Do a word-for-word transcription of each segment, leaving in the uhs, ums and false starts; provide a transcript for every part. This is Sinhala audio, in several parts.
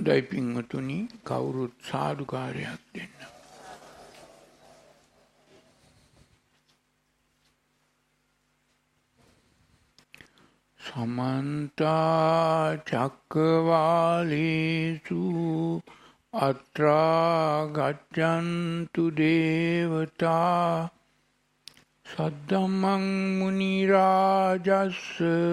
හොඳයි පින්වතුනි කවුරුත් සාදුකාරයක් දෙන්න. සමන්ත චක්කවාලේසු අත්‍රා ගච්ඡන්තු දේවතා සද්දම්මං මුනි රාජස්ස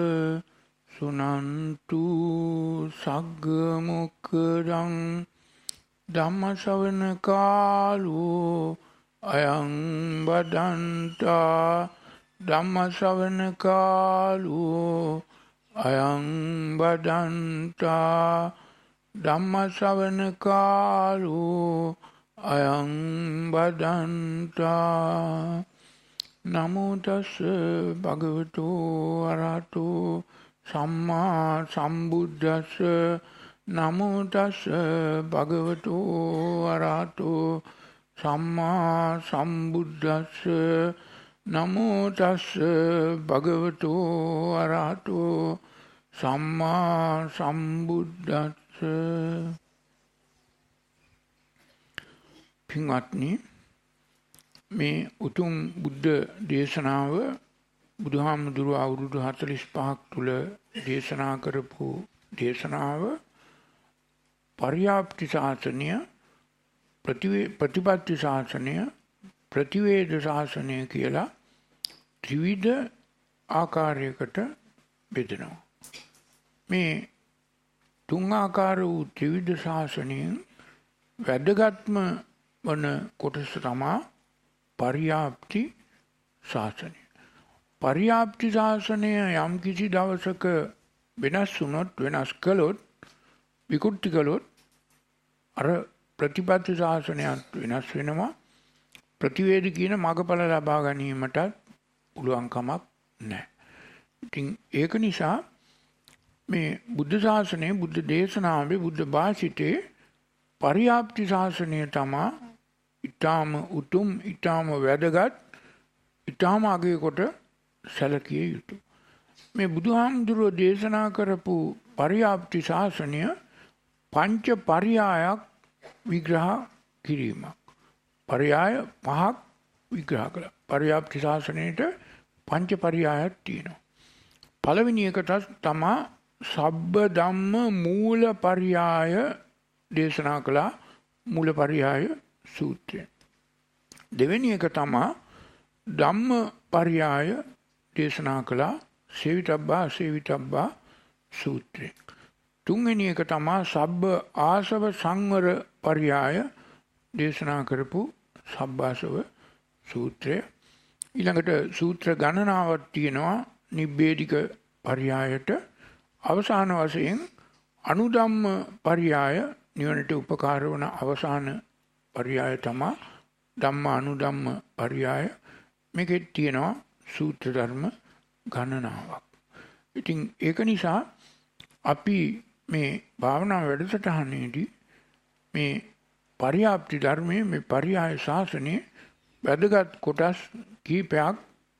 සුනන්තු සග්ග මොක්ඛදං ධම්ම ශ්‍රවණ කාලෝ අයං බදන්තා ධම්ම ශ්‍රවණ කාලෝ අයං බදන්තා ධම්ම ශ්‍රවණ කාලෝ අයං බදන්තා නමෝ තස් භගවතු අරහතෝ සම්මා සම්බුද්දස්ස නමෝ තස් භගවතු අරහතෝ සම්මා සම්බුද්දස්ස නමෝ තස් භගවතු අරහතෝ සම්මා සම්බුද්දස්ස. පින්වත්නි, මේ උතුම් බුද්ධ දේශනාව බුදුහාමුදුරුවෝ අවුරුදු හතළිස් පහක් තුල දේශනා කරපු දේශනාව පර්යාප්ති ශාසනය, ප්‍රතිපත්ති ශාසනය, ප්‍රතිවේද ශාසනය කියලා ත්‍රිවිධ ආකාරයකට බෙදෙනවා. මේ තුන් ආකාර වූ ත්‍රිවිධ ශාසනයෙන් වැදගත්ම වන කොටස තමයි පර්යාප්ති ශාසනය. පර්යාප්ති ශාසනය යම් කිසි දවසක වෙනස් වුණොත්, වෙනස් කළොත්, විකෘති කළොත් අර ප්‍රතිපත්ති ශාසනයත් වෙනස් වෙනවා. ප්‍රතිවේද කියන මගඵල ලබා ගැනීමට පුළුවන් කමක් නැහැ. ඉතින් ඒක නිසා මේ බුද්ධ ශාසනයේ, බුද්ධ දේශනාවේ, බුද්ධ භාෂිතේ පර්යාප්ති ශාසනය තමයි ඊටාම උතුම්, ඊටාම වැදගත්, ඊටාම අගය කොට සැලකිය යුතු. මේ බුදුහාමුදුරුවෝ දේශනා කරපු පර්යාප්ති ශාසනය පංච පර්යායක් විග්‍රහ කිරීමක්. පර්යාය පහක් විග්‍රහ කළා. පර්යාප්ති ශාසනයේට පංච පර්යායක් තියෙනවා. පළවෙනි එක තමයි සබ්බ ධම්ම මූල පර්යාය දේශනා කළා, මූල පර්යාය සූත්‍රය. දෙවෙනි එක තමයි ධම්ම පර්යාය දේශනා කළා, සේවිතබ්බා සේවිතබ්බා සූත්‍රය. තුන්වෙනි එක තමයි සබ්බ ආසව සංවර පර්යාය දේශනා කරපු සබ්බාසව සූත්‍රය. ඊළඟට සූත්‍ර ගණනාවක් තියෙනවා නිබ්බේධික පර්යායට. අවසාන වශයෙන් අනුධම්ම පර්යාය, නිවනට උපකාර වන අවසාන පර්යාය තමයි ධම්ම අනුධම්ම පර්යාය. මේකෙත් තියෙනවා සූත්‍ර ධර්ම ගණනාවක්. ඉතින් ඒක නිසා අපි මේ භාවනා වැඩසටහනේදී මේ පර්යාප්ති ධර්මයේ, මේ පර්යාය ශාසනයේ වැදගත් කොටස් කීපයක්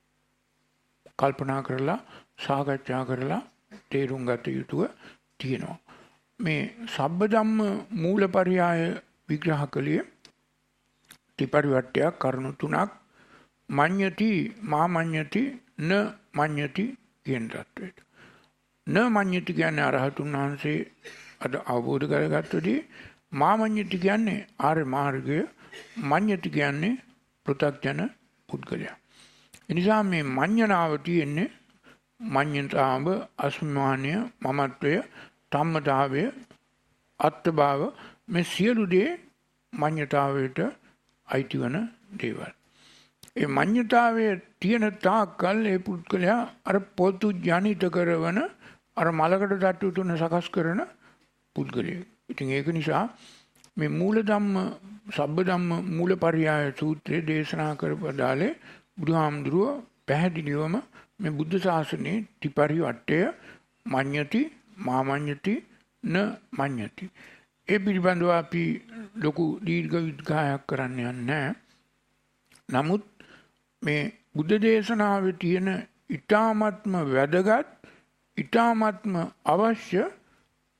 කල්පනා කරලා, සාකච්ඡා කරලා තේරුම් ගත යුතුව තියෙනවා. මේ සබ්බ ධම්ම මූල පර්යාය විග්‍රහ කළේ ත්‍රිපරිවට්ටයක්, කරුණු තුනක්. මඤ්ඤති, මාමඤ්ඤති, න මඤ්ඤති කියන தത്വෙට. න මඤ්ඤති කියන්නේ අරහතුන් වහන්සේ අද අවබෝධ කරගත්තදී, මාමඤ්ඤති කියන්නේ ආර්ය මාර්ගය, මඤ්ඤති කියන්නේ පෘථග්ජන පුද්ගලයා. එනිසා මේ මඤ්ඤණාව තියෙන්නේ මඤ්ඤතාව, අස්මානය, මමත්වය, ධම්මතාවය, අත්භාව, මේ සියලු දේ මඤ්ඤතාවයට අයිති වන දේවල්. ඒ මඤ්ඤතාවයේ තියෙන තාක්කල් ඒ පුද්ගලයා අර පොතු ජනිත කරවන, අර මලකට තට්ටු තුන සකස් කරන පුද්ගලයෙක්. ඉතින් ඒක නිසා මේ මූල ධම්ම, සබ්බ ධම්ම මූල පර්යාය සූත්‍රයේ දේශනා කරපදාලේ බුදුහාමුදුරුවෝ පැහැදිලිවම මේ බුද්ධ ශාසනයේ ත්‍රිපරිවට්ටය මඤ්ඤති, මාමඤ්ඤති, න මඤ්ඤති. ඒ පිළිබඳව අපි ලොකු දීර්ඝ විග්‍රහයක් කරන්න යන්නේ නැහැ. නමුත් මේ බුද්ධ දේශනාවේ තියෙන ඊ타ත්ම වැදගත්, ඊ타ත්ම අවශ්‍ය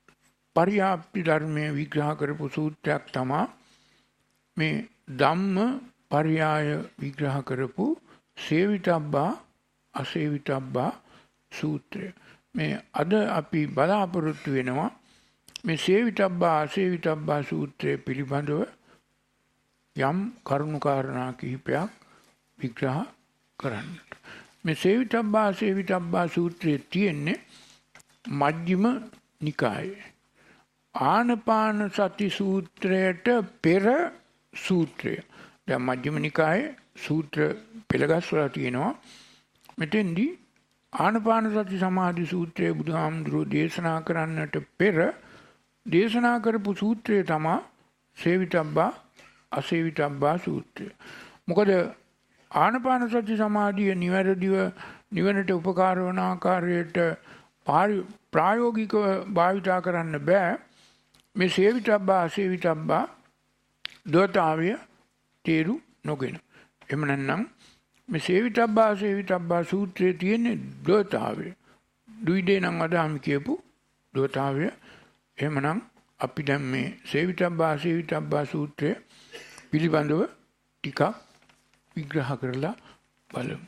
පරියාප්ති ධර්මයේ විග්‍රහ කරපු සූත්‍රයක් තමයි මේ ධම්ම පරියාය විග්‍රහ කරපු සේවිතබ්බා අසේවිතබ්බා සූත්‍රය. මේ අද අපි බලාපොරොත්තු වෙනවා මේ සේවිතබ්බා අසේවිතබ්බා සූත්‍රය පිළිබඳව යම් කරුණු කාරණා කිහිපයක් විග්‍රහ කරන්නට. මේ සේවිතබ්බා අසේවිතබ්බා සූත්‍රයේ තියෙන්නේ මජ්ක්‍ධිම නිකායේ ආනපාන සති සූත්‍රයට පෙර සූත්‍රය. දැන් මජ්ක්‍ධිම නිකායේ සූත්‍ර පෙළගස්වලා තියෙනවා. මෙතෙන්දී ආනපාන සති සමාධි සූත්‍රය බුදුහාමුදුරුවෝ දේශනා කරන්නට පෙර දේශනා කරපු සූත්‍රය තමයි සේවිතබ්බා අසේවිතබ්බා සූත්‍රය. මොකද ආනපාන සති සමාධිය නිවැරදිව නිවනට උපකාර වන ආකාරයට ප්‍රායෝගිකව භාවිතා කරන්න බෑ මේ සේවිතබ්බා අසේවිතබ්බා දෝතාවය තේරු නොගෙන. එහෙම නැත්නම් මේ සේවිතබ්බා අසේවිතබ්බා සූත්‍රයේ තියෙන දෝතාවය දුයිදේ නම් අදාම කියපු දෝතාවය. එහෙමනම් අපි දැන් මේ සේවිතබ්බා අසේවිතබ්බා සූත්‍රය පිළිබඳව ටිකක් විග්‍රහ කරලා බලමු.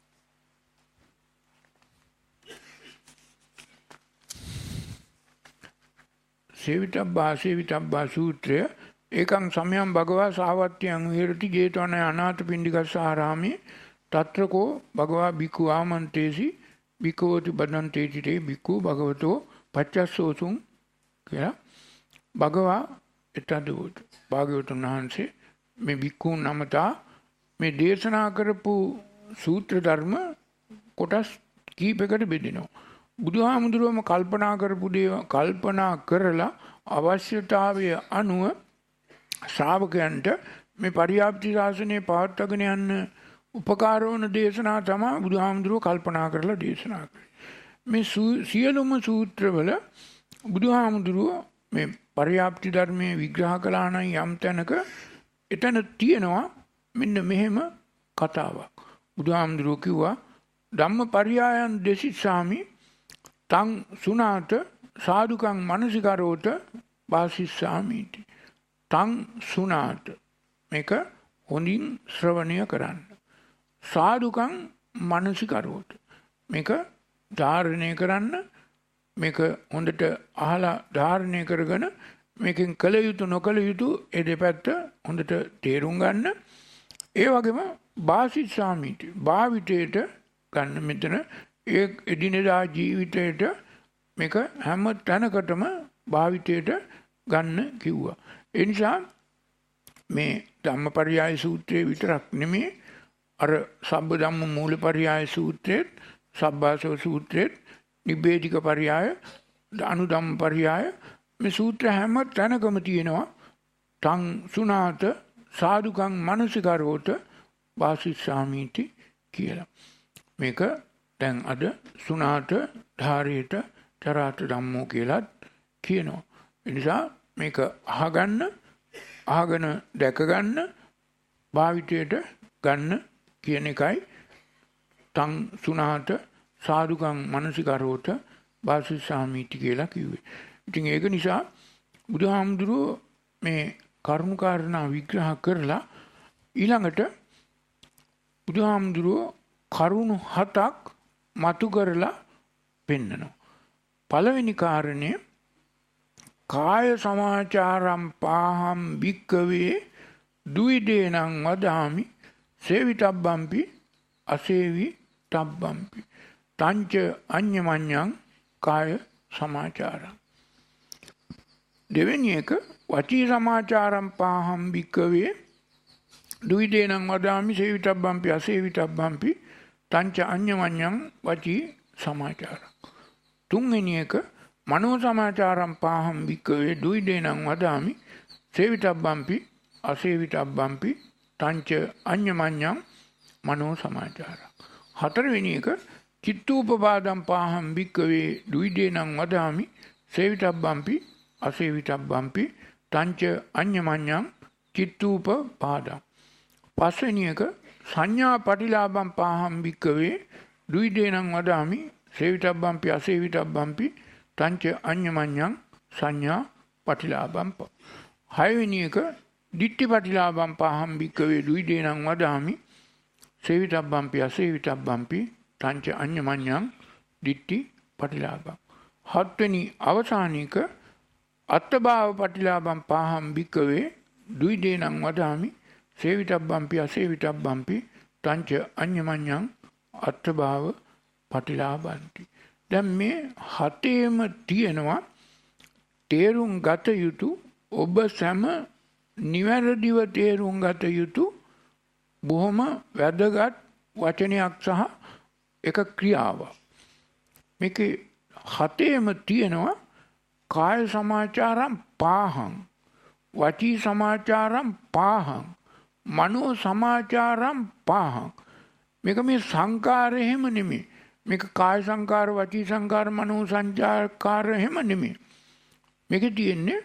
සේවිතබ්බා අසේවිතබ්බා සූත්‍රය ඒකං සමයං භගවා සාවත්‍යං විහෙරති ජේතවනාය අනාථපිණ්ඩිකස්සාරාමේ තත්‍රකෝ භගවා බික්ඛු ආමන්තේසි බික්ඛවෝති බදන්තේති තේ බික්ඛු භගවතෝ පච්චස්සෝසුං කියලා භගවා එතදවත භාග්‍යවතුන් වහන්සේ මේ බික්ඛුන් නමතා මේ දේශනා කරපු සූත්‍ර ධර්ම කොටස් කීපයකට බෙදෙනවා. බුදුහාමුදුරුවම කල්පනා කරපු දේ කල්පනා කරලා අවශ්‍යතාවය අනුව ශ්‍රාවකයන්ට මේ පරියාප්ති ශාසනය පවත්වාගෙන යන්න උපකාර වන දේශනා තමයි බුදුහාමුදුරුවෝ කල්පනා කරලා දේශනා කරේ. මේ සියලුම සූත්‍රවල බුදුහාමුදුරුවෝ මේ පරියාප්ති ධර්මයේ විග්‍රහ කළා නම් යම් තැනක එතන තියෙනවා මෙන්න මෙහෙම කතාවක්. බුදුහාමුදුරුවෝ කිව්වා ධම්ම පරියායන් දේශිස්සාමි තං සුනාත සාදුකං මනසිකරෝත වාසිස්සාමීති. තං සුනාත මේක හොඳින් ශ්‍රවණය කරන්න. සාදුකං මනසිකරෝත මේක ධාරණය කරන්න. මේක හොඳට අහලා ධාරණය කරගෙන මේකෙන් කළ යුතු නොකළ යුතු ඒ දෙපැත්ත හොඳට තේරුම් ගන්න. ඒ වගේම වාසිස්සාමීති භාවිතයට ගන්න. මෙතන ඒ එදිනෙදා ජීවිතයට මේක හැම තැනකටම භාවිතයට ගන්න කිව්වා. ඒ නිසා මේ ධම්මපරියාය සූත්‍රයේ විතරක් නෙමෙයි අර සබ්බ ධම්ම මූලපරියාය සූත්‍රයේත් සබ්බාසව සූත්‍රයේත් නිබ්බේධික පරියාය අනුධම්ම පරියාය මේ සූත්‍ර හැම තැනකම තියෙනවා තං සුනාත සාදුකං මනසිකරෝත වාසිස්සාමීති කියලා. මේක දැන් අද සුනාත ධාරේත චරාත ධම්මෝ කියලාත් කියනවා. ඒ නිසා මේක අහගන්න අහගෙන දැකගන්න භාවිතයට ගන්න කියන එකයි තං සුනාත සාදුකං මනසිකරෝත වාසිස්සාමීති කියලා කිව්වේ. ඉතින් ඒක නිසා බුදුහාමුදුරුවෝ මේ කරුණු කාරණා විග්‍රහ කරලා ඊළඟට බුදුහාමුදුරුවෝ කරුණු හතක් මතු කරලා පෙන්නනවා. පළවෙනි කාරණය කාය සමාචාරම් පාහම් භික්කවේ දුයිදේනං වදාමි සේවිතබ්බම්පි අසේවි තබ්බම්පි තංච අඤ්ඤමඤ්ඤං කාය සමාචාරම්. දෙවෙනි එක වචී සමාචාරම් පාහම් භික්කවේ දුයිදේනං වදාමි සේවිතබ්බම්පි අසේවිතබ්බම්පි තංච අඤ්ඤමඤ්ඤං වචී සමාචාරම්. තුන්වෙනි එක මනෝ සමාචාරම් පාහම් භික්කවේ දුයිදේනං වදාමි සේවිතබ්බම්පි අසේවිතබ්බම්පි තංච අඤ්ඤමඤ්ඤං මනෝ සමාචාරම්. හතරවෙනි එක චිත්තූපපාදම් පාහම් භික්කවේ දුයිදේනං වදාමි සේවිතබ්බම්පි අසේවිතබ්බම්පි තංච අඤ්ඤමඤ්ඤං චිත්තූපපාදම්. පස්වෙනි එක සංඥා පටිලාභම් පාහම් භික්කවේ දුයිදේනං වදාමි සේවිතබ්බම්පි අසේවිතබ්බම්පි තංච අඤ්ඤමඤ්ඤං සංඥා පටිලාභම් පහ. හයවෙනි එක දිට්ඨි පටිලාභම් පහම් භික්කවේ දුයිදේනං වදාමි සේවිතබ්බම්පි අසේවිතබ්බම්පි තංච අඤ්ඤමඤ්ඤං දිට්ඨි පටිලාභම්. හත්වෙනි අවසානික අත්තභාව පටිලාභම් පහම් භික්කවේ දුයිදේනං වදාමි සේවිතබ්බම්පි අසේවිතබ්බම්පි තංච අඤ්ඤමඤ්ඤං අත්තභාව පටිලාභන්ති. දැන් මේ හතේම තියෙනවා තේරුම් ගත යුතු ඔබ සැම නිවැරදිව තේරුම් ගත යුතු බොහොම වැදගත් වචනයක් සහ එක ක්‍රියාවක්. මේකේ හතේම තියෙනවා කාය සමාචාරම් පාහං, වචී සමාචාරම් පාහං, මනෝ සමාචාරම් පාහං. මේක මේ සංකාර එහෙම නෙමෙයි. මේක කාය සංකාර, වචී සංකාර, මනෝ සංකාර එහෙම නෙමෙයි. මේකේ තියෙන්නේ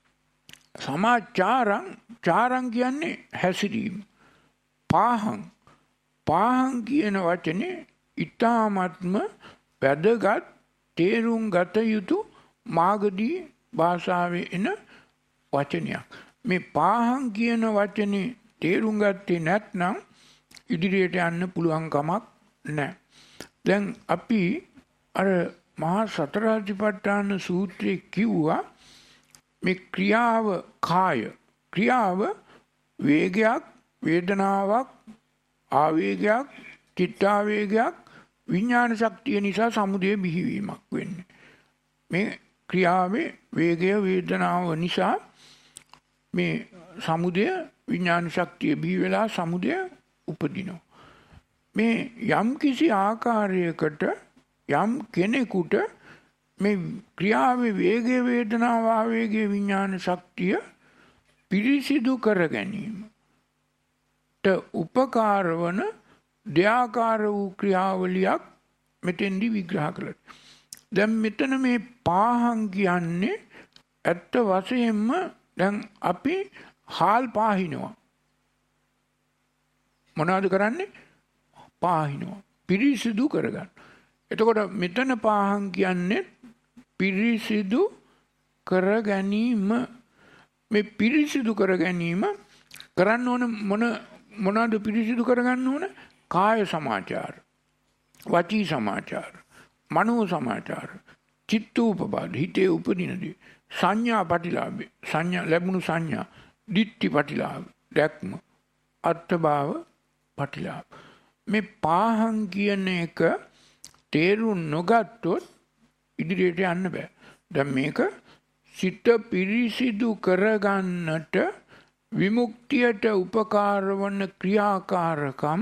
සමාචාරං. චාරං කියන්නේ හැසිරීම. පාහං පාහං කියන වචනේ ඊ타ත්ම වැදගත් තේරුම් ගත යුතු මාගදී භාෂාවේ එන වචනයක්. මේ පාහං කියන වචනේ තේරුම් ගත්තේ නැත්නම් ඉදිරියට යන්න පුළුවන් කමක් නැහැ. දැන් අපි අර මහා සතරාධිපට්ඨාන සූත්‍රයේ කිව්වා මේ ක්‍රියාව කාය, ක්‍රියාව වේගයක්, වේදනාවක්, ආවේගයක්, චිත්තාවේගයක්, විඥාන ශක්තිය නිසා සමුදය බිහිවීමක් වෙන්නේ. මේ ක්‍රියාවේ වේගය, වේදනාව නිසා මේ සමුදය, විඥාන ශක්තිය බිහි වෙලා සමුදය උපදිනවා. මේ යම් කිසි ආකාරයකට යම් කෙනෙකුට මේ ක්‍රියාවේ වේගය, වේදනාව, ආවේගය, විඥාන ශක්තිය පිරිසිදු කර ගැනීමට උපකාර වන දෙආකාර වූ ක්‍රියාවලියක් මෙතෙන්දි විග්‍රහ කළා. දැන් මෙතන මේ පාහං කියන්නේ ඇත්ත වශයෙන්ම දැන් අපි හාල් පාහිනවා. මොනවද කරන්නේ? පාහිනවා. පිරිසිදු කරගන්න. එතකොට මෙතන පාහං කියන්නේ පිරිසිදු කර ගැනීම. මේ පිරිසිදු කර ගැනීම කරන්න ඕන මොන මොනවද පිරිසිදු කරගන්න ඕන? කාය සමාචාර, වචී සමාචාර, මනෝ සමාචාර, චිත්තූපපාද, හිතේ උපදිනදී, සංඥා පටිලාභය, සංඥා ලැබුණු සංඥා, දිට්ඨි පටිලාභ, දැක්ම, අත්ථභාව පටිලාභ. මේ පාහං කියන එක තේරුම් නොගත්තොත් ඉදිරියට යන්න බෑ. දැන් මේක සිත පිරිසිදු කරගන්නට විමුක්තියට උපකාර වන ක්‍රියාකාරකම්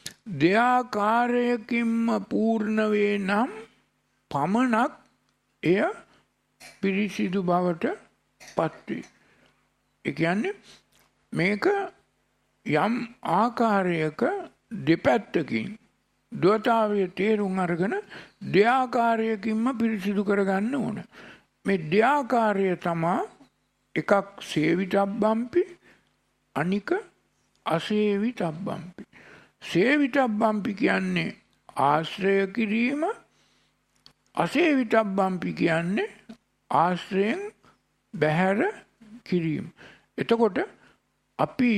දෙආකාරයකින්ම පූර්ණ වේ නම් පමණක් එය පිරිසිදු බවට පත් වේ. ඒ කියන්නේ මේක යම් ආකාරයක දෙපැත්තකින් ද්වතාවය තේරුම් අරගෙන දෙආකාරයකින්ම පිරිසිදු කරගන්න ඕන. මේ දෙආකාරය තමා එකක් සේවිතබ්බම්පි, අනික අසේවිතබ්බම්පි. සේවිතබ්බම්පි කියන්නේ ආශ්‍රය කිරීම, අසේවිතබ්බම්පි කියන්නේ ආශ්‍රයෙන් බැහැර කිරීම. එතකොට අපි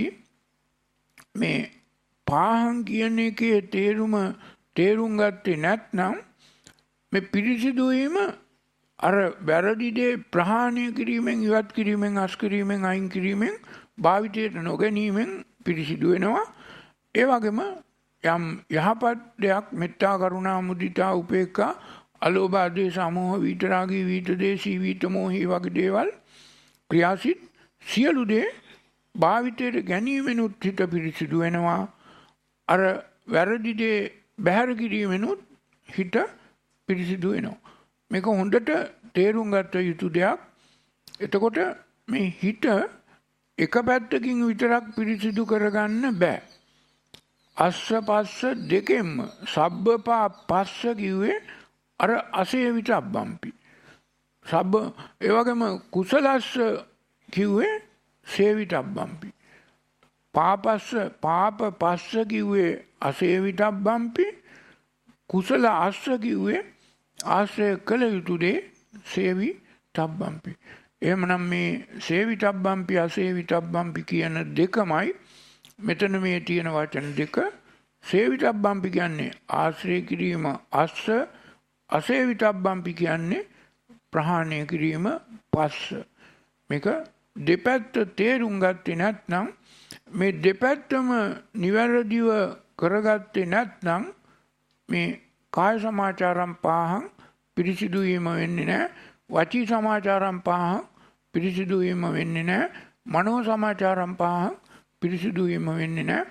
මේ පාහං කියන එකේ තේරුම තේරුම් ගත්තේ නැත්නම් මේ පිරිසිදු වීම අර වැරදි දේ ප්‍රහාණය කිරීමෙන්, ඉවත් කිරීමෙන්, අස් කිරීමෙන්, අයින් කිරීමෙන්, භාවිතයට නොගැනීමෙන් පිරිසිදු වෙනවා. ඒ වගේම යම් යහපත් දෙයක් මෙත්තා, කරුණා, මුදිතා, උපේක්ඛා, අලෝභ, ආදේශ, සමෝහ, විතරාගී, විතදේශී, විතමෝහී වගේ දේවල් ක්‍රියාසිට සියලු දේ භාවිතයට ගැනීමෙනුත් හිත පිරිසිදු වෙනවා. අර වැරදි දේ බැහැර කිරීමෙනුත් හිත පිරිසිදු වෙනවා. මේක හොඳට තේරුම් ගත යුතු දෙයක්. එතකොට මේ හිත එක පැත්තකින් විතරක් පිරිසිදු කරගන්න බෑ. අස්ස පස්ස දෙකෙන්ම සබ්බපා පස්ස කිව්වේ අර අසේවිතබ්බම්පි. සබ්බ ඒ වගේම කුසලස්ස කිව්වේ සේවිතබ්බම්පි. පාපස්ස පාප පස්ස කිව්වේ අසේවිතබ්බම්පි. කුසල අස්ස කිව්වේ ආශ්‍රය කළ යුතු දේ සේවි තබ්බම්පි. එහෙමනම් මේ සේවිතබ්බම්පි අසේවිතබ්බම්පි කියන දෙකමයි මෙතන මේ තියෙන වචන දෙක. සේවිතබ්බම්පි කියන්නේ ආශ්‍රය කිරීම අස්ස, අසේවිතබ්බම්පි කියන්නේ ප්‍රහාණය කිරීම පස්ස. මේක දෙපැත්ත තේරුම් ගත්තේ නැත්නම්, මේ දෙපැත්තම නිවැරදිව කරගත්තේ නැත්නම් මේ කාය සමාචාරම් පාහං පිරිසිදු වීම වෙන්නේ නැහැ. වචී සමාචාරම් පාහං පිරිසිදු වීම වෙන්නේ නැහැ. මනෝ සමාචාරම් පාහං පිරිසිදු වීම වෙන්නේ නැහැ.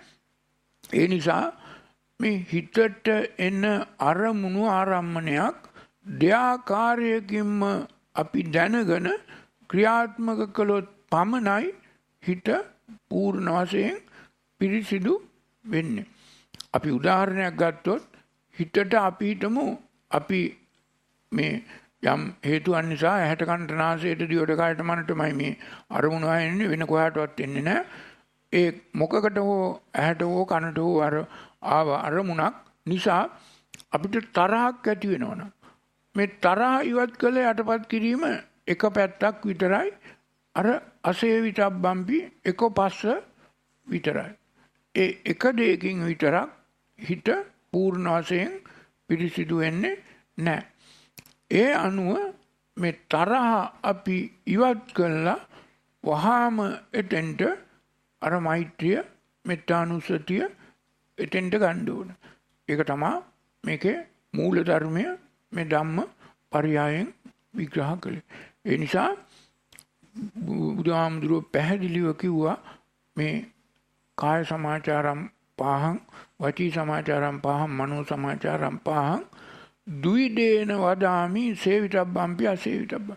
ඒ නිසා මේ හිතට එන අරමුණු ආරම්මණයක් දෙආකාරයකින්ම අපි දැනගෙන ක්‍රියාත්මක කළොත් පමණයි හිත පූර්ණ වශයෙන් පිරිසිදු වෙන්නේ. අපි උදාහරණයක් ගත්තොත් හිතට අපි හිතමු අපි මේ යම් හේතුන් නිසා ඇහැට කනට නාසයට දිවට කයට මනටමයි මේ අරමුණ ආයෙන්නේ, වෙන කොහාටවත් එන්නේ නැහැ. ඒ මොකකට හෝ ඇහැට හෝ කනට හෝ අර ආව අරමුණක් නිසා අපිට තරහක් ඇති වෙනවනම් මේ තරහ ඉවත් කළ යටපත් කිරීම එක පැත්තක් විතරයි. අර අසේවිතබ්බම්පි එක පස්ස විතරයි. ඒ එක දෙයකින් විතරක් හිත පූර්ණ වශයෙන් පිරිසිදු වෙන්නේ නැහැ. ඒ අනුව මේ තරහ අපි ඉවත් කළා වහාම එතෙන්ට අර මෛත්‍රිය මෙත්තානුස්සතිය එතෙන්ට ගන්න ඕන. ඒක තමයි මේකේ මූල ධර්මය මේ ධම්ම පරයයන් විග්‍රහ කළේ. ඒ නිසා බුදුහාමුදුරුවෝ පැහැදිලිව කිව්වා මේ කාය සමාචාරම් පාහං, වචී සමාචාරම් පාහං, මනෝ සමාචාරම් පාහං දුයිදේන වදාමි සේවිතබ්බම්පි අසේවිතබ්බම්.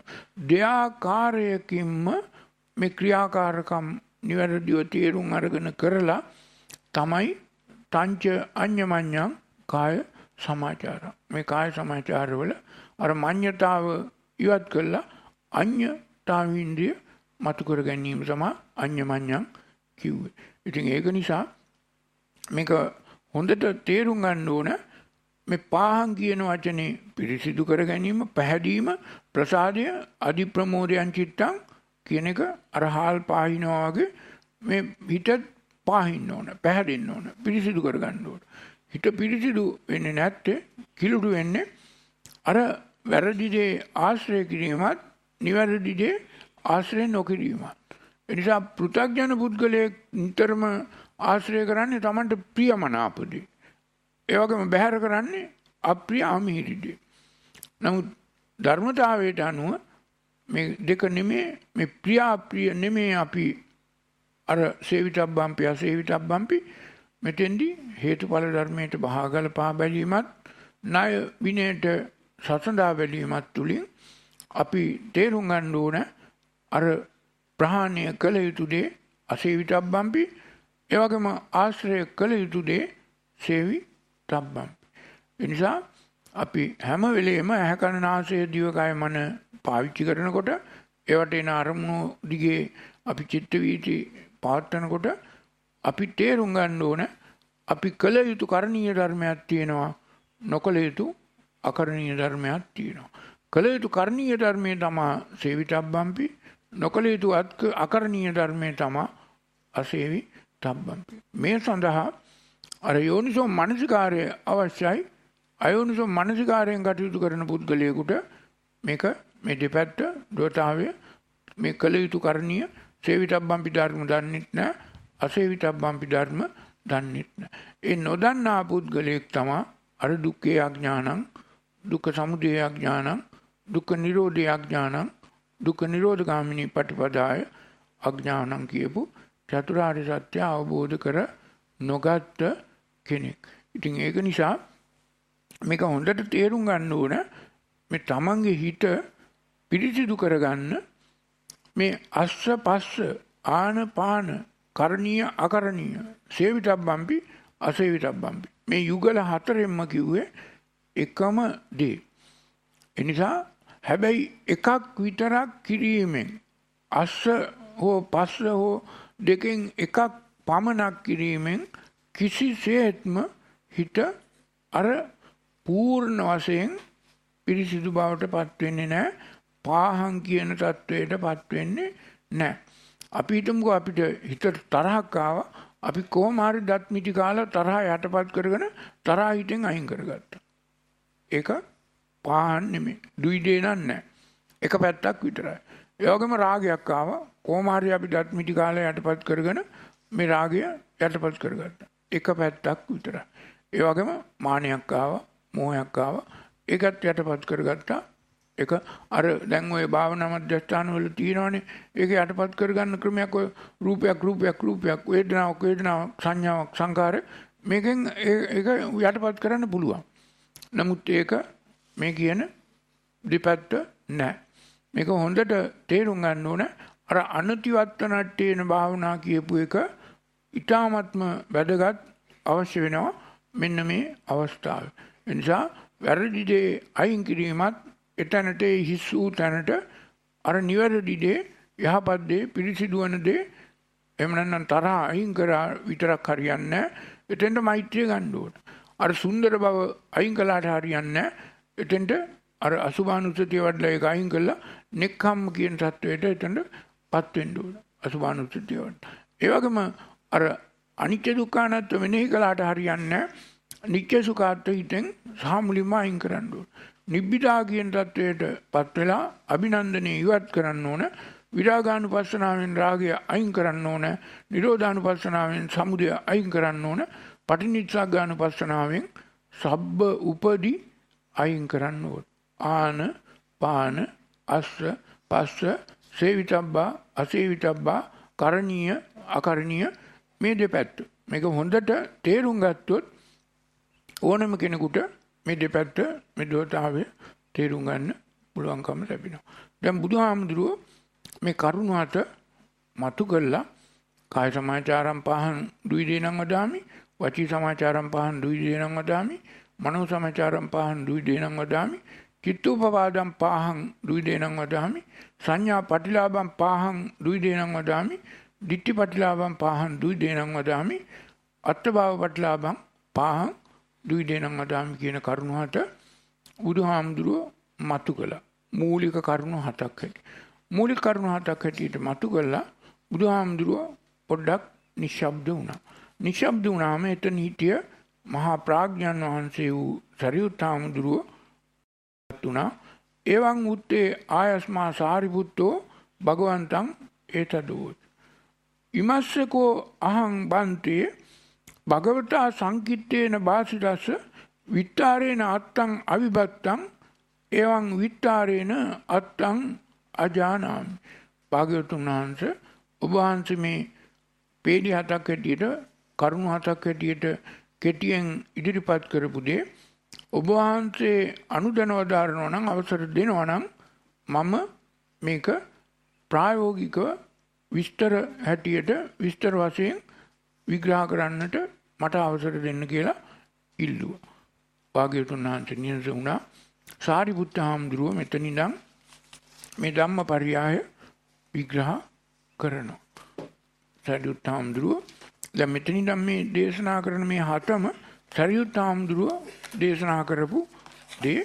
දෙආකාරයකින්ම මේ ක්‍රියාකාරකම් නිවැරදිව තේරුම් අරගෙන කරලා තමයි තංච අඤ්ඤමඤ්ඤං කාය සමාචාරම්. මේ කාය සමාචාරවල අර මඤ්ඤතාව ඉවත් කළා අඤ්ඤතාවින්ද්‍රිය මතු කර ගැනීම තමයි අඤ්ඤමඤ්ඤං කිව්වේ. ඉතින් ඒක නිසා මේක හොඳට තේරුම් ගන්න ඕන. මේ පාහං කියන වචනේ පිරිසිදු කර ගැනීම, පැහැදීම, ප්‍රසාදය, අදි ප්‍රමෝදයන් චිත්තං කියන එක අර හාල් පාහිනවා වගේ මේ හිත පාහින්න ඕන, පැහැදෙන්න ඕන, පිරිසිදු කර ගන්න ඕන. හිත පිරිසිදු වෙන්නේ නැත්තේ කිලුඩු වෙන්නේ අර වැරදි දේ ආශ්‍රය කිරීමත් නිවැරදි දේ ආශ්‍රය නොකිරීමත්. ඒ නිසා පෘථග්ජන පුද්ගලයෙක් නිතරම ආශ්‍රය කරන්නේ Tamanට ප්‍රියමනාපදී. ඒ වගේම බැහැර කරන්නේ අප්‍රිය අමිහිරිදී. නමුත් ධර්මතාවයට අනුව මේ දෙක නෙමේ, මේ ප්‍රිය අප්‍රිය නෙමේ අපි අර සේවිතබ්බම්පි අසේවිතබ්බම්පි මෙතෙන්දී හේතුඵල ධර්මයට බහාගල පා බැලීමත් ණය විනයට සසඳා බැලීමත් තුලින් අපි තේරුම් ගන්න ඕන අර ප්‍රහාණය කළ යුතු දේ අසේවිතබ්බම්පි, ඒ වගේම ආශ්‍රය කළ යුතු දේ සේවිතබ්බම්පි. ඒ නිසා අපි හැම වෙලෙම ඇහැ කන නාසය දිවකය මන පාවිච්චි කරනකොට ඒවට එන අරමුණු දිගේ අපි චිත්ත වීති පවත්වනකොට අපි තේරුම් ගන්න ඕන අපි කළ යුතු කරණීය ධර්මයක් තියෙනවා, නොකළ යුතු අකරණීය ධර්මයක් තියෙනවා. කළ යුතු කරණීය ධර්මයේ තමයි සේවිතබ්බම්පි, නොකළ යුතු අකරණීය ධර්මයේ තමයි අසේවිතබ්බම්පි. මේ සඳහා අර යෝනිසෝ මනසිකාරය අවශ්‍යයි. අයෝනිසෝ මනසිකාරයෙන් කටයුතු කරන පුද්ගලයෙකුට මේක මේ දෙපැත්ත දෝතාවය මේ කළ යුතු කරණීය සේවිතබ්බම්පි ධර්ම දන්නෙත් නැහැ, අසේවිතබ්බම්පි ධර්ම දන්නෙත් නැහැ. ඒ නොදන්නා පුද්ගලයෙක් තමයි අර දුක්ඛේ අඥානං, දුක්ඛ සමුදය අඥානං, දුක්ඛ නිරෝධේ අඥානං, දුක්ඛ නිරෝධගාමිනී පටිපදාය අඥානං කියපු චතුරාර්ය සත්‍ය අවබෝධ කර නොගත් කෙනෙක්. ඉතින් ඒක නිසා මේක හොඳට තේරුම් ගන්න ඕන. මේ තමන්ගේ හිත පිරිසිදු කරගන්න මේ අස්ස පස්ස ආන පාන කරණීය අකරණීය සේවිතබ්බම්පි අසේවිතබ්බම්පි මේ යුගල හතරෙන්ම කිව්වේ එකම දේ. එනිසා හැබැයි එකක් විතරක් කිරීමෙන් අස්ස හෝ පස්ස හෝ දෙකෙන් එකක් පමණක් කිරීමෙන් කිසිසේත්ම හිත අර පූර්ණ වශයෙන් පිරිසිදු බවට පත් වෙන්නේ නැහැ. පාහන් කියන තත්වයටපත් වෙන්නේ නැහැ. අපි හිතමුකෝ අපිට හිතට තරහක් ආවා. අපි කොහොම හරි දත් මිටි කාලා තරහ යටපත් කරගෙන තරහ හිතෙන් අයින් කරගත්තා. ඒක පාහන් නෙමෙයි. දුයිදේ නෑ. එක පැත්තක් විතරයි. ඒ වගේම රාගයක් ආවා. කොහොම හරි අපි දත් මිටි කාලා යටපත් කරගෙන මේ රාගය යටපත් කරගත්තා. එක පැත්තක් විතරයි. ඒ වගේම මානයක් ආවා, මෝහයක් ආවා. ඒකත් යටපත් කරගත්තා. ඒක අර දැන් ඔය භාවනා මධ්‍යස්ථාන වල තියෙනවනේ. ඒක යටපත් කරගන්න ක්‍රමයක් ඔය රූපයක් රූපයක් රූපයක් වේදනාවක් වේදනාවක් සංඥාවක් සංකාර මේකෙන් ඒක යටපත් කරන්න පුළුවන්. නමුත් ඒක මේ කියන දෙපැත්ත නෑ. මේක හොඳට තේරුම් ගන්න ඕන. අර අනතිවත්තනට්ඨේන භාවනා කියපු එක ඊටාත්ම වැදගත් අවශ්‍ය වෙනවා මෙන්න මේ අවස්ථාවේ. ඒ නිසා වැරදි දේ අයින් කිරීමත් එතනට හිස් වූ තැනට අර නිවැරදි දේ යහපත් දේ පිරිසිදු වන දේ එහෙම නැත්නම් තරහ අයින් කරා විතරක් හරියන්නේ නැහැ. එතෙන්ට මෛත්‍රිය ගන්න ඕන. අර සුන්දර බව අයින් කළාට හරියන්නේ නැහැ. එතෙන්ට අර අසුභානුස්සතිය වඩලා ඒක අයින් කළා නෙක්ඛම්ම කියන தത്വයට එතෙන්ටපත් වෙන්න ඕන. අසුභානුස්සතිය වඩ. ඒ වගේම අර අනිත්‍ය දුක්ඛ අනාත්ම මෙනෙහි කළාට හරියන්නේ නැහැ. නිත්‍ය සුඛාත් හිතෙන් සහ මුලින්ම අයින් කරන්න ඕන. නිබ්බිදා කියන தത്വයටපත් වෙලා අභිනන්දනේ ඉවත් කරන්න ඕන. විරාගානුපස්සනාවෙන් රාගය අයින් කරන්න ඕන. නිරෝධානුපස්සනාවෙන් සමුදය අයින් කරන්න ඕන. පටිනිස්සග්ගානුපස්සනාවෙන් සබ්බ උපදි අයින් කරන්න ඕන. ආන පාන අස්ස පස්ස සේවිතබ්බා අසේවිතබ්බා කරණීය අකරණීය මේ දෙපැත්ත. මේක හොඳට තේරුම් ගත්තොත් ඕනම කෙනෙකුට මේ දෙපැත්ත මේ දෝතාවේ තේරුම් ගන්න පුළුවන්කම ලැබෙනවා. දැන් බුදුහාමුදුරුවෝ මේ කරුණ හත මතු කළා. කාය සමාචාරම් පහන් දුයි දේනම් වදාමි, වචී සමාචාරම් පහන් දුයි දේනම් වදාමි, මනෝ සමාචාරම් පහන් දුයි දේනම් වදාමි, චිත්තෝපවාදම් පහන් දුයි දේනම් වදාමි, සංඥා පටිලාභම් පහන් දුයි දේනම් වදාමි, ditthi පටිලාභම් පහන් දුයි දේනම් වදාමි, අත්ථභාව පටිලාභම් පහන් දුයි දේනම් වදාමි කියන කරුණු හත බුදුහාමුදුරුවෝ මතු කළා. මූලික කරුණු හතක් හැටි. මූලික කරුණු හතක් හැටියට මතු කළා. බුදුහාමුදුරුවෝ පොඩ්ඩක් නිශ්ශබ්ද වුණා. නිශ්ශබ්ද වුණාම එතන හිටිය මහා ප්‍රඥාන් වහන්සේ වූ සරියුත් හාමුදුරුවෝ තුනා එවං උත්තේ ආයස්මා සාරිපුත්තෝ භගවන්තං ඒතදෝ ඉමස්සකෝ අහං බන්තේ භගවතා සංකිට්ඨේන වාසිරස්ස විත්තාරේන අත්තං අවිභත්තං එවං විත්තාරේන අත්තං අජානාමි. භාග්‍යවතුන් වහන්සේ ඔබ වහන්සේ මේ පේඩි හතක් හැටියට කරුණු හතක් හැටියට කෙටියෙන් ඉදිරිපත් කරපු දේ ඔබ වහන්සේ අනුදැනවදාරනවා නම් අවසර දෙනවා නම් මම මේක ප්‍රායෝගිකව විස්තර හැටියට විස්තර වශයෙන් විග්‍රහ කරන්නට මට අවසර දෙන්න කියලා ඉල්ලුවා. භාග්‍යවතුන් වහන්සේ නියස වුණා. සාරිපුත්ත හාමුදුරුවෝ මෙතන ඉඳන් මේ ධම්මපරියාය විග්‍රහ කරනවා. සාරිපුත්ත හාමුදුරුවෝ දැන් මෙතන ඉඳන් මේ දේශනා කරන මේ හතම සාරිපුත්ත හාමුදුරුවෝ දේශනා කරපු දේ.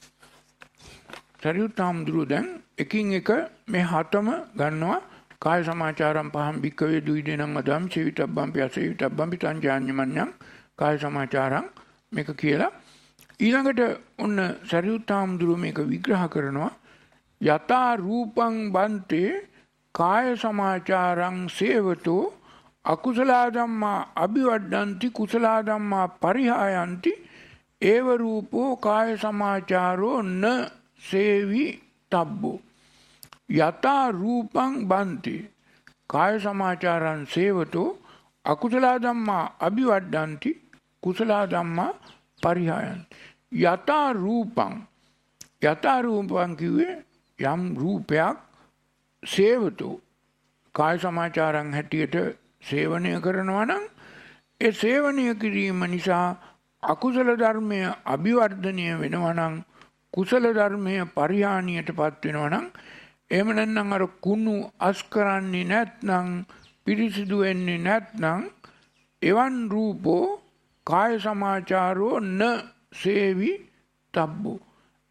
සාරිපුත්ත හාමුදුරුවෝ දැන් එකින් එක මේ හතම ගන්නවා. කාය සමාචාරම් පහම් භික්කවේ දුයි දෙනම් වදාමි සේවිතබ්බම්පි අසේවිතබ්බම්පි සංජාඤ්ඤමඤ්ඤං කාය සමාචාරම් මේක කියලා ඊළඟට ඔන්න සරියුත් හාමුදුරුවෝ මේක විග්‍රහ කරනවා. යතා රූපං බන්තේ කාය සමාචාරං සේවතෝ අකුසල ධම්මා අභිවඩ්ඩಂತಿ කුසල ධම්මා පරිහායಂತಿ ඒව රූපෝ කාය සමාචාරෝ න සේවි තබ්බෝ යතා රූපං බන්ති කාය සමාචාරං සේවතෝ අකුසල ධම්මා අභිවඩ්ඩಂತಿ කුසල ධම්මා පරිහායಂತಿ යතා රූපං යතා රූපං කිව්වේ යම් රූපයක් සේවතෝ කාය සමාචාරං හැටියට සේවනය කරනවා නම් ඒ සේවනය කිරීම නිසා අකුසල ධර්මය අභිවර්ධනය වෙනවා නම් කුසල ධර්මය පරිහානියටපත් වෙනවා නම් එහෙම නැත්නම් අර කුණු අස් කරන්නේ නැත්නම් පිරිසිදු වෙන්නේ නැත්නම් එවන් රූපෝ කාය සමාචාරෝ න සේවි තබ්බෝ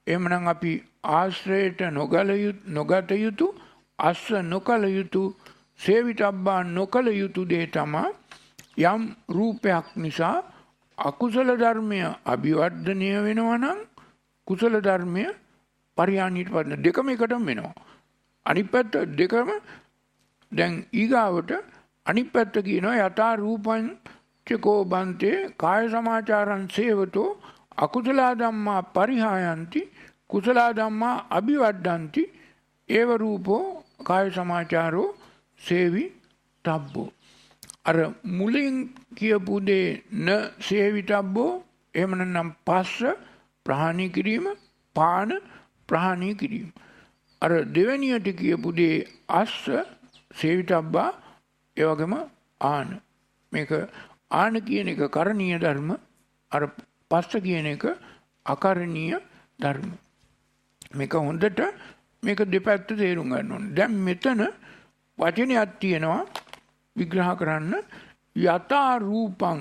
එහෙමනම් අපි ආශ්‍රයට නොගල නොගත යුතු අස්ස නොකල යුතු සේවිතබ්බා නොකල යුතු දේ තමයි යම් රූපයක් නිසා අකුසල ධර්මය අභිවර්ධනය වෙනවා නම් කුසල ධර්මය පරිහානියට පත් දෙකම එකටම වෙනවා. අනිත් පැත්ත දෙකම දැන් ඊගාවට අනිත් පැත්ත කියනවා යථා රූපං චකෝ බන්තේ කාය සමාචාරං සේවතෝ අකුසල ධම්මා පරිහායන්ති කුසල ධම්මා අභිවර්ධන්ති ඒව රූපෝ කාය සමාචාරෝ සේවි තබ්බෝ. අර මුලින් කියපු දේ න සේවිතබ්බෝ එහෙම නැත්නම් පස්ස ප්‍රහාණය කිරීම පාන ප්‍රහාණය කිරීම. අර දෙවෙනියට කියපු දේ අස්ස සේවිතබ්බා ඒ වගේම ආන. මේක ආන කියන එක කරණීය ධර්ම, අර පස්ස කියන එක අකරණීය ධර්ම. මේක හොඳට මේක දෙපැත්ත තේරුම් ගන්න ඕනේ. දැන් මෙතන වචනයක් තියෙනවා විග්‍රහ කරන්න යථා රූපං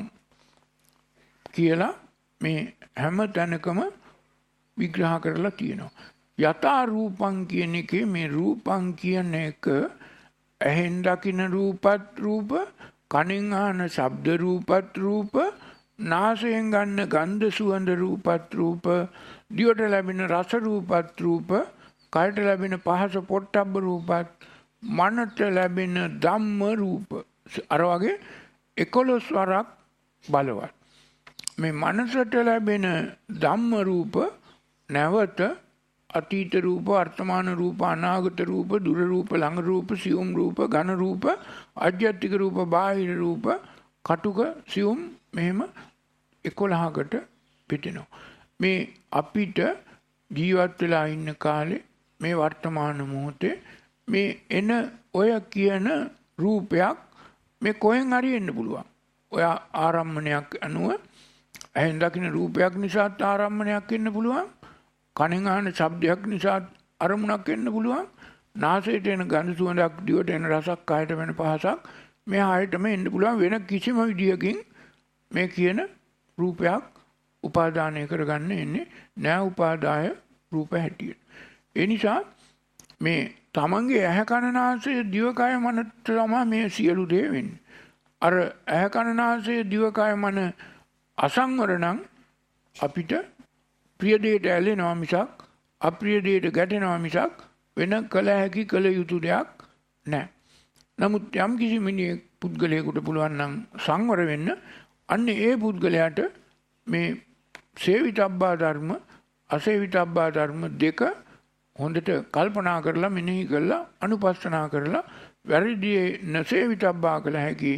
කියලා මේ හැම තැනකම විග්‍රහ කරලා තියෙනවා. යථා රූපං කියන එකේ මේ රූපං කියන එක ඇහෙන් දකින රූපත් රූප, කනෙන් අහන ශබ්ද රූපත් රූප, නාසයෙන් ගන්න ගන්ධ සුවඳ රූපත් රූප, දිවට ලැබෙන රස රූපත් රූප, කයට ලැබෙන පහස පොට්ටබ්බ රූපත්, මනට ලැබෙන ධම්ම රූප. අර වගේ එකොළොස් වරක් බලවත්. මේ මනසට ලැබෙන ධම්ම රූප නැවත අතීත රූප, වර්තමාන රූප, අනාගත රූප, දුර රූප, ළඟ රූප, සියුම් රූප, ඝන රූප, අධ්‍යාත්මික රූප, බාහිර රූප, කටුක සියුම් මෙහෙම එකොළහකට පිටිනවා. මේ අපිට ජීවත් වෙලා ඉන්න කාලේ මේ වර්තමාන මොහොතේ මේ එන ඔය කියන රූපයක් මේ කොහෙන් හරි එන්න පුළුවන්. ඔය ආරම්මණයක් අනුව ඇහෙන් දකින්න රූපයක් නිසා ආරම්මණයක් එන්න පුළුවන්. කනෙන් අහන ශබ්දයක් නිසා අරමුණක් එන්න පුළුවන්. නාසයට එන ගඳ සුවඳක්, දිවට එන රසක්, කයට වෙන පහසක් මේ ආයතම එන්න පුළුවන්. වෙන කිසිම විදියකින් මේ කියන රූපයක් උපාදානය කරගන්න එන්නේ නෑ උපාදාය රූප හැටියට. ඒ නිසා මේ තමන්ගේ ඇහැ කන නාසය දිවකය මන තමයි මේ සියලු දේ වෙන්නේ. අර ඇහැ කන නාසය දිවකය මන අසංවර නම් අපිට ප්‍රිය දෙයට ඇලෙනවා මිසක් අප්‍රිය දෙයට ගැටෙනවා මිසක් වෙන කල හැකි කල යුතු දෙයක් නැහැ. නමුත් යම් කිසි මිනිහෙක් පුද්ගලයෙකුට පුළුවන් නම් සංවර වෙන්න, අන්න ඒ පුද්ගලයාට මේ සේවිතබ්බා ධර්ම අසේවිතබ්බා ධර්ම දෙක හොඳට කල්පනා කරලා මෙනෙහි කරලා අනුපස්සනා කරලා වැරදියේ නොසේවිතබ්බා කළ හැකි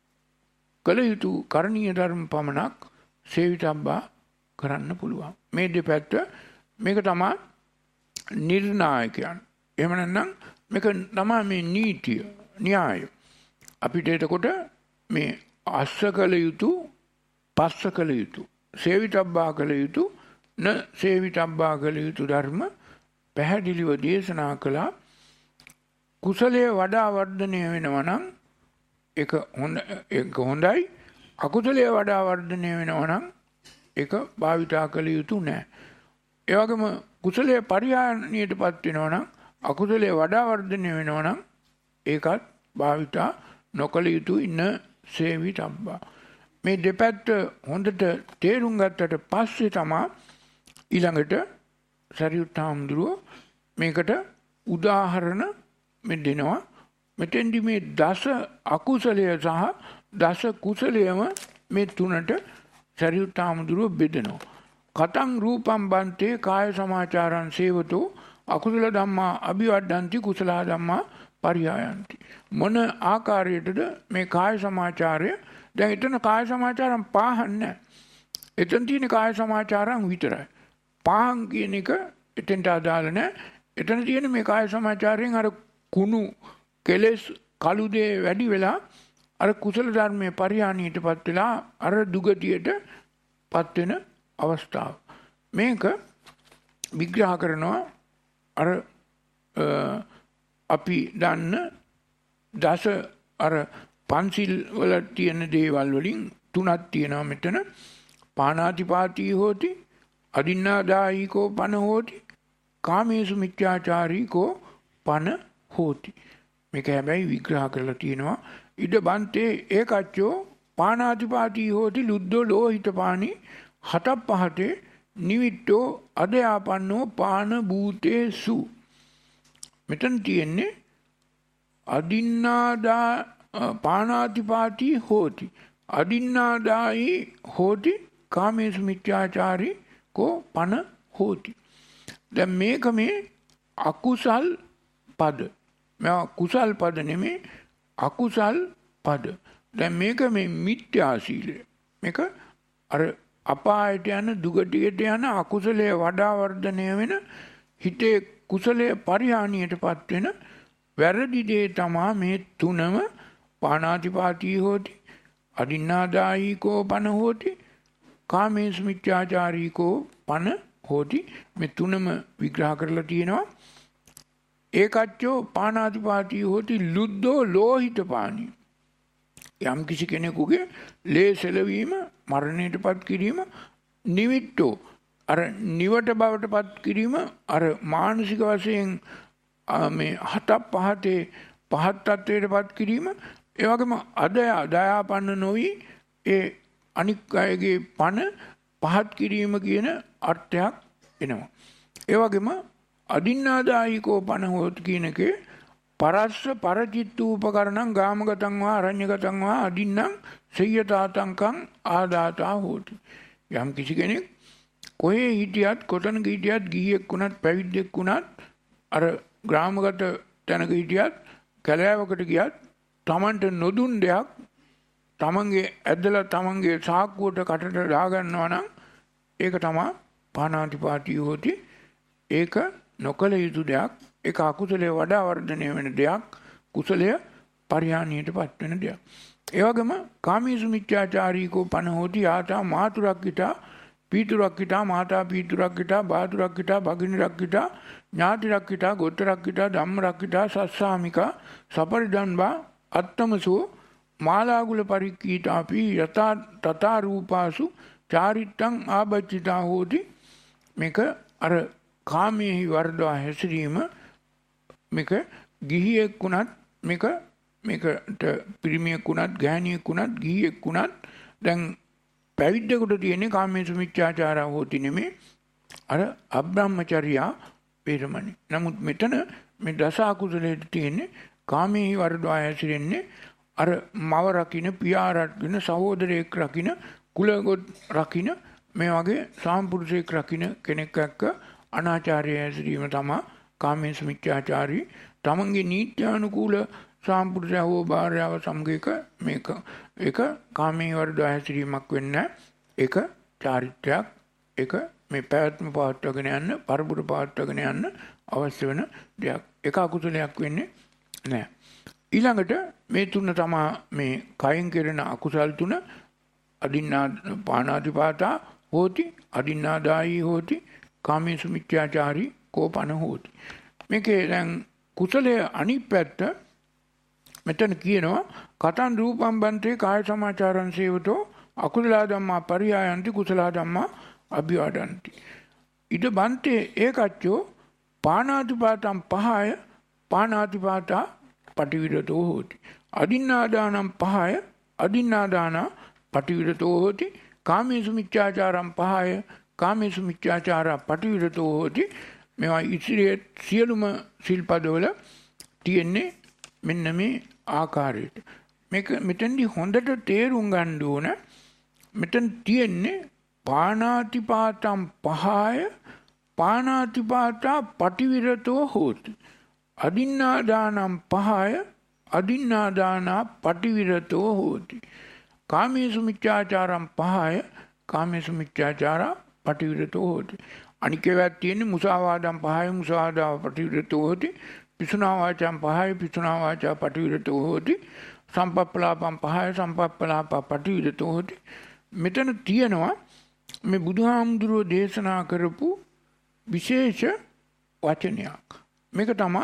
කළ යුතු කරණීය ධර්ම පමණක් සේවිතබ්බා කරන්න පුළුවන්. මේ දෙපැත්ත මේක තමයි නිර්ණායකයන්. එහෙම නැත්නම් මේක තමයි මේ නීතිය, න්‍යාය. අපිට එතකොට මේ අස්ස කළ යුතු, පස්ස කළ යුතු, සේවිතබ්බා කළ යුතු, න සේවිතබ්බා කළ යුතු ධර්ම පැහැදිලිව දේශනා කළා. කුසලයේ වඩා වර්ධනය වෙනවා නම් ඒක හොඳ ඒක හොඳයි. අකුසලයේ වඩා වර්ධනය වෙනවා නම් ඒක භාවිතා කළ යුතු නැහැ. ඒ වගේම කුසලයේ පරිහානියටපත් වෙනවා නම් අකුසලයේ වඩා වර්ධනය වෙනවා නම් ඒකත් භාවිතා නොකළ යුතු ඉන්න සේවිතබ්බා. මේ දෙපැත්ත හොඳට තේරුම් ගත්තට පස්සේ තමයි ඊළඟට සරියුත් හාමුදුරුවෝ මේකට උදාහරණ මෙ දෙනවා. මෙතෙන්දි මේ දස අකුසලය සහ දස කුසලයම මේ තුනට සරියුත් හාමුදුරුවෝ බෙදනවා. කතං රූපම් බන්තේ කාය සමාචාරං සේවතෝ අකුසල ධම්මා අභිවර්ධන්ති කුසල ධම්මා පරිහායන්ති. මොන ආකාරයටද මේ කාය සමාචාරය? දැන් එතන කාය සමාචාරම් පහක් නැහැ. එතන තියෙන කාය සමාචාරම් විතරයි. පහන් කියන එක එතෙන්ට අදාළ නැහැ. එතන තියෙන මේ කාය සමාචාරයෙන් අර කුණු කෙලෙස් කළු දේ වැඩි වෙලා අර කුසල ධර්මයේ පරිහානියටපත් වෙලා අර දුගතියටපත් වෙන අවස්ථාව. මේක විග්‍රහ කරනවා අර අපි දන්න දස අර පන්සිල් වල තියෙන දේවල් වලින් තුනක් තියෙනවා මෙතන. පාණාතිපාතී හෝති, අදින්නාදායීකෝ පන හෝති කාමේසු මිච්ඡාචාරීකෝ පන හෝති. මේක හැබැයි විග්‍රහ කරලා තියෙනවා. ඉද බන්තේ ඒකච්චෝ පානාතිපාතී හෝති ලුද්ධෝ ලෝහිතපානි හතක් පහතේ නිවිට්ටෝ අදයාපන්නෝ පාන භූතේසු. මෙතන තියෙන්නේ අදින්නාදා පානාතිපාතී හෝති අදින්නාදායී හෝති කාමේසු මිච්ඡාචාරී කෝ පන හෝති. දැන් මේක මේ අකුසල් පද. මේ කුසල් පද නෙමේ අකුසල් පද. දැන් මේක මේ මිත්‍යා සීලය. මේක අර අපායට යන දුගතියට යන අකුසලයේ වඩා වර්ධනය වෙන හිතේ කුසලයේ පරිහානියටපත් වෙන වැරදි දේ තමා මේ තුනම පානාතිපාතී හෝති අදින්නාදායීකෝ පන හෝති කාමේසු මිච්ඡාචාරීකෝ පන හෝති. මේ තුනම විග්‍රහ කරලා තියෙනවා. ඒකච්චෝ පානාතිපාතී හෝති ලුද්ධෝ ලෝහිතපානි. යම් කිසි කෙනෙකුගේ ලේ සෙලවීම මරණයටපත් කිරීම නිවිට්ටෝ අර නිවට බවටපත් කිරීම අර මානසික වශයෙන් මේ හතක් පහතේ පහත් තත්වයටපත් කිරීම ඒ වගේම අදය දයාපන්න නොවි ඒ අනික් අයගේ පන පහත් කිරීම කියන අර්ථයක් එනවා. ඒ වගේම අදින්නාදායීකෝ පන හෝති කියන එකේ පරස්ස පරචිත්තූපකරණං ගාමගතං වා අරඤ්‍යගතං වා අදින්නම් සය්‍යතාතංකං ආදාතා හෝති. යම් කිසි කෙනෙක් කොහේ හිටියත් කොතනක හිටියත් ගිහියෙක් වුණත් පැවිද්දෙක් වුණත් අර ග්‍රාමගත තැනක හිටියත් කැලෑවකට ගියත් තමන්ට නොදුන් දෙයක් තමන්ගේ ඇදලා තමන්ගේ සාක්කුවට කටට දාගන්නවා නම් ඒක තමයි පානාතිපාතී හෝති. ඒක නොකල යුතු දෙයක්. ඒක අකුසලයේ වඩා වර්ධනය වෙන දෙයක්. කුසලය පරිහානියටපත් වෙන දෙයක්. ඒ වගේම කාමීසු මිච්ඡාචාරීකෝ පන හෝති ආතා මාතුරක්කිතා පීතුරක්කිතා මාතා පීතුරක්කිතා බාතුරක්කිතා භගිනිරක්කිතා ඥාතිරක්කිතා ගොත්තරක්කිතා ධම්මරක්කිතා සස්සාමිකා සපරිදන්වා අත්තමසෝ මාලාගුල පරික්කීතාපි යතා තථා රූපාසු චාරිත්තං ආබච්චිතා හෝති. මේක අර කාමයේහි වර්ධවා හැසිරීම මේක ගිහියෙක් වුණත් මේක මේකට පිරිමියෙක් වුණත් ගෑණියෙක් වුණත් ගිහියෙක් වුණත් දැන් පැවිද්දෙකුට තියෙන්නේ කාමේසු මිච්ඡාචාරා හෝති නෙමේ අර අබ්‍රහ්මචර්යා වේරමණී. නමුත් මෙතන මේ දස අකුසලයේ තියෙන්නේ කාමයේහි වර්ධවා හැසිරෙන්නේ අර මව රකින්න පියා රකින්න සහෝදරයෙක් රකින්න කුලගොත් රකින්න මේ වගේ සාම්පුරුෂයෙක් රකින්න කෙනෙක් එක්ක අනාචාරය හැසිරීම තමයි කාමේසු මිච්ඡාචාරී. තමන්ගේ නීත්‍යානුකූල සාම්පුරුෂයා හෝ භාර්යාව සමග මේක ඒක කාමයේ වර්ධව හැසිරීමක් වෙන්නේ. ඒක චාරිත්‍රයක්. ඒක මේ පැවැත්ම පවත්වාගෙන යන්න පරපුර පවත්වාගෙන යන්න අවශ්‍ය වෙන දෙයක්. ඒක අකුසලයක් වෙන්නේ නැහැ. ඊළඟට මේ තුන තමයි මේ කයෙන් කෙරෙන අකුසල් තුන අදින්නා පානාතිපාතා හෝති අදින්නාදායී හෝති කාමේසු මිච්ඡාචාරී කෝපන හෝති. මේකේ දැන් කුසලයේ අනිත් පැත්ත මෙතන කියනවා කතං රූපම් බන්තේ කාය සමාචාරං සේවතෝ අකුසල ධම්මා පරියායන්ති කුසල ධම්මා අභිවාදන්ති. ඉද බන්තේ ඒකච්චෝ පානාතිපාතං පහය පානාතිපාතා පටිවිරතෝ හෝති අදින්නාදානම් පහය අදින්නාදාන පටිවිරතෝ හෝති කාමේසු මිච්ඡාචාරං පහය කාමේසු මිච්ඡාචාරා පටිවිරතෝ හෝති. මේවා ඉතිරිය සියලුම සිල්පදවල තියෙන්නේ මෙන්න මේ ආකාරයට. මේක මෙතෙන්දි හොඳට තේරුම් ගන්න ඕන. මෙතන තියෙන්නේ පානාතිපාතං පහය පානාතිපාතා පටිවිරතෝ හෝති අදින්නාදානම් පහය අදින්නාදානා පටිවිරතෝ හෝති කාමේසු මිච්ඡාචාරං පහය කාමේසු මිච්ඡාචාරා පටිවිරතෝ හෝති. අනිකේවත් තියෙන්නේ මුසාවාදම් පහය මුසාවාදා පටිවිරතෝ හෝති පිසුනා වාචාම් පහය පිසුනා වාචා පටිවිරතෝ හෝති සම්පප්පලාපම් පහය සම්පප්පලාපා පටිවිරතෝ හෝති. මෙතන තියෙනවා මේ බුදුහාමුදුරුවෝ දේශනා කරපු විශේෂ වචනයක්. මේක තමයි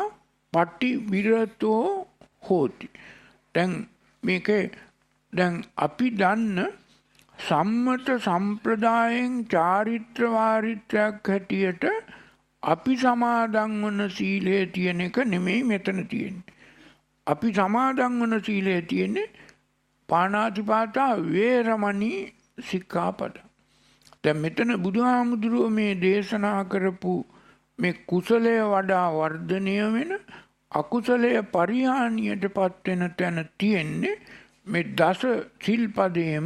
පටිවිරතෝ හෝති. දැන් මේකේ දැන් අපි දන්න සම්මත සම්ප්‍රදායෙන් චාරිත්‍ර වාරිත්‍රයක් හැටියට අපි සමාදන් වන සීලය තියෙන එක නෙමෙයි මෙතන තියෙන්නේ. අපි සමාදන් වන සීලය තියෙන්නේ පාණාතිපාතා වේරමණී සික්ඛාපද. දැන් මෙතන බුදුහාමුදුරුවෝ මේ දේශනා කරපු මේ කුසලය වඩා වර්ධනය වෙන අකුසලය පරිහානියටපත් වෙන තැන තියෙන්නේ මේ දස සිල්පදේම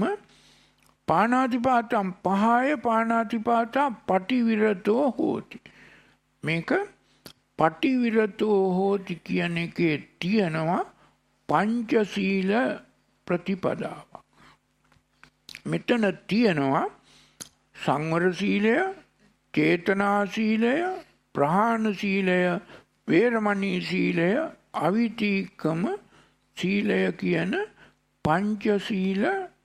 පාණාතිපාතම් පහය පාණාතිපාතා පටිවිරතෝ හෝති. මේක පටිවිරතෝ හෝති කියන එකේ තියෙනවා පංචශීල ප්‍රතිපදාව. මෙතන තියෙනවා සංවර සීලය, චේතනා සීලය, ප්‍රහාණ සීලය, වේරමණී සීලය, අවිතීකම සීලය කියන පංචශීල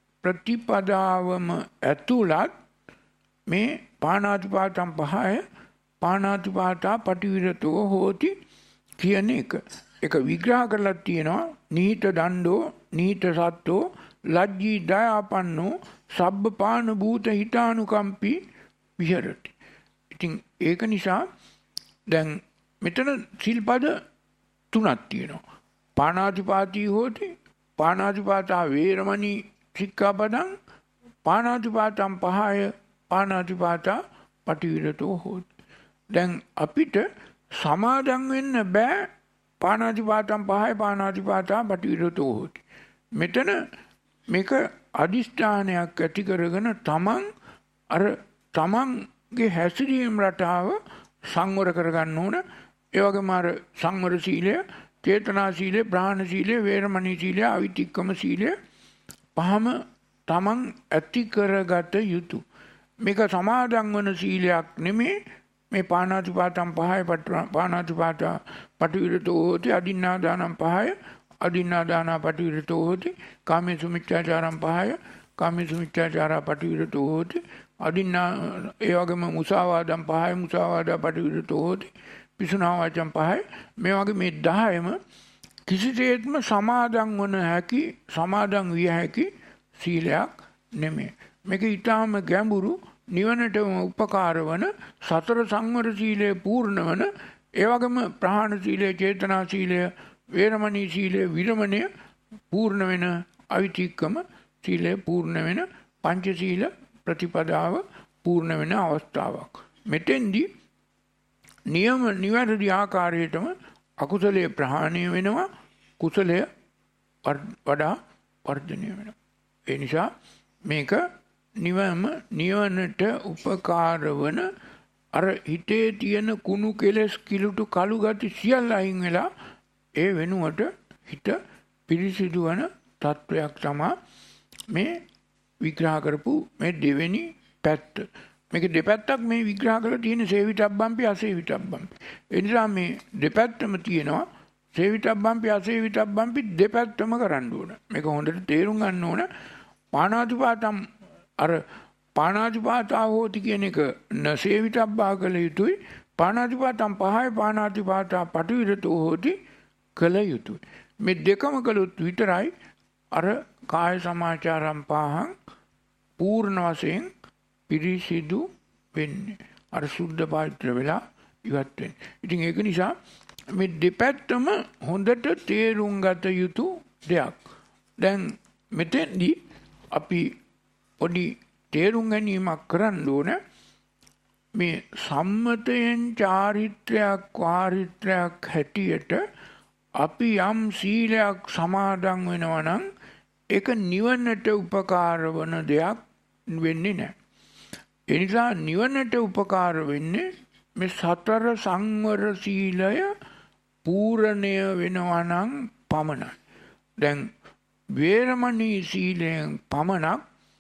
ප්‍රතිපදාවම ඇතුළත් මේ පාණාතිපාතම් පහය පාණාතිපාතා පටිවිරතෝ හෝති කියන එක. එක විග්‍රහ කරලා තියෙනවා නීත දණ්ඩෝ නීත සත්තෝ ලජ්ජී දයාපන්නෝ සබ්බ පාන භූත හිතානුකම්පී විහෙරති. ඉතින් ඒක නිසා දැන් මෙතන සිල්පද තුනක් තියෙනවා. පාණාතිපාතී හෝති, පාණාතිපාතා වේරමණී සික්ඛාපදං, පාණාතිපාතම් පහය පාණාතිපාතා පටිවිරතෝ හෝති. දැන් අපිට සමාදන් වෙන්න බෑ පාණාතිපාතම් පහය පාණාතිපාතා පටිවිරතෝ හෝති. මෙතන මේක අදිෂ්ඨානයක් ඇති කරගෙන තමන් අර තමන්ගේ හැසිරීම රටාව සංවර කරගන්න ඕන. ඒ වගේම අර සංවර සීලය, චේතනා සීලය, ප්‍රාණ සීලය, වේරමණී සීලය, අවිතික්කම සීලය පහම තමන් ඇති කරගත යුතු. මේක සමාදන් වන සීලයක් නෙමේ. මේ පාණාතිපාතම් පහය පාණාතිපාතා පටිවිරතෝ හෝති, අදින්නාදානම් පහය අදින්නාදානා පටිවිරතෝ හෝති, කාමේසු මිච්ඡාචාරම් පහය කාමේසු මිච්ඡාචාරා පටිවිරතෝ හෝති, අදින්නා ඒ වගේම මුසාවාදම් පහය මුසාවාදා පටිවිරතෝ හෝති, පිසුනා වචම් පහය. මේ වගේ මේ දහයම කිසිසේත්ම සමාදන් වන හැකි සමාදන් විය හැකි සීලයක් නෙමෙයි. මේක ඊටාම ගැඹුරු නිවනටම උපකාර වන සතර සංවර සීලය පූර්ණ වන, ඒ වගේම ප්‍රහාණ සීලය, චේතනා සීලය, වේරමණී සීලය, විරමණය පූර්ණ වෙන, අවිතික්කම සීලය පූර්ණ වෙන, පංචශීල ප්‍රතිපදාව පූර්ණ වෙන අවස්ථාවක්. මෙතෙන්දී නියම නිවැරදි ආකාරයටම අකුසලයේ ප්‍රහාණය වෙනවා, කුසලය වඩා වර්ධනය වෙනවා. ඒ නිසා මේක නිවම නිවනට උපකාර වන අර හිතේ තියෙන කුණු කෙලස් කිලුටු කළු ගති සියල්ල අයින් වෙලා ඒ වෙනුවට හිත පිරිසිදු වන තත්වයක් තමයි මේ විග්‍රහ කරපු මේ දෙවෙනි පැත්ත. මේක දෙපැත්තක් මේ විග්‍රහ කරලා තියෙන සේවිතබ්බම්පි අසේවිතබ්බම්පි. ඒ නිසා මේ දෙපැත්තම තියෙනවා. සේවිතබ්බම්පි අසේවිතබ්බම්පි දෙපැත්තම කරන්න ඕන. මේක හොඳට තේරුම් ගන්න ඕන. පාණාතිපාතම් අර පාණාතිපාතා හෝති කියන එක නසේවිතබ්බා කළ යුතුයි. පාණාතිපාතම් පහය පාණාතිපාතා පටිවිරතෝ හෝති කළ යුතුයි. මේ දෙකම කළොත් විතරයි අර කාය සමාචාරම් පහන් පූර්ණ වශයෙන් පිරිසිදු වෙන්නේ. අර සුද්ධ පාත්‍ර වෙලා ඉවත් වෙන්නේ. ඉතින් ඒක නිසා මේ දෙපැත්තම හොඳට තේරුම් ගත යුතු දෙයක්. දැන් මෙතෙන්දී අපි පොඩි තේරුම් ගැනීමක් කරන්න ඕන. මේ සම්මතයෙන් චාරිත්‍රයක් වාරිත්‍රයක් හැටියට අපි යම් සීලයක් සමාදන් වෙනවා නම් ඒක නිවනට උපකාර වන දෙයක් වෙන්නේ නැහැ. ඒ නිසා නිවනට උපකාර වෙන්නේ මේ සතර සංවර සීලය පූර්ණය වෙනවා නම් පමණයි. දැන් වේරමණී සීලයෙන් පමණක්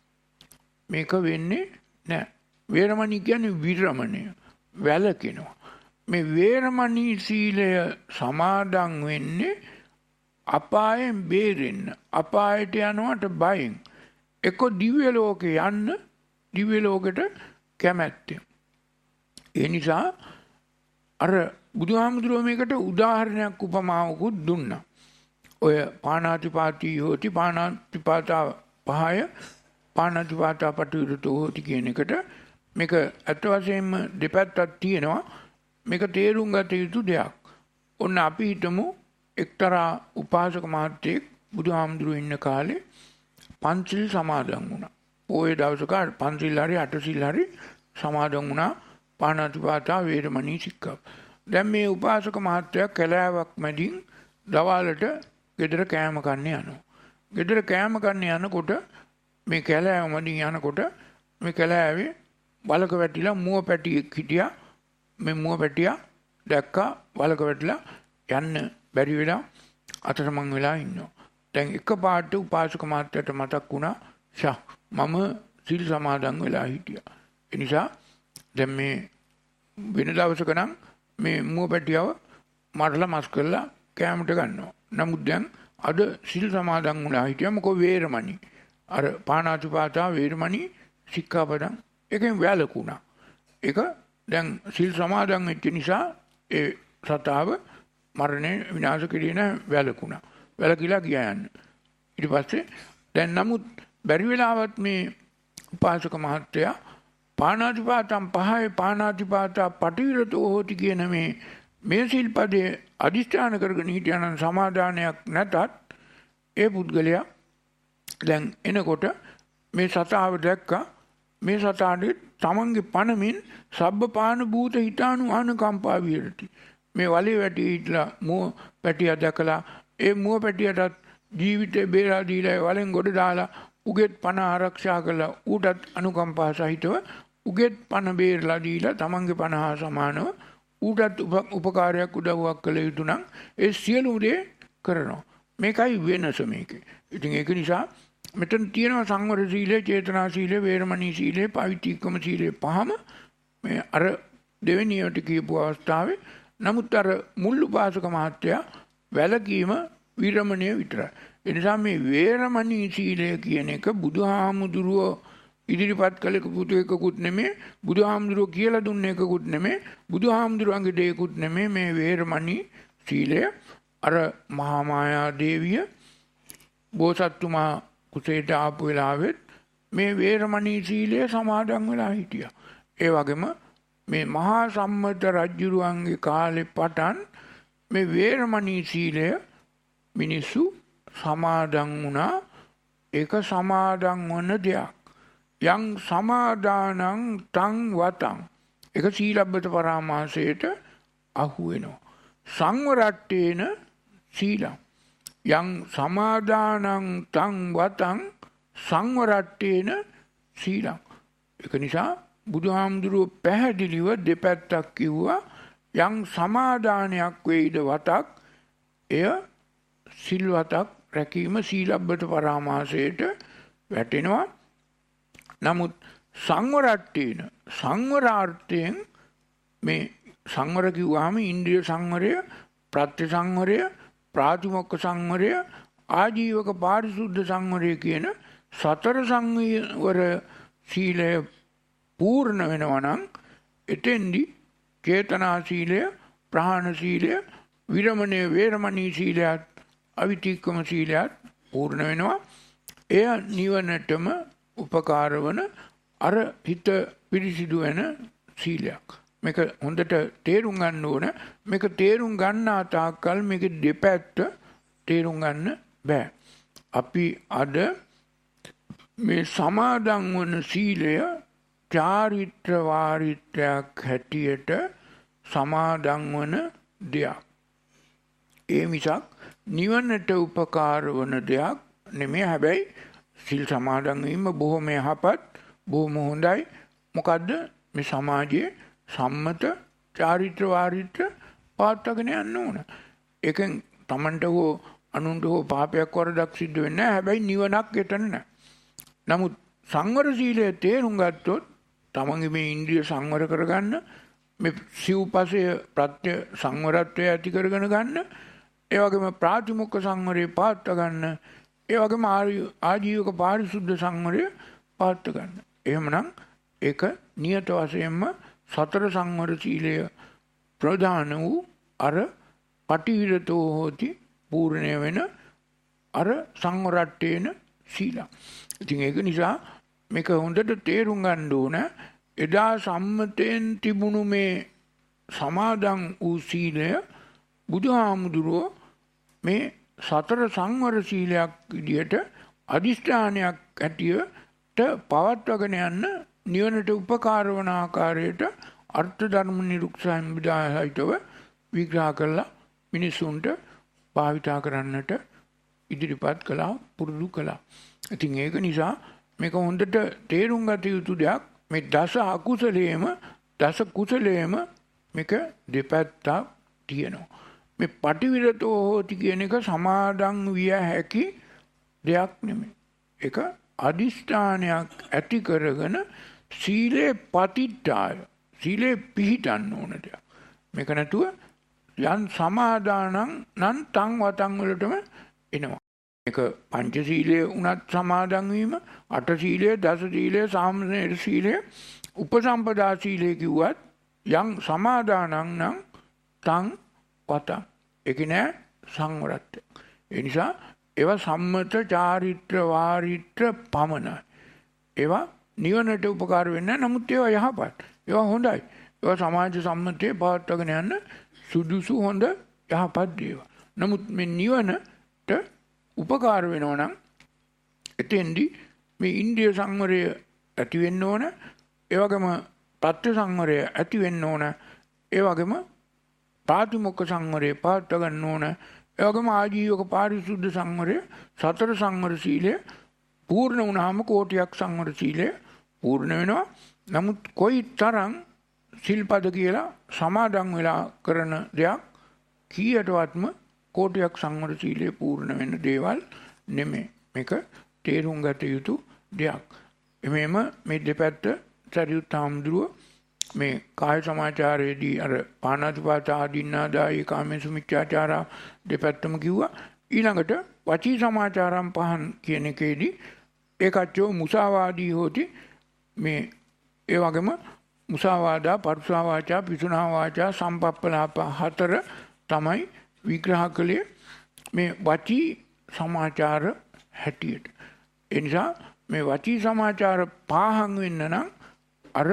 මේක වෙන්නේ නැහැ. වේරමණී කියන්නේ විරමණය, වැළකෙනවා. මේ වේරමණී සීලය සමාදන් වෙන්නේ අපායෙන් බේරෙන්න. අපායට යනවට බයෙන්. එක දිව්‍ය ලෝකේ යන්න, දිව්‍ය ලෝකෙට කැමැත්තෙන්. ඒ නිසා අර බුදුහාමුදුරුවෝ මේකට උදාහරණයක් උපමාවකුත් දුන්නා. ඔය පාණාතිපාතී හෝති පාණාතිපාතා පහය පාණාතිපාතා පටිවිරතෝ හෝති කියන එකට මේක අත් වශයෙන්ම දෙපැත්තක් තියෙනවා. මේක තේරුම් ගත යුතු දෙයක්. ඔන්න අපි හිතමු එක්තරා උපාසක මහත්තයෙක් බුදුහාමුදුරුවෝ ඉන්න කාලේ පන්සිල් සමාදන් වුණා. පොයේ දවසක පන්සිල් හරි අටසිල් හරි සමාදන් වුණා. පාණාතිපාතා වේරමණී සික්ඛා. දැන් මේ උපාසක මහත්තයා කැලෑවක් මැදින් දවාලට ගෙදර කෑම කන්න යනවා. ගෙදර කෑම කන්න යනකොට මේ කැලෑව මැදින් යනකොට මේ කැලෑවේ වලක වැටිලා මුව පැටියෙක් හිටියා. මේ මුව පැටියා දැක්කා වලක වැටිලා යන්න බැරි වෙලා අතරමං වෙලා ඉන්නවා. දැන් එකපාරට උපාසක මහත්තයාට මතක් වුණා ෂා මම සිල් සමාදන් වෙලා හිටියා. ඒ නිසා දැන් මේ වෙන දවසක නම් මේ මුව පැටියව මරලා මස් කරලා කෑමට ගන්නවා. නමුත් දැන් අද සිල් සමාදන් වුණා හිටියා මොකෝ වේරමණී. අර පාණාතිපාතා වේරමණී සික්ඛාපදං එකෙන් වැළකුණා. ඒක දැන් සිල් සමාදන් වෙච්ච නිසා ඒ සතාව මරණය විනාශ කිරීම වැළකුණා. වැළකීලා ගියා යන්න. ඊට පස්සේ දැන් නමුත් බැරි වෙලාවත් මේ උපාසක මහත්තයා පාණාතිපාතම් පහේ පාණාතිපාතා පටිවිරතෝ හෝති කියන මේ මේ සිල්පදයේ අදිෂ්ඨාන කරගෙන හිටියනම් සමාදානයක් නැතත් ඒ පුද්ගලයා දැන් එනකොට මේ සතාව දැක්කා. මේ සතාට තමන්ගේ පණමින් සබ්බපාන භූත හිතානු ආනකම්පා විහෙරති. මේ වලේ වැටි හිටලා මුව පැටිය දැකලා ඒ මුව පැටියටත් ජීවිතේ බේරා දීලා වලෙන් ගොඩ දාලා උගෙත් පණ ආරක්ෂා කළා. ඌටත් අනුකම්පා සහිතව උගෙත් පණ බේරලා දීලා තමන්ගේ පණ හා සමානව ඌටත් උපකාරයක් උදව්වක් කළ යුතු නම් ඒ සියලු දේ කරනවා. මේකයි වෙනස මේකේ. ඉතින් ඒක නිසා මෙතන තියෙනවා සංවර සීලය, චේතනා සීලය, වේරමණී සීලය, පවිත්‍තික්කම සීලය පහම මේ අර දෙවෙනියට කියපු අවස්ථාවේ. නමුත් අර මුල් උපාසක මහත්තයා වැළකීම විරමණය විතරයි. ඒ නිසා මේ වේරමණී සීලය කියන එක බුදුහාමුදුරුවෝ ඉදිරිපත් කළ එකකුත් එකකුත් නෙමෙයි, බුදුහාමුදුරුවෝ කියලා දුන්න එකකුත් නෙමෙයි, බුදුහාමුදුරුවන්ගේ දෙයකුත් නෙමෙයි. මේ වේරමණී සීලය අර මහා මායා දේවිය බෝසත්තුමා කුසේට ආපු වෙලාවෙත් මේ වේරමණී සීලය සමාදන් වෙලා හිටියා. ඒ වගේම මේ මහා සම්මත රජුරුවන්ගේ කාලේ පටන් මේ වේරමණී සීලය මිනිස්සු සමාදන් වුණා. ඒක සමාදන් වන දෙයක්. යං සමාදානං තං වතං. ඒක සීලබ්බත පරාමාසයට අහු වෙනවා. සංවරට්ඨේන සීලං. යං සමාදානං තං වතං සංවරට්ඨේන සීලං. ඒක නිසා බුදුහාමුදුරුවෝ පැහැදිලිව දෙපැත්තක් කිව්වා. යං සමාදානයක් වෙයිද වතක් එය සිල්වතක් රැකීම සීලබ්බත පරාමාසයට වැටෙනවා. නමුත් සංවරට්ඨේන සංවරාර්ථයෙන් මේ සංවර කිව්වාම ඉන්ද්‍රිය සංවරය, ප්‍රත්‍ය සංවරය, ප්‍රාතිමොක්ඛ සංවරය, ආජීවක පාරිශුද්ධ සංවරය කියන සතර සංවර සීලය පූර්ණ වෙනවා නම් එතෙන්දි චේතනා සීලය, ප්‍රහාණ සීලය, විරමණය වේරමණී සීලයත්, අවිතික්කම සීලයත් පූර්ණ වෙනවා. එය නිවනටම උපකාර වන අර හිත පිරිසිදු වෙන සීලයක්. මේක හොඳට තේරුම් ගන්න ඕන. මේක තේරුම් ගන්නා තාක්කල් මේක දෙපැත්ත තේරුම් ගන්න බෑ. අපි අද මේ සමාදන් වන සීලය චාරිත්‍ර වාරිත්‍රයක් හැටියට සමාදන් වන දෙයක්. ඒ මිසක් නිවනට උපකාර වන දෙයක් නෙමෙයි. හැබැයි සිල් සමාදන් වීම බොහොම යහපත්, බොහොම හොඳයි. මොකද්ද මේ සමාජයේ සම්මත චාරිත්‍ර වාරිත්‍ර පාත්තගෙන යන්න ඕන. ඒකෙන් Tamanට හෝ අනුන්ට හෝ පාපයක් වරදක් සිද්ධ වෙන්නේ නැහැ. හැබැයි නිවනක් එතන නැහැ. නමුත් සංවර සීලය තේරුම් ගත්තොත් තමන්ගේ මේ ඉන්ද්‍රිය සංවර කරගන්න, මේ සිව්පසය ප්‍රත්‍ය සංවරත්වය ඇති කරගෙන ගන්න, ඒ වගේම ප්‍රාතිමොක්ඛ සංවරය පාත්ත ගන්න, ඒ වගේම ආජීවක පාරිශුද්ධ සංවරය පාත්ත ගන්න. එහෙමනම් ඒක නියත වශයෙන්ම සතර සංවර සීලය ප්‍රධාන වූ අර පටිවිරතෝ හෝති පූර්ණය වෙන අර සංවරට්ඨේන සීලං. ඉතින් ඒක නිසා මේක හොඳට තේරුම් ගන්න ඕන. එදා සම්මතයෙන් තිබුණු මේ සමාදන් වූ සීලය බුදුහාමුදුරුවෝ මේ සතර සංවර සීලයක් විදියට අදිෂ්ඨානයක් ඇටියට පවත්වාගෙන යන්න නිවනට උපකාර වන ආකාරයට අර්ථ ධර්ම නිරුක්සයන් විදායහිතව විග්‍රහ කළා මිනිසුන්ට භාවිතා කරන්නට ඉදිරිපත් කළා පුරුදු කළා. ඉතින් ඒක නිසා මේක හොඳට තේරුම් ගත යුතු දෙයක්. මේ දස අකුසලයේම දස කුසලයේම මේක දෙපැත්තක් තියෙනවා. මේ පටිවිරතෝ හෝති කියන එක සමාදන් විය හැකි දෙයක් නෙමෙයි. ඒක අදිෂ්ඨානයක් ඇති කරගෙන සීලේ පතිට්ඨාය සීලේ පිහිටන්න ඕන දෙයක්. මේක නැතුව යන් සමාදානං නන් තං වතං වලටම එනවා. මේක පංචශීලයේ උනත් සමාදන් වීම, අට සීලය, දස සීලය, සාමනීර සීලය, උපසම්පදා සීලය කිව්වත් යම් සමාදානං නම් තං වතං. ඒක නෑ සංවරත්වය. ඒ නිසා ඒවා සම්මත චාරිත්‍ර වාරිත්‍ර පමණයි. ඒවා නිවනට උපකාර වෙන්නේ නැහැ. නමුත් ඒවා යහපත්. ඒවා හොඳයි. ඒවා සමාජ සම්මතයේ පවත්වාගෙන යන්න සුදුසු හොඳ යහපත් දේවල්. නමුත් මේ නිවනට උපකාර වෙනවා නම් එතෙන්දී මේ ඉන්ද්‍රිය සංවරය ඇති වෙන්න ඕන. ඒ වගේම ප්‍රත්‍ය සංවරය ඇති වෙන්න ඕන. ඒ වගේම පාතිමොක්ඛ සංවරය පවත්වා ගන්න ඕන. ඒ වගේම ආජීවක පාරිශුද්ධ සංවරය, සතර සංවර සීලය පූර්ණ වුණාම කෝටියක් සංවර සීලය පූර්ණ වෙනවා. නමුත් කොයි තරම් සිල්පද කියලා සමාදන් වෙලා කරන දෙයක් කීයටවත්ම කෝටියක් සංවර සීලය පූර්ණ වෙන දේවල් නෙමෙයි. මේක තේරුම් ගත යුතු දෙයක්. එමෙම මේ දෙපැත්ත සරියුත් හාමුදුරුව මේ කාය සමාචාරයේදී අර පාණාතිපාත ආදීන්නාදායි කාමේසු මිච්ඡාචාරා දෙපැත්තම කිව්වා. ඊළඟට වචී සමාචාරම් පහන් කියන එකේදී ඒකච්චෝ මුසාවාදී හොති. මේ ඒ වගේම මුසාවාදා, පරුසා වාචා, පිසුනා වාචා, සම්පප්පලාප හතර තමයි විග්‍රහ කළේ මේ වචී සමාචාර හැටියට. ඒ නිසා මේ වචී සමාචාර පහන් වෙන්න නම් අර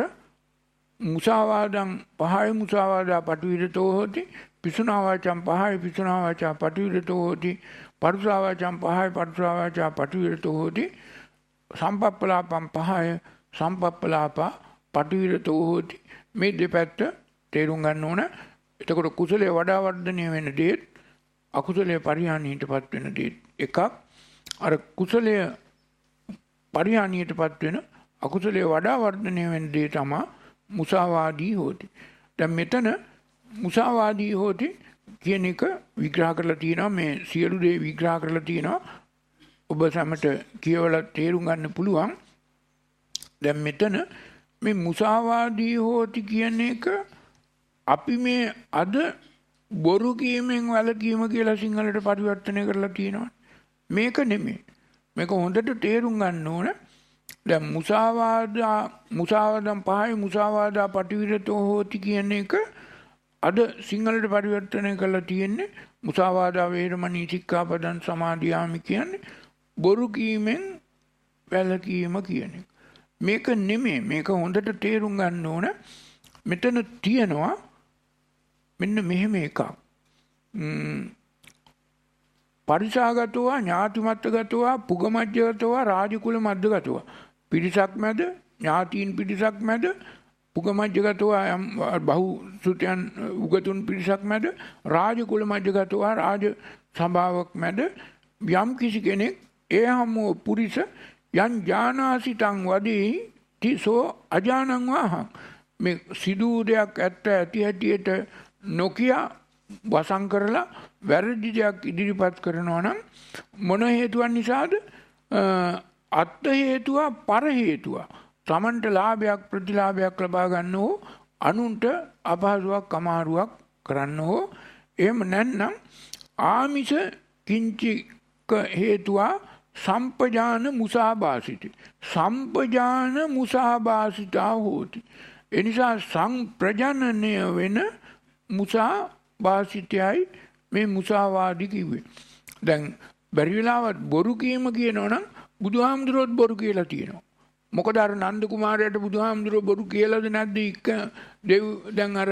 මුසාවාදං පහයි මුසාවාදා පටිවිරතෝ හොති, පිසුනා වාචං පහයි පිසුනා වාචා පටිවිරතෝ හොති, පරුසා වාචං පහයි පරුසා වාචා පටිවිරතෝ හොති, සම්පප්පලාපං පහයි සම්පප්පලාපා පටිවිරතෝ හොති. මේ දෙපැත්ත තේරුම් ගන්න ඕන. එතකොට කුසලයේ වඩා වර්ධනය වෙන දේත් අකුසලයේ පරිහානියටපත් වෙන දේත් එකක්. අර කුසලයේ පරිහානියටපත් වෙන අකුසලයේ වඩා වර්ධනය වෙන දේ තමයි මුසාවාදී හොති. දැන් මෙතන මුසාවාදී හොති කියන එක විග්‍රහ කරලා තියෙනවා. මේ සියලු දේ විග්‍රහ කරලා තියෙනවා. ඔබ සමට කියවලා තේරුම් ගන්න පුළුවන්. දැන් මෙතන මේ මුසාවාදී හොති කියන එක අපි මේ අද බොරු කීමෙන් වැළකීම කියලා සිංහලට පරිවර්තනය කරලා තියෙනවා. මේක නෙමෙයි. මේක හොඳට තේරුම් ගන්න ඕන. දැන් මුසාවාදා මුසාවාදම් පහයි මුසාවාදා පටිවිරතෝ හොති කියන එක අද සිංහලට පරිවර්තනය කරලා තියෙන්නේ මුසාවාදා වේරමණී සික්ඛාපදං සමාදියාමි කියන්නේ බොරු කීමෙන් වැළකීම කියන එක. මේක නෙමෙයි. මේක හොඳට තේරුම් ගන්න ඕන. මෙතන තියෙනවා මෙන්න මෙහෙම එකක්. පරිසාගතව, ඥාතිමත්ගතව, පුගමජ්ජගතව, රාජකුල මද්දගතව. පිරිසක් මැද, ඥාතීන් පිරිසක් මැද, පුගමජ්ජගතව බහු සුතයන් උගතුන් පිරිසක් මැද, රාජකුල මජ්ජගතව රාජ සභාවක් මැද යම් කිසි කෙනෙක් ඒ හමුව පුරිස යන් ඥානාසිතං වදී තිසෝ අජානං වාහං. මේ සිදු දෙයක් ඇත්ත ඇති හැටියට නොකිය වසන් කරලා වැරදි දෙයක් ඉදිරිපත් කරනවා නම් මොන හේතුවක් නිසාද? අත්ත හේතුව, පර හේතුව. තමන්ට ලාභයක් ප්‍රතිලාභයක් ලබා ගන්න හෝ අනුන්ට අපහසුයක් අමාරුවක් කරන්න හෝ එහෙම නැත්නම් ආමිෂ කිංචික හේතුව සම්පජාන මුසාභාසිතේ. සම්පජාන මුසාභාසිතා හෝති. එනිසා සංප්‍රජනනය වෙන මුසා භාසිතයයි මේ මුසාවාදී කිව්වේ. දැන් බැරි වෙලාවත් බොරු කීම කියනවා නම් බුදුහාමුදුරුවෝත් බොරු කියලා තියෙනවා. මොකද අර නන්ද කුමාරයාට බුදුහාමුදුරුවෝ බොරු කියලාද නැද්ද ඉක්ක දෙව් දැන් අර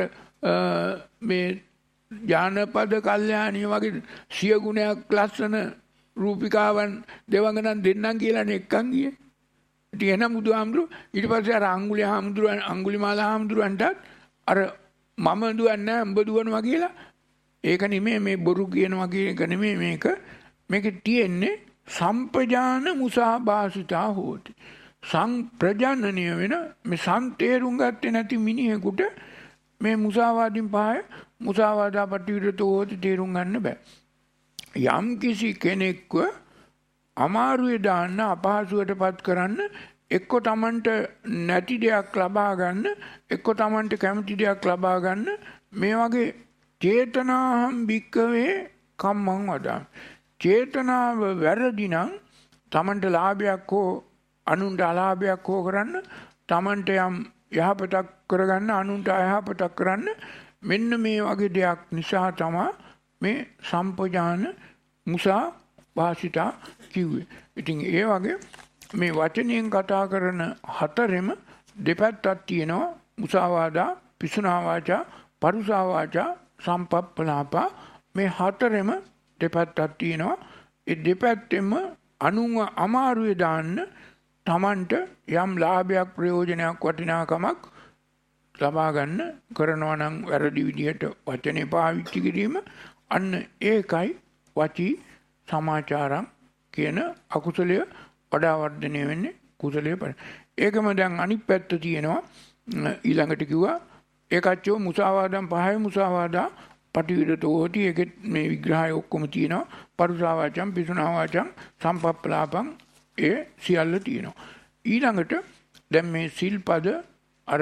මේ ජානපද කල්යාණිය වගේ සිය ගුණයක් ලස්සන රූපිකාවන් දෙවඟනන් දෙන්නම් කියලානේ එක්කන් ගියේ. ඉතින් එහෙනම් බුදුහාමුදුරුවෝ ඊට පස්සේ අර අඟුලි හාමුදුරුවන් අඟුලිමාල හාමුදුරුවන්ටත් අර මම දුවන්නේ උඹ දුවනවා කියලා ඒක නෙමෙයි මේ බොරු කියනවා කියන එක නෙමෙයි මේක මේකේ තියෙන්නේ සම්පජාන මුසාභාසිතා හෝති. සංප්‍රජානනය වෙන මේ සම්තේරුම් ගත්තේ නැති මිනිහෙකුට මේ මුසාවාදින් පහය මුසාවාදා පටිවිරතෝ හෝති තේරුම් ගන්න බෑ. යම් කිසි කෙනෙක්ව අමාරුවේ දාන්න අපහසුවටපත් කරන්න එක්ක තමන්ට නැති දෙයක් ලබා ගන්න එක්ක තමන්ට කැමති දෙයක් ලබා ගන්න මේ වගේ චේතනාහම් භික්කවේ කම්මං වදාමි. චේතනාව වැරදි නම් තමන්ට ලාභයක් හෝ අනුන්ට අලාභයක් හෝ කරන්න තමන්ට යම් යහපතක් කරගන්න අනුන්ට අයහපතක් කරන්න මෙන්න මේ වගේ දෙයක් නිසා තමයි මේ සම්පජාන මුසා භාෂිතා කිව්වේ. ඉතින් ඒ වගේ මේ වචනයෙන් කතා කරන හතරෙම දෙපැත්තක් තියෙනවා. මුසාවාදා, පිසුනා වාචා, පරුසා වාචා, සම්පප්පලාපා මේ හතරෙම දෙපැත්තක් තියෙනවා. ඒ දෙපැත්තෙම අනුන්ව අමාරුවේ දාන්න තමන්ට යම් ලාභයක් ප්‍රයෝජනයක් වටිනාකමක් ලබා ගන්න කරනවා නම් වැරදි විදිහට වචනේ පාවිච්චි කිරීම අන්න ඒකයි වචී සමාචාරම් කියන අකුසලය වඩා වර්ධනය වෙන්නේ කුසලයේ පරිදි. ඒකම දැන් අනිත් පැත්ත තියෙනවා ඊළඟට කිව්වා ඒකච්චෝ මුසාවාදම් පහයි මුසාවාදා පටිවිරතෝ හොති. ඒකෙත් මේ විග්‍රහය ඔක්කොම තියෙනවා. පරුසා වාචම්, පිසුනා වාචම්, සම්පප්පලාපම් ඒ සියල්ල තියෙනවා. ඊළඟට දැන් මේ සිල්පද අර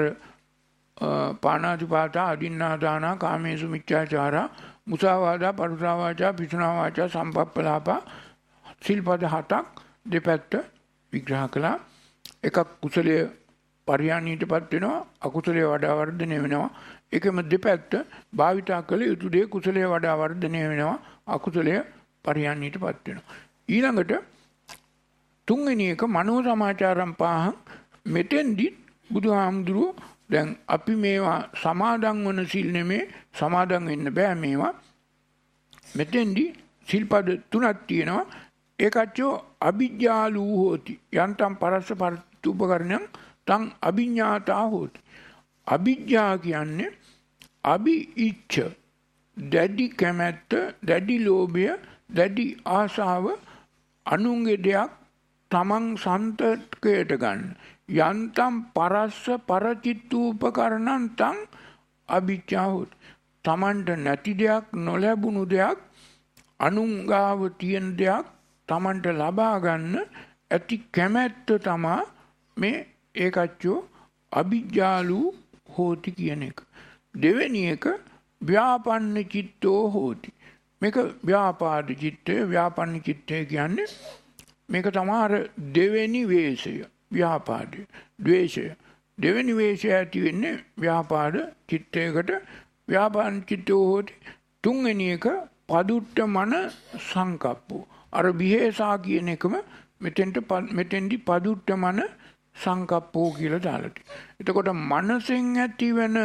පාණාතිපාතා, අදින්නාදානා, කාමේසු මිච්ඡාචාරා, මුසාවාදා, පරුසා වාචා, පිසුනා වාචා, සම්පප්පලාපා සිල්පද හතක් දෙපැත්ත විග්‍රහ කළා. එකක් කුසලයේ පරිහානියටපත් වෙනවා, අකුසලයේ වඩා වර්ධනය වෙනවා. ඒකෙම දෙපැත්ත භාවිතා කළ යුතු දේ කුසලයේ වඩා වර්ධනය වෙනවා, අකුසලයේ පරිහානියටපත් වෙනවා. ඊළඟට තුන්වෙනි එක මනෝ සමාචාරම් පහන්. මෙතෙන්දි බුදුහාමුදුරුවෝ දැන් අපි මේවා සමාදන් වන සිල් නෙමේ, සමාදන් වෙන්න බෑ මේවා. මෙතෙන්දි සිල්පද තුනක් තියෙනවා. ඒකච්චෝ අභිජ්ජාලූ හෝති. යන්තම් පරස්ස පරිතුපකරණං තං අභිඥාතා හෝති. අභිජ්ජා කියන්නේ අභි ඉච්ඡ, දැඩි කැමැත්ත, දැඩි ලෝභය, දැඩි ආශාව අනුන්ගේ දෙයක් තමන් සන්තකයට ගන්න. යන්තම් පරස්ස පරචිත්තූපකරණං තං අභිජ්ජා හෝති. තමන්ට නැති දෙයක්, නොලැබුණු දෙයක්, අනුංගාව තියෙන දෙයක් තමන්ට ලබා ගන්න ඇති කැමැත්ත තමා මේ ඒකච්චෝ අභිජ්ජාලූ හෝති කියන එක. දෙවෙනි එක ව්‍යාපන්න චිත්තෝ හෝති. මේක ව්‍යාපාද චිත්තය. ව්‍යාපන්න චිත්තය කියන්නේ මේක තමයි අර දෙවෙනි වේශය. ව්‍යාපාදය, ද්වේෂය. දෙවෙනි වේශය ඇති වෙන්නේ ව්‍යාපාද චිත්තයකට. ව්‍යාපන්න චිත්තෝ හෝති. තුන්වෙනි එක පදුට්ට මන සංකප්පෝ. අර විහෙසා කියන එකම මෙතෙන්ට මෙතෙන්දි පදුට්ට මන සංකප්පෝ කියලා දාලා තියෙනවා. එතකොට මනසෙන් ඇති වෙන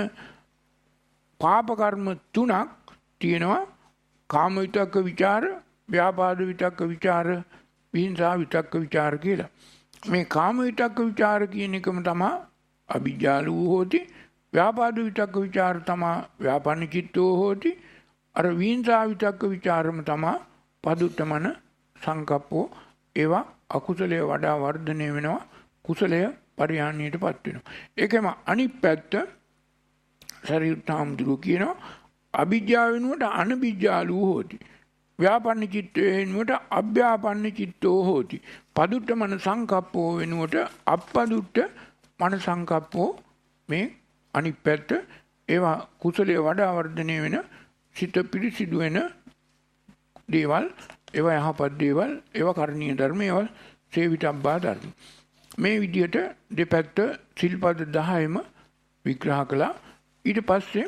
පාප කර්ම තුනක් තියෙනවා. කාම විතක්ක ਵਿਚාර, ව්‍යාපාද විතක්ක ਵਿਚාර, විහිංසා විතක්ක ਵਿਚාර කියලා. මේ කාම විතක්ක ਵਿਚාර කියන එකම තමයි අභිජ්ජාලූ හෝති. ව්‍යාපාද විතක්ක ਵਿਚාර තමයි ව්‍යාපන්න චිත්තෝ හෝති. අර විහිංසා විතක්ක ਵਿਚාරම තමයි පදුට්ටමන සංකප්පෝ. ඒවා අකුසලයේ වඩා වර්ධනය වෙනවා, කුසලය පරිහානියටපත් වෙනවා. ඒකම අනිත් පැත්ත සරියුත් හාමුදුරුවෝ කියනවා අභිජ්ජා වෙනුවට අනභිජ්ජාලූ හෝති. ව්‍යාපන්න චිත්තය වෙනුවට අභ්‍යාපන්න චිත්තෝ හෝති. පදුට්ට මන සංකප්පෝ වෙනුවට අප්පදුට්ට මන සංකප්පෝ. මේ අනිත් පැත්ත ඒවා කුසලයේ වඩා වර්ධනය වෙන, සිත පිරිසිදු වෙන දේවල්, ඒවා යහපත් දේවල්, ඒවා කරණීය ධර්ම, ඒවා සේවිතබ්බා ධර්ම. මේ විදිහට දෙපැත්ත සිල්පද දහයම විග්‍රහ කළා. ඊට පස්සේ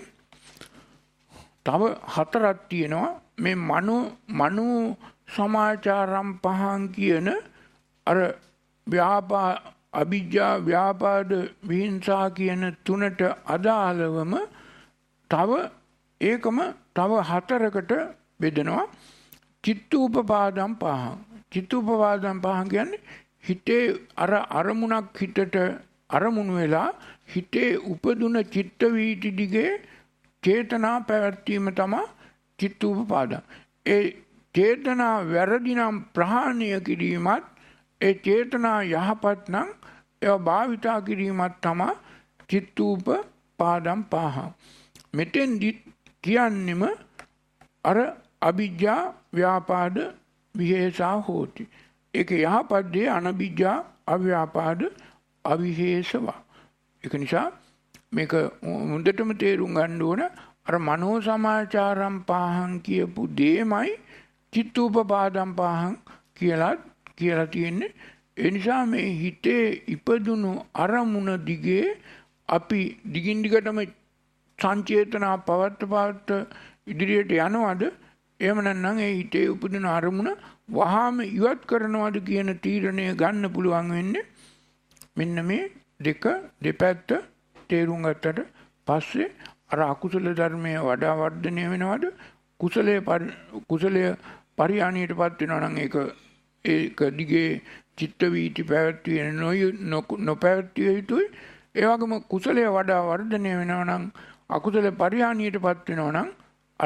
තව හතරක් තියෙනවා. මේ මනෝ මනෝ සමාචාරම් පහන් කියන අර ව්‍යාපා අවිජ්ජා ව්‍යාපාද විහිංසා කියන තුනට අදාළවම තව ඒකම තව හතරකට බෙදනවා. චිත්තූපපාදම් පහන්. චිත්තූපපාදම් පහන් කියන්නේ හිතේ අර අරමුණක් හිතට අරමුණු වෙලා හිතේ උපදුන චිත්ත වීති දිගේ චේතනා පැවැත්වීම තමයි චිත්තූපපාදම්. ඒ චේතනා වැරදි නම් ප්‍රහාණය කිරීමත් ඒ චේතනා යහපත් නම් ඒවා භාවිතා කිරීමත් තමයි චිත්තූපපාදම් පහන්. මෙතෙන්දි කියන්නෙම අර අවිජ්ජා ව්‍යාපාද විහෙසා හෝති. ඒක යහපත් දේ අනවිජ්ජා අව්‍යාපාද අවිහෙසවා. ඒක නිසා මේක හොඳටම තේරුම් ගන්න ඕන. අර මනෝ සමාචාරම් පහන් කියපු දෙයමයි චිත්තූපපාදම් පහන් කියලා කියලා තියෙන්නේ. ඒ නිසා මේ හිතේ ඉපදුණු අරමුණ දිගේ අපි දිගින් දිගටම සංචේතනා පවත්ත පවත්ත ඉදිරියට යනවද? එහෙම නැත්නම් ඒ හිතේ උපදින අරමුණ වහාම ඉවත් කරනවද කියන තීරණය ගන්න පුළුවන් වෙන්නේ මෙන්න මේ දෙක දෙපැත්ත තේරුම් ගත්තට පස්සේ අර අකුසල ධර්මයේ වඩා වර්ධනය වෙනවද? කුසලයේ කුසලයේ පරිහානියටපත් වෙනවා නම් ඒක ඒක දිගේ චිත්ත වීති පැවැත්විය නොපැවැත්විය යුතුයි. ඒ වගේම කුසලයේ වඩා වර්ධනය වෙනවා නම් අකුසල පරිහානියටපත් වෙනවා නම් අර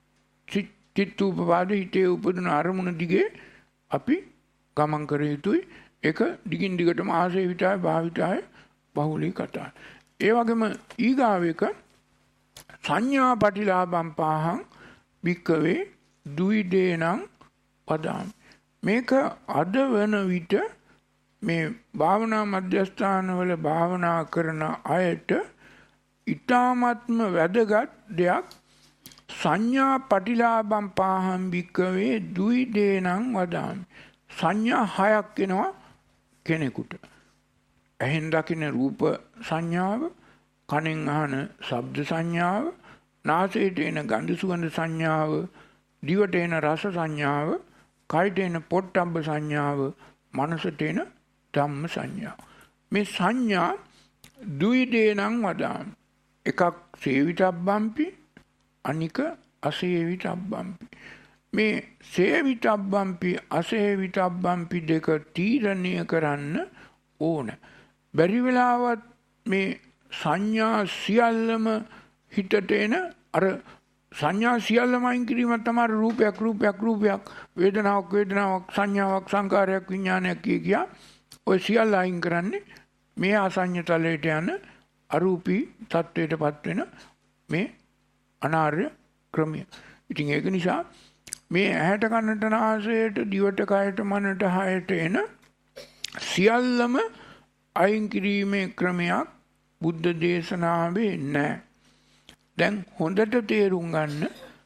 චිත්තූපපාද හිතේ උපදින අරමුණ දිගේ අපි ගමන් කර යුතුයි. ඒක දිගින් දිගටම ආසේ විතයි භාවිතයි බහුලී කතා. ඒ වගේම ඊගාව එක සංඥා පටිලාභම් පහන් වික්කවේ දුයිදේනං පදාමි. මේක අද වෙන විට මේ භාවනා මධ්‍යස්ථානවල භාවනා කරන අයට ඊ타ත්ම වැදගත් දෙයක්. සංඥා පටිලාභම් පහන් වික්කවේ දුයිදේනං වදාමි. සංඥා හයක් එනවා කෙනෙකුට. ඇහෙන් දකින රූප සංඥාව, කනෙන් අහන ශබ්ද සංඥාව, නාසයට එන ගන්ධ සුවඳ සංඥාව, දිවට එන රස සංඥාව, කයට එන පොට්ටම්බ සංඥාව, මනසට එන ධම්ම සංඥාව. මේ සංඥා දුයිදේනං වදාමි. එකක් සේවිතබ්බම්පි, අනික අසේවිතබ්බම්පි. මේ සේවිතබ්බම්පි අසේවිතබ්බම්පි දෙක තීරණය කරන්න ඕන. බැරි වෙලාවත් මේ සංඥා සියල්ලම හිතට එන අර සංඥා සියල්ලම අයින් කිරීම තමයි රූපයක් රූපයක් රූපයක්, වේදනාවක් වේදනාවක්, සංඥාවක් සංකාරයක් විඥානයක් කිය කියා ඔය සියල්ල අයින් කරන්නේ මේ අසඤ්ඤ තලයට යන අරූපී තත්වයටපත් වෙන මේ අනාර්ය ක්‍රමය. ඉතින් ඒක නිසා මේ ඇහැට කනට නාසයට දිවට කයට මනට හයට එන සියල්ලම අයින් කිරීමේ ක්‍රමයක් බුද්ධ දේශනාවේ නැහැ. දැන් හොඳට තේරුම් ගන්න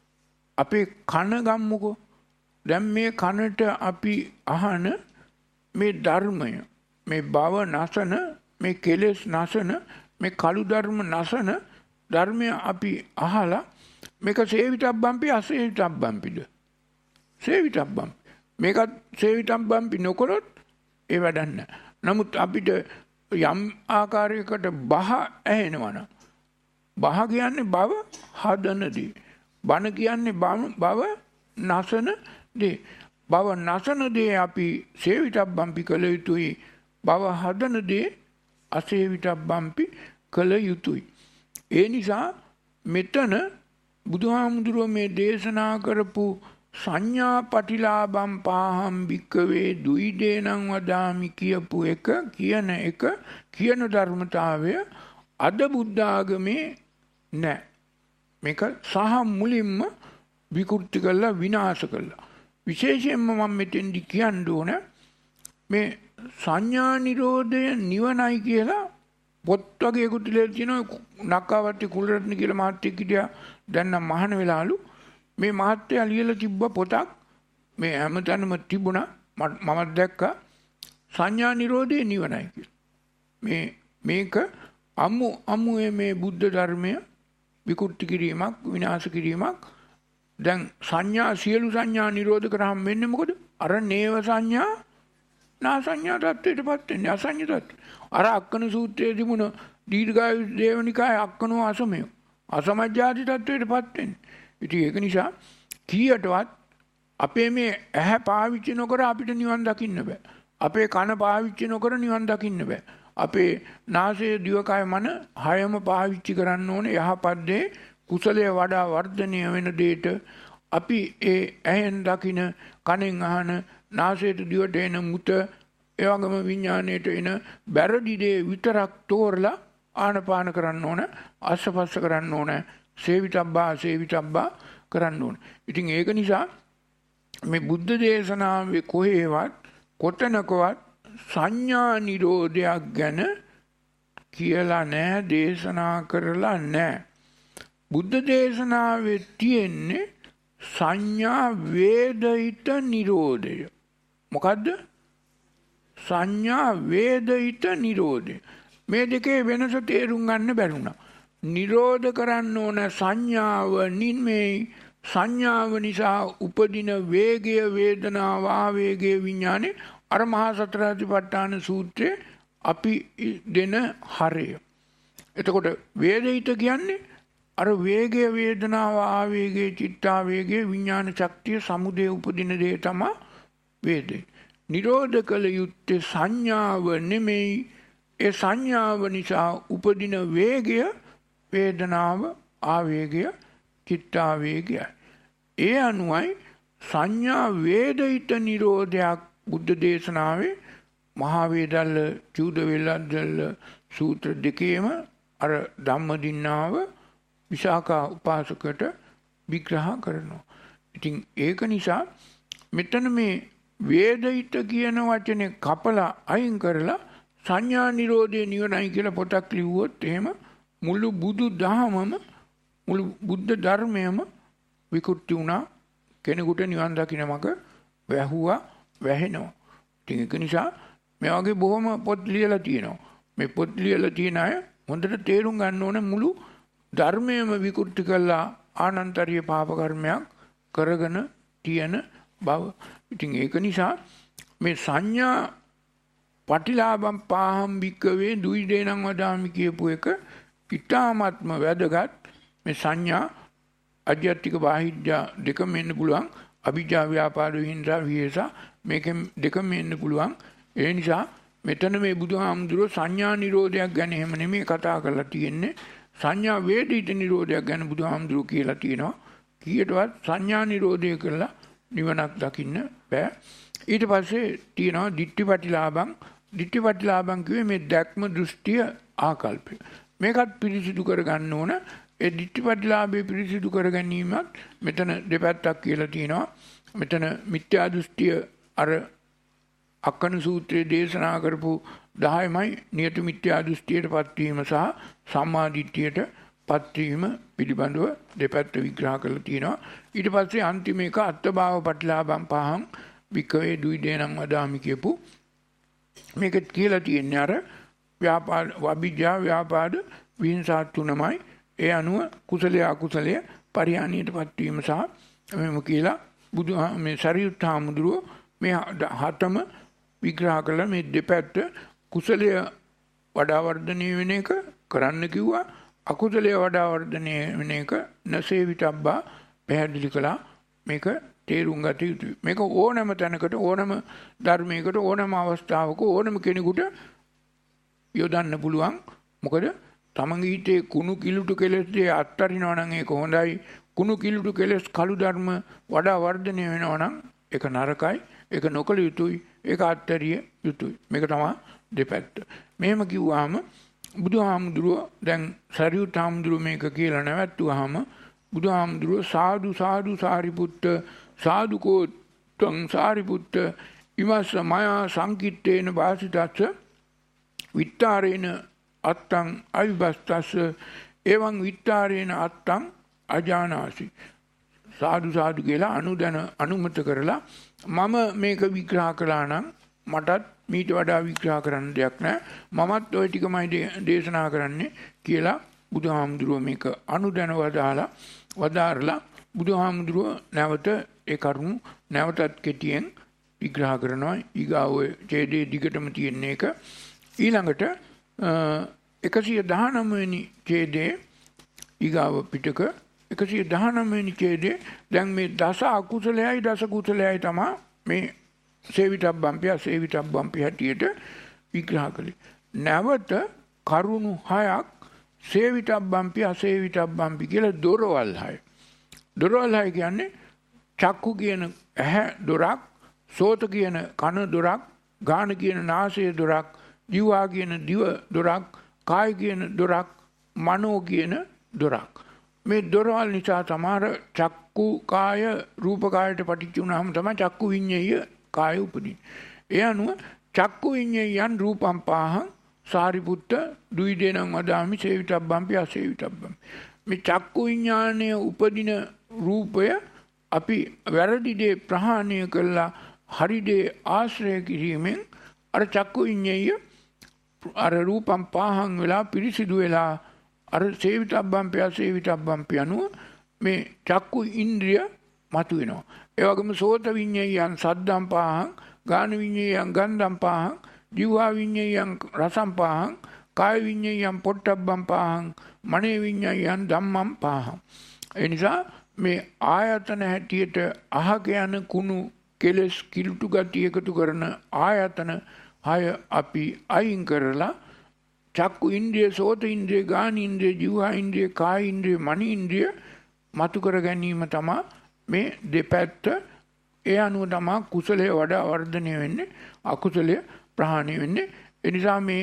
අපේ කන ගම්මුකෝ. දැන් මේ කනට අපි අහන මේ ධර්මය, මේ භව නසන, මේ කෙලෙස් නසන, මේ කළු ධර්ම නසන ධර්මය අපි අහලා මේක සේවිතබ්බම්පි අසේවිතබ්බම්පිද? සේවිතබ්බම්පි. මේකත් සේවිතබ්බම්පි නොකරොත් ඒ වැඩක් නැහැ. නමුත් අපිට යම් ආකාරයකට බහ ඇහෙනවා නම්, බහ කියන්නේ බව හදන දේ. බන කියන්නේ බව නසන දේ. බව නසන දේ අපි සේවිතබ්බම්පි කළ යුතුයි. බව හදන දේ අසේවිතබ්බම්පි කළ යුතුයි. ඒ නිසා මෙතන බුදුහාමුදුරුවෝ මේ දේශනා කරපු සංඥා පටිලාභම් පාහම් භික්කවේ දුයිදේනං වදාමි කියපු එක කියන එක කියන ධර්මතාවය අද බුද්ධ ආගමේ නැහැ. මේක සහ මුලින්ම විකෘති කළා, විනාශ කළා. විශේෂයෙන්ම මම මෙතෙන්දි කියන්න ඕන මේ සංඥා නිරෝධය නිවනයි කියලා පොත් වගේ කුටිලේ තියෙනවා. නක්කාවත්ති කුලරත්න කියලා මහත්තයෙක් හිටියා. දැන් නම් මහාන වෙලාලු. මේ මහත්තයා ලියලා තිබ්බ පොතක් මේ හැමතැනම තිබුණා. මම දැක්කා සංඥා නිරෝධය නිවනයි කියලා. මේ මේක අමු අමුයේ මේ බුද්ධ ධර්මය විකෘති කිරීමක්, විනාශ කිරීමක්. දැන් සංඥා සියලු සංඥා නිරෝධ කරාම වෙන්නේ මොකද? අර නේව සංඥා නාසඤ්ඤා තත්ත්වයටපත් වෙන්නේ අසඤ්ඤ තත්ත්වය. අර අක්කන සූත්‍රයේ තිබුණ දීර්ඝායු දේවනිකාය අක්කනෝ අසමය. අසමජ්ජාති තත්ත්වයටපත් වෙන්නේ. ඉතින් ඒක නිසා කීයටවත් අපේ මේ ඇහැ පාවිච්චි නොකර අපිට නිවන් දකින්න බෑ. අපේ කන පාවිච්චි නොකර නිවන් දකින්න බෑ. අපේ නාසය දිවකය මන හයම පාවිච්චි කරන්න ඕනේ යහපත් දේ කුසලයේ වඩා වර්ධනය වෙන දෙයට අපි ඒ ඇහෙන් දකින කනෙන් අහන නාසයට දිවට එන මුත එවගම විඥාණයට එන බැරදි දේ විතරක් තෝරලා ආනපාන කරන්න ඕන ආස්වාස කරන්න ඕන සේවිතබ්බා සේවිතබ්බා කරන්න ඕන. ඉතින් ඒක නිසා මේ බුද්ධ දේශනාවේ කොහේවත් කොතනකවත් සංඥා නිරෝධයක් ගැන කියලා නැහැ දේශනා කරලා නැහැ. බුද්ධ දේශනාවේ තියෙන්නේ සංඥා වේදිත නිරෝධය. මොකද්ද? සංඥා වේදිත නිරෝධය. මේ දෙකේ වෙනස තේරුම් ගන්න බැරුණා. නිරෝධ කරන්න ඕන සංඥාව නිමේ සංඥාව නිසා උපදින වේගය වේදනාව ආවේගය විඥානේ අර මහා සතරාතිපට්ඨාන සූත්‍රයේ අපි දෙන හරය. එතකොට වේදිත කියන්නේ අර වේගය වේදනාව ආවේගය චිත්තාවේගය විඥාන ශක්තිය සමුදය උපදින දේ තමයි වේදේ. නිරෝධ කළ යුත්තේ සංඥාව නෙමෙයි. ඒ සංඥාව නිසා උපදින වේගය වේදනාව ආවේගය චිත්තාවේගය. ඒ අනුවයි සංඥා වේදිත නිරෝධයක් බුද්ධ දේශනාවේ මහා වේදල්ල චූද වේලද්දල්ල සූත්‍ර දෙකේම අර ධම්මදින්නාව විශාකා උපාසකට විග්‍රහ කරනවා. ඉතින් ඒක නිසා මෙතන මේ වේදිත කියන වචනේ කපලා අයින් කරලා සංඥා නිරෝධේ නිවනයි කියලා පොතක් ලිව්වොත් එහෙම මුළු බුදු දහමම මුළු බුද්ධ ධර්මයම විකෘති වුණා. කෙනෙකුට නිවන් දකින්න මඟ වැහුවා වැහෙනවා. ඉතින් ඒක නිසා මේ වගේ බොහොම පොත් ලියලා තියෙනවා. මේ පොත් ලියලා තියෙන අය හොඳට තේරුම් ගන්න ඕනේ මුළු ධර්මයේම විකෘති කළා ආනන්තරීය පාප කර්මයක් කරගෙන තියෙන බව. ඉතින් ඒක නිසා මේ සංඥා පටිලාභම් පාහම් භික්කවේ දුයි දේනම් වදාමි කියපු එක ඊටාත්ම වැදගත්. මේ සංඥා අධ්‍යාත්මික බාහිද්‍යා දෙකම වෙන්න පුළුවන්. අභිජ්ජා ව්‍යාපාද විහිංසා විහෙසා මේකෙන් දෙකම වෙන්න පුළුවන්. ඒ නිසා මෙතන මේ බුදුහාමුදුරුවෝ සංඥා නිරෝධයක් ගැන එහෙම නෙමෙයි කතා කරලා තියෙන්නේ. සංඥා වේදිත නිරෝධයක් ගැන බුදුහාමුදුරුවෝ කියලා තියෙනවා. කීයටවත් සංඥා නිරෝධය කරලා නිවනක් දකින්න බෑ. ඊට පස්සේ තියෙනවා ditthිපටිලාභං. ditthිපටිලාභං කිව්වේ මේ දැක්ම දෘෂ්ටිය ආකල්පය. මේකත් පිරිසිදු කරගන්න ඕන. ඒ ditthිපටිලාභේ පිරිසිදු කර ගැනීමත් මෙතන දෙපැත්තක් කියලා තියෙනවා. මෙතන මිත්‍යා දෘෂ්ටිය අර අක්කන සූත්‍රයේ දේශනා කරපු දහයමයි නියත මිත්‍යා දෘෂ්ටියටපත් වීම සහ සම්මා දිට්ඨියටපත් වීම පිළිබඳව දෙපැත්ත විග්‍රහ කරලා තියෙනවා. ඊට පස්සේ අන්තිම එක අත්ථභාව පටිලාභම් පහන් විකවේ දුයි දේනම් වදාමි කියපු මේකත් කියලා තියෙන්නේ අර ව්‍යාපාද වබිජ්ජා ව්‍යාපාද විහිංසා තුනමයි. ඒ අනුව කුසලයේ අකුසලයේ පරිහානියටපත් වීම සහ මෙහෙම කියලා බුදු මේ සරියුත් හාමුදුරුවෝ මේ හතම විග්‍රහ කළා. මේ දෙපැත්ත කුසලය වඩා වර්ධනය වෙන එක කරන්න කිව්වා. අකුසලය වඩා වර්ධනය වෙන එක නසේවිතබ්බා පැහැදිලි කළා. මේක තේරුම් ගත යුතුයි. මේක ඕනම තැනකට ඕනම ධර්මයකට ඕනම අවස්ථාවක ඕනම කෙනෙකුට යොදන්න පුළුවන්. මොකද තමන්ගේ හිතේ කුණු කිලුටු කෙලෙස් දෙය අත්තරිනවා නම් ඒක හොඳයි. කුණු කිලුටු කෙලෙස් කළු ධර්ම වඩා වර්ධනය වෙනවා නම් ඒක නරකයි. ඒක නොකළ යුතුයි. ඒක අත්තරිය යුතුයි. මේක තමයි දෙපැත්ත. මෙහෙම කිව්වහම බුදුහාමුදුරුවෝ දැන් සරියුත් හාමුදුරුවෝ මේක කියලා නැවැත්තුවාම බුදුහාමුදුරුවෝ සාදු සාදු සාරිපුත්ත සාදුකෝ තං සාරිපුත්ත ඉමස්ස මයා සංකිට්ඨේන වාසිතස්ස විත්තාරේන අත්තං අවිබස්තස්ස එවං විත්තාරේන අත්තං අජානාසි. සාදු සාදු කියලා අනුදැන අනුමත කරලා මම මේක විග්‍රහ කළා නම් මටත් මීට වඩා විග්‍රහ කරන්න දෙයක් නැහැ. මමත් ওই ටිකමයි දේශනා කරන්නේ කියලා බුදුහාමුදුරුවෝ මේක අනුදැන වදාලා වදාරලා බුදුහාමුදුරුවෝ නැවත ඒ කරුණු නැවතත් කෙටියෙන් විග්‍රහ කරනවා. ඊගාව ඡේදයේ දිගටම තියෙන එක. ඊළඟට එකසිය දහනවය වෙනි ඡේදයේ ඊගාව පිටක එකසිය දහනවය වෙනි ඡේදයේ දැන් මේ දස අකුසලයයි දස කුසලයයි තමයි මේ සේවිතබ්බම්පි අසේවිතබ්බම්පි හැටියට විග්‍රහ කළේ. නැවත කරුණු හයක් සේවිතබ්බම්පි අසේවිතබ්බම්පි කියලා දොරවල් හය. දොරවල් හය කියන්නේ චක්කු කියන ඇහැ දොරක්, සෝත කියන කන දොරක්, ගාන කියන නාසය දොරක්, දිවා කියන දිව දොරක්, කාය කියන දොරක්, මනෝ කියන දොරක්. මේ දොරවල් නිසා තමාර චක්කු කාය රූප කායට පටිච්ච වුණාම තමයි චක්කු විඤ්ඤාය කාය උපදින්නේ. ඒ අනුව චක්කු විඤ්ඤායයන් රූපම් පාහං සාරිපුත්ත දුයිදේනං වදාමි සේවිතබ්බම්පි අසේවිතබ්බම්පි. මේ චක්කු විඤ්ඤාණය උපදින රූපය අපි වැරදි දේ ප්‍රහාණය කළා හරි දේ ආශ්‍රය කිරීමෙන් අර චක්කු විඤ්ඤාය අර රූපම් පාහං වෙලා පිරිසිදු වෙලා අර සේවිතබ්බම්පි අසේවිතබ්බම්පි අනුව මේ චක්කු ඉන්ද්‍රිය මතුවෙනවා. ඒ වගේම සෝත විඤ්ඤායයන් සද්දම් පාහං, ගාන විඤ්ඤායයන් ගන්ධම් පාහං, දිවා විඤ්ඤායයන් රසම් පාහං, කාය විඤ්ඤායයන් පොට්ටබ්බම් පාහං, මනේ විඤ්ඤායයන් ධම්මම් පාහං. ඒ නිසා මේ ආයතන හැටියට අහක යන කුණු කෙලස් කිලුටු ගති එකතු කරන ආයතන හය අපි අයින් කරලා චක්කු ඉන්ද්‍රිය, සෝත ඉන්ද්‍රිය, ගාන ඉන්ද්‍රිය, ජීවා ඉන්ද්‍රිය, කාය ඉන්ද්‍රිය, මන ඉන්ද්‍රිය මතු කර ගැනීම තමයි මේ දෙපැත්ත. ඒ අනුව තමයි කුසලයේ වඩා වර්ධනය වෙන්නේ, අකුසලය ප්‍රහාණය වෙන්නේ. ඒ නිසා මේ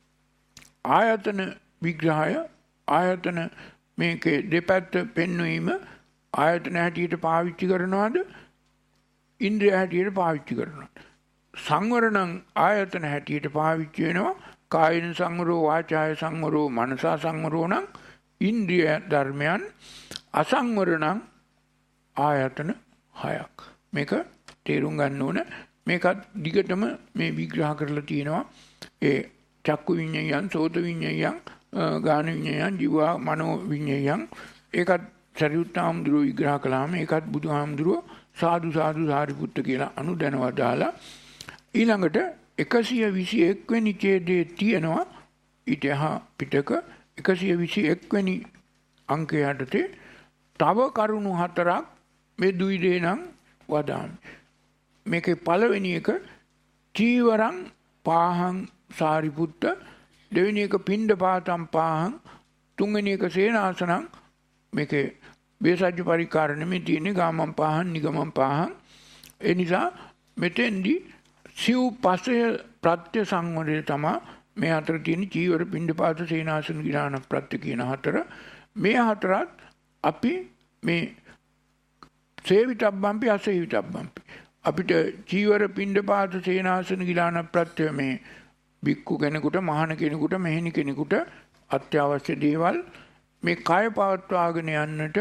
ආයතන විග්‍රහය, ආයතන මේකේ දෙපැත්ත පෙන්වීම ආයතන හැටියට පාවිච්චි කරනවාද ඉන්ද්‍රිය හැටියට පාවිච්චි කරනවාද? සංවරණං ආයතන හැටියට පාවිච්චි වෙනවා. කායන සංවරෝ, වාචාය සංවරෝ, මනසා සංවරෝ නම් ඉන්ද්‍රිය ධර්මයන්. අසංවරණං ආයතන හයක්. මේක තේරුම් ගන්න ඕන. මේකත් දිගටම මේ විග්‍රහ කරලා තියෙනවා. ඒ චක්කු විඤ්ඤායයන්, සෝත විඤ්ඤායයන්, ගාන විඤ්ඤායයන්, ජීවා මනෝ විඤ්ඤායයන්. ඒකත් සරියුත් හාමුදුරුවෝ විග්‍රහ කළාම ඒකත් බුදුහාමුදුරුවෝ සාදු සාදු සාරිපුත්ත කියලා අනුදැනවා දාලා. ඊළඟට එකසිය විසි එක් වෙනි ඡේදයේ තියෙනවා ඊට එහා පිටක එකසිය විසි එක් වෙනි අංකය යටතේ තව කරුණු හතරක් මේ දුයිදේ නම් වදාමි. මේකේ පළවෙනි එක චීවරං පාහං සාරිපුත්ත, දෙවෙනි එක පිණ්ඩපාතං පාහං, තුන්වෙනි එක සේනාසනං. මේකේ බේසජ්ජ පරිකාරණෙ මේ තියෙන්නේ ගාමම් පාහං නිගමම් පාහං. ඒ නිසා මෙතෙන්දී සිව් පසය ප්‍රත්‍ය සංවරය තමයි මේ හතර තියෙන චීවර, පිණ්ඩපාත, සේනාසන, ගිලාන ප්‍රත්‍ය කියන හතර. මේ හතරත් අපි මේ සේවිතබ්බම්පි අසේවිතබ්බම්පි අපිට චීවර, පිණ්ඩපාත, සේනාසන, ගිලාන ප්‍රත්‍ය මේ බික්කු කෙනෙකුට, මහාන කෙනෙකුට, මෙහෙණි කෙනෙකුට අත්‍යවශ්‍ය දේවල් මේ කය පවත්වාගෙන යන්නට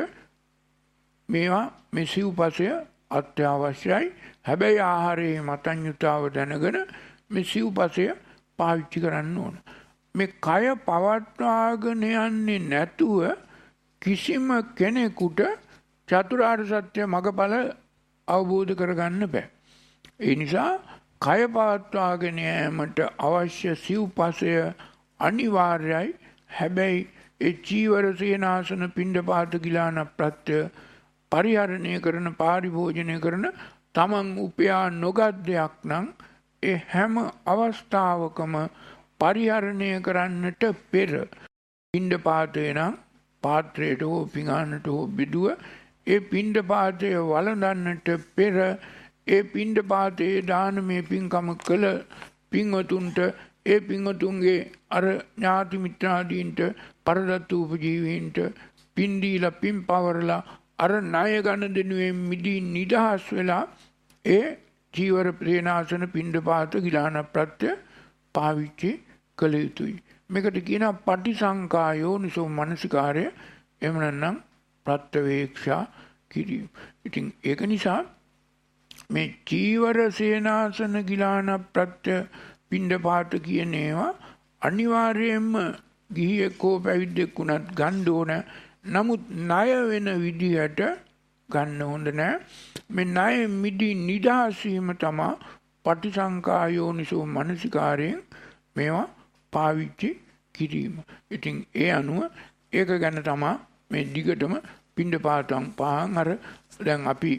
මේවා මේ සිව්පසය අත්‍යවශ්‍යයි. හැබැයි ආහාරයේ මතඤ්‍යතාව දැනගෙන මේ සිව්පසය පාවිච්චි කරන්න ඕන. මේ කය පවත්වාගෙන යන්නේ නැතුව කිසිම කෙනෙකුට චතුරාර්ය සත්‍ය මගඵල අවබෝධ කරගන්න බෑ. ඒ නිසා කය පවත්වාගෙන යාමට අවශ්‍ය සිව්පසය අනිවාර්යයි. හැබැයි ඒ චීවර, සේනාසන, පිණ්ඩපාත, ගිලාන ප්‍රත්‍ය පරිහරණය කරන, පාරිභෝජනය කරන තමන් උපයා නොගත් දෙයක් නම් ඒ හැම අවස්ථාවකම පරිහරණය කරන්නට පෙර පිණ්ඩපාතය නම් පාත්‍රයට හෝ පිඟානට හෝ බෙදුව ඒ පිණ්ඩපාතය වළඳන්නට පෙර ඒ පිණ්ඩපාතයේ දානමය පින්කම කළ පින්වතුන්ට ඒ පින්වතුන්ගේ අර ඥාති මිත්‍රාදීන්ට, පරදත්ත උපජීවීන්ට පින් දීලා පින් පවරලා අර ණය ගන්න දෙනුවෙන් මිදී නිදහස් වෙලා ඒ චීවර, ප්‍රේනාසන, පිණ්ඩපාත, ගිලාන ප්‍රත්‍ය පාවිච්චි කළ යුතුයි. මේකට කියනවා පටිසංකා යෝනිසෝ මනසිකාරය. එහෙම නැත්නම් ප්‍රත්‍යවේක්ෂා කිරීම. ඉතින් ඒක නිසා මේ චීවර, සේනාසන, ගිලාන ප්‍රත්‍ය, පිණ්ඩපාත කියන ඒවා අනිවාර්යයෙන්ම ගිහියෙක් හෝ පැවිද්දෙක් වුණත් ගන්න ඕන. නමුත් ණය වෙන විදිහට ගන්න හොඳ නෑ. මේ ණය මිදී නිදහස් වීම තමයි පටිසංකා යෝනිසෝ මනසිකාරයෙන් මේවා පාවිච්චි කිරීම. ඉතින් ඒ අනුව ඒක ගැන තමයි මේ දිගටම පින්ඩපාතම් පහන් අර දැන් අපි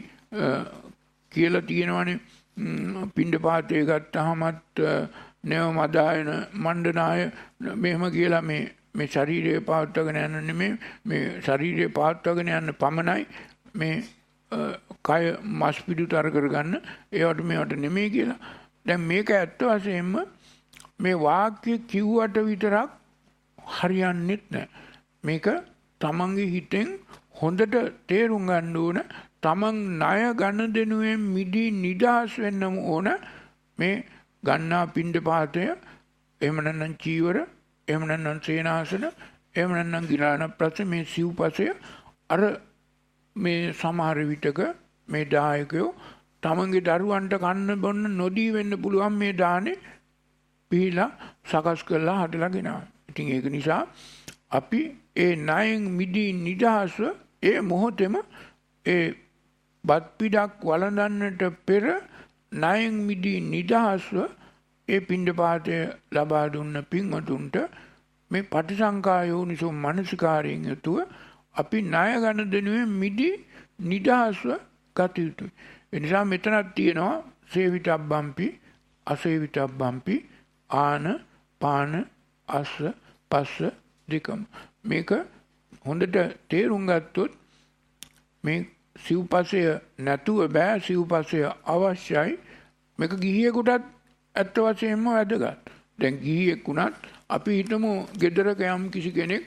කියලා තියෙනවානේ පින්ඩපාතේ ගත්තාමත් නේව මදායන මණ්ඩනාය මෙහෙම කියලා මේ මේ ශරීරය පාත්වගෙන යන නෙමෙයි මේ ශරීරය පාත්වගෙන යන පමණයි මේ කය මස් පිටු තර කරගන්න ඒවට මේවට නෙමෙයි කියලා. දැන් මේක ඇත්ත වශයෙන්ම මේ වාක්‍ය කිව්වට විතරක් හරියන්නේ නැහැ. මේක තමන්ගේ හිතෙන් හොඳට තේරුම් ගන්න ඕන. තමන් ණය ගන්න දෙනුවෙන් මිදී නිදහස් වෙන්න ඕන. මේ ගන්නා පින්ඩපාතය එහෙම නැත්නම් චීවර එහෙම නැත්නම් සේනාසන එහෙම නැත්නම් ගිලාන ප්‍රස මේ සිව්පසය අර මේ සමහර විටක මේ දායකයෝ තමන්ගේ දරුවන්ට කන්න බොන්න නොදී වෙන්න පුළුවන් මේ දානේ පිළිලා සකස් කරලා හදලා ගෙනාවා. ඉතින් ඒක නිසා අපි ඒ ණයෙන් මිදී නිදහස්ව ඒ මොහොතේම ඒ බත් පිටක් වළඳන්නට පෙර ණයෙන් මිදී නිදහස්ව ඒ පින්ඩපාතය ලබා දුන්න පින්වතුන්ට මේ පටිසංකා යෝනිසෝ මනසිකාරයෙන් යුතුව අපි ණය ගන්න දෙනුවෙන් මිදී නිදහස්ව ගත යුතුයි. ඒ නිසා මෙතනක් තියෙනවා සේවිතබ්බම්පි අසේවිතබ්බම්පි ආන පාන අස්ස පස්ස දෙකම. මේක හොඳට තේරුම් ගත්තොත් මේ සිව්පසය නැතුව බෑ සිව්පසය අවශ්‍යයි. මේක ගිහියෙකුටත් ඇත්ත වශයෙන්ම වැදගත්. දැන් ගිහියෙක් වුණත් අපි හිතමු ගෙදරක යම් කිසි කෙනෙක්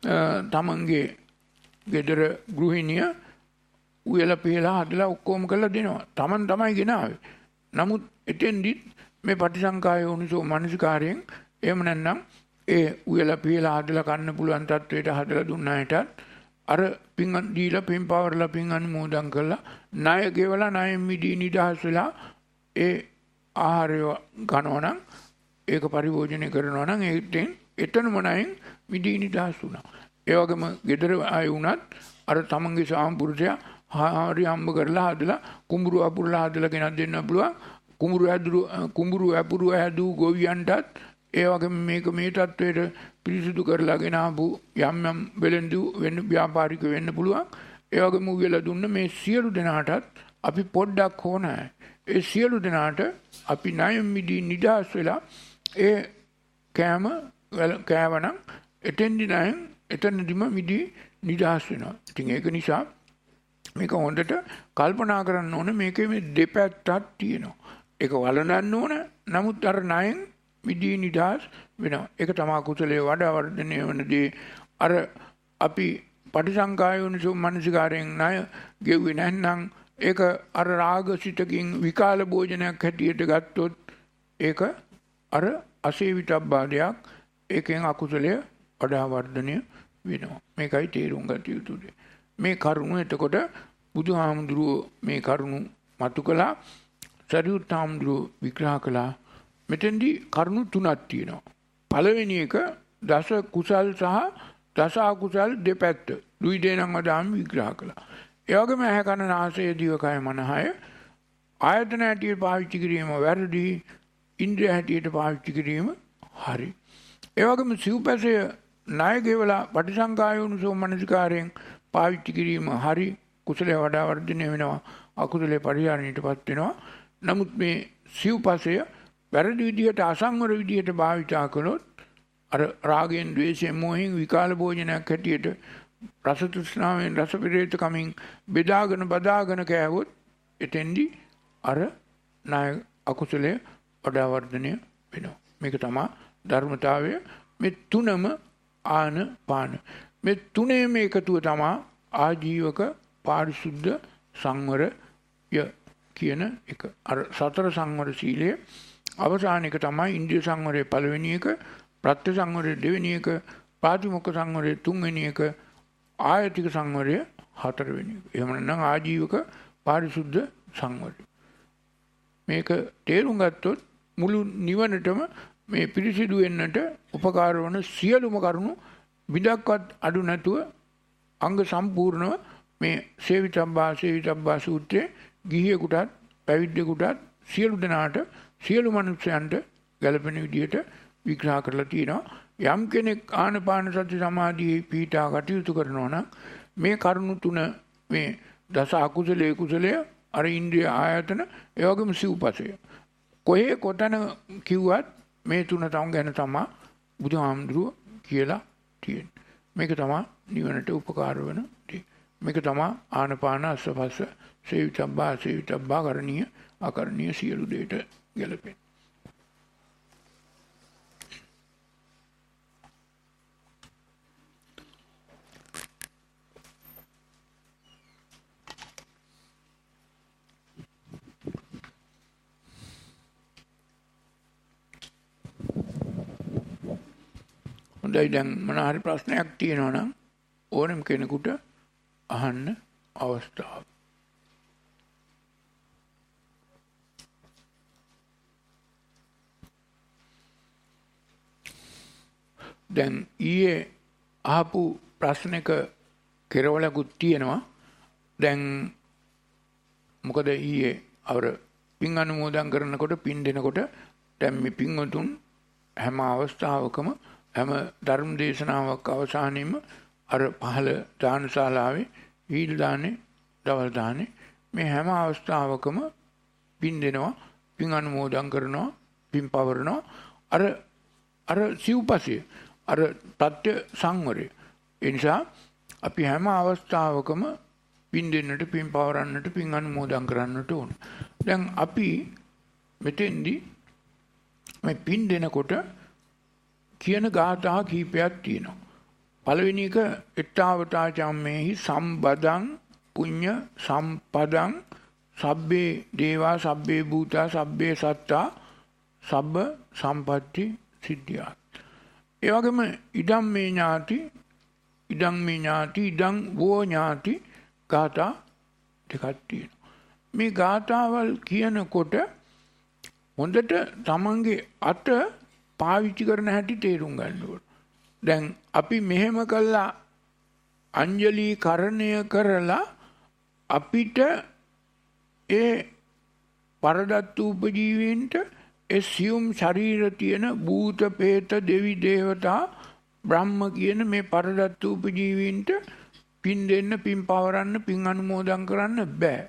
තමන්ගේ ගෙදර ගෘහිණිය උයලා පිහලා හදලා ඔක්කොම කරලා දෙනවා. තමන් තමයි ගෙනාවේ. නමුත් එතෙන්දිත් මේ පටිසංකා යෝනිසෝ මනසිකාරයෙන් එහෙම නැත්නම් ඒ උයලා පිහලා හදලා කන්න පුළුවන් තත්වයට හදලා දුන්නාට අර පින් දීලා පින් පවර්ලා පින් අනුමෝදන් කරලා ණය ගෙවලා ණයෙන් මිදී නිදහස් වෙලා ඒ ආහාරය ගන්නවා නම් ඒක පරිභෝජනය කරනවා නම් ඒකෙන් එතනම ණයෙන් මිදී නිදහස් වුණා. ඒ වගේම ගෙදර ආය වුණත් අර තමන්ගේ සාම්පුරුෂයා හරි හම්බ කරලා හදලා කුඹුරු අපුරලා හදලා ගෙනත් දෙන්න පුළුවන්. කුඹුරු ඇදුරු කුඹුරු අපුරු ඇදු ගොවියන්ටත් ඒ වගේම මේක මේ තත්වයට පිරිසිදු කරලාගෙන ආපු යම් යම් වෙලෙන්දු වෙන්න ව්‍යාපාරික වෙන්න පුළුවන්. ඒ වගේම උයලා දුන්න මේ සියලු දෙනාටත් අපි පොඩ්ඩක් ඕනෑ. ඒ සියලු දෙනාට අපි ණය මිදී නිදහස් වෙලා ඒ කෑම කෑවනම් එතෙන්දි ණයෙන් එතනදිම මිදී නිදහස් වෙනවා. ඉතින් ඒක නිසා මේක හොඳට කල්පනා කරන්න ඕන. මේකේ මේ දෙපැත්තක් තියෙනවා. ඒක වළඳන්න ඕන. නමුත් අර ණයෙන් මිදී නිදහස් වෙනවා. ඒක තමයි කුසලයේ වඩා වර්ධනය වෙනදී අර අපි පටිසංකා යෝනිසෝ මනසිකාරයෙන් ණය ගෙව්වේ නැත්නම් ඒක අර රාගසිතකින් විකාල භෝජනයක් හැටියට ගත්තොත් ඒක අර අසේවිතබ්බාදයක්. ඒකෙන් අකුසලය වඩා වර්ධනය වෙනවා. මේකයි තේරුම් ගත යුතු දේ. මේ කරුණ එතකොට බුදුහාමුදුරුවෝ මේ කරුණ මතු කළා. සරියුත් හාමුදුරුවෝ විග්‍රහ කළා. මෙතෙන්දී කරුණු තුනක් තියෙනවා. පළවෙනි එක දස කුසල් සහ දස අකුසල් දෙපැත්ත දුයි දෙනම දාම් විග්‍රහ කළා. ඒ වගේම ඇහැ කන නාසය දිවකය මනහය ආයතන හැටියට පාවිච්චි කිරීම වැරදි, ඉන්ද්‍රිය හැටියට පාවිච්චි කිරීම හරි. ඒ වගේම සිව්පසය ණය ගෙවලා පටිසංකා යෝනිසෝ මනසිකාරයෙන් පාවිච්චි කිරීම හරි. කුසලයේ වඩා වර්ධනය වෙනවා, අකුසලයේ පරිහරණයටපත් වෙනවා. නමුත් මේ සිව්පසය වැරදි විදිහට අසංවර විදිහට භාවිතා කළොත් අර රාගයෙන් ද්වේෂයෙන් මොහෙන් විකාල භෝජනයක් හැටියට රස තෘෂ්ණාවෙන් රස පෙරේත කමින් බෙදාගෙන බදාගෙන කෑවොත් එතෙන්දි අර ණය අකුසලයේ වඩා වර්ධනය වෙනවා. මේක තමයි ධර්මතාවය. මේ තුනම ආන පාන. මේ තුනේම එකතුව තමයි ආජීවක පාරිශුද්ධ සංවරය කියන එක. අර සතර සංවර සීලය අවසාන එක තමයි ඉන්ද්‍රිය සංවරයේ පළවෙනි එක, ප්‍රත්‍ය සංවරයේ දෙවෙනි එක, පාතිමොක්ඛ සංවරයේ තුන්වෙනි එක, ආයතික සංවරය හතරවෙනි එක. එහෙම නැත්නම් ආජීවක පාරිශුද්ධ සංවරය. මේක තේරුම් ගත්තොත් මුළු නිවනටම මේ පිරිසිදු වෙන්නට උපකාර වන සියලුම කරුණු විදක්වත් අඩු නැතුව අංග සම්පූර්ණව මේ සේවිතබ්බා සේවිතබ්බා සූත්‍රයේ ගිහියෙකුටත් පැවිද්දෙකුටත් සියලු දෙනාට සියලු මනුස්සයන්ට ගැළපෙන විදිහට විග්‍රහ කරලා තියෙනවා. යම් කෙනෙක් ආනාපාන සති සමාධියේ පීඨා කටයුතු කරනවා නම් මේ කරුණු තුන මේ දස අකුසලයේ කුසලය අර ඉන්ද්‍රිය ආයතන ඒ වගේම සිව්පසය කොහේ කොතන කිව්වත් මේ තුන තම ගැන තමයි බුදුහාමුදුරුවෝ කියලා තියෙන්නේ. මේක තමයි නිවනට උපකාර වෙන දේ. මේක තමයි ආනාපාන අස්සපස්ස සේවිතබ්බා සේවිතබ්බා කරණීය අකරණීය සියලු දෙයට ගැලපෙන්නේ. හොඳයි දැන් මොන හරි ප්‍රශ්නයක් තියෙනවා නම් ඕනෙම කෙනෙකුට අහන්න අවස්ථාව. දැන් ඊයේ අහපු ප්‍රශ්නක කෙරවලකුත් තියෙනවා. දැන් මොකද ඊයේ අවර පින් අනුමෝදන් කරනකොට පින් දෙනකොට දැන් මේ පින්වතුන් හැම අවස්ථාවකම හැම ධර්ම දේශනාවක් අවසානයේම අර පහළ දානශාලාවේ වීල් දානේ දවල් දානේ මේ හැම අවස්ථාවකම පින් දෙනවා පින් අනුමෝදන් කරනවා පින් පවරනවා අර අර සිව්පසය අර ප්‍රත්‍ය සංවරය. ඒ නිසා අපි හැම අවස්ථාවකම පින් දෙන්නට පින් පවරන්නට පින් අනුමෝදන් කරන්නට ඕන. දැන් අපි මෙතෙන්දී මේ පින් දෙනකොට කියන ගාථා කීපයක් තියෙනවා. පළවෙනි එක එත්තාවතා චම්මේහි සම්බදං පුඤ්ඤ සම්පදං සබ්බේ දේවා සබ්බේ භූතා සබ්බේ සත්තා සබ්බ සම්පatti සිද්ධියා. ඒ වගේම ඉදම් මේ ඥාති ඉදම් මේ ඥාති ඉදම් වෝ ඥාති ගාථා දෙකක් තියෙනවා. මේ ගාථාවල් කියනකොට හොඳට තමන්ගේ අත පාවිච්චි කරන හැටි තේරුම් ගන්න ඕන. දැන් අපි මෙහෙම කළා අංජලි කරණය කරලා අපිට ඒ පරදත්තු උපජීවීන්ට ඒ සියුම් ශරීර තියෙන භූත ප්‍රේත දෙවි දේවතා බ්‍රහ්ම කියන මේ පරදත්තු උපජීවීන්ට පින් දෙන්න පින් පවරන්න පින් අනුමෝදන් කරන්න බෑ.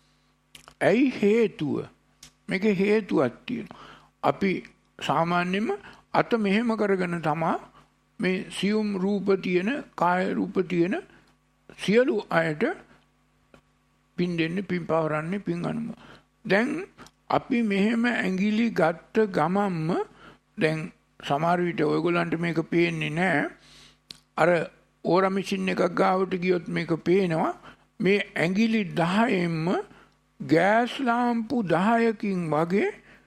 ඇයි හේතුව? මේක හේතුවක් තියෙනවා. අපි සාමාන්‍යයෙන්ම අත මෙහෙම කරගෙන තමයි මේ සියුම් රූප තියෙන කාය රූප තියෙන සියලු අයට පින් දෙන්න පින් පවරන්නේ පින් අනුමෝදන්. දැන් අපි මෙහෙම ඇඟිලි ගත්ත ගමම්ම දැන් සමහර විට ඔයගොල්ලන්ට මේක පේන්නේ නැහැ. අර ඕරා මැෂින් එකක් ගාවට ගියොත් මේක පේනවා. මේ ඇඟිලි දහයෙන්ම ගෑස් ලාම්පු දහයකින් වගේ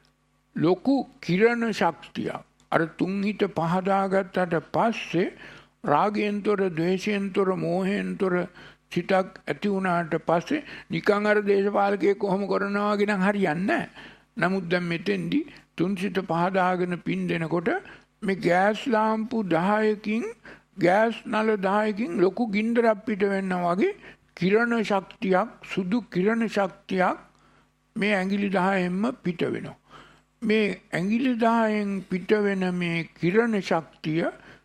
ලොකු කිරණ ශක්තියක් අර තුන් හිත පහදාගත්තට පස්සේ රාගයෙන්තොර ද්වේෂයෙන්තොර මෝහයෙන්තොර සිතක් ඇති වුණාට පස්සේ නිකන් අර දේශපාලකයෙක් කොහොම කරනවා වගේ නම් හරියන්නේ නැහැ. නමුත් දැන් මෙතෙන්දි තුන් සිත පහදාගෙන පින් දෙනකොට මේ ගෑස් ලාම්පු දහයකින් ගෑස් නල දහයකින් ලොකු ගින්දරක් පිට වෙනවා වගේ කිරණ ශක්තියක් සුදු කිරණ ශක්තියක් මේ ඇඟිලි දහයෙන්ම පිට වෙනවා. මේ ඇඟිලි දහයෙන් පිට වෙන මේ කිරණ ශක්තිය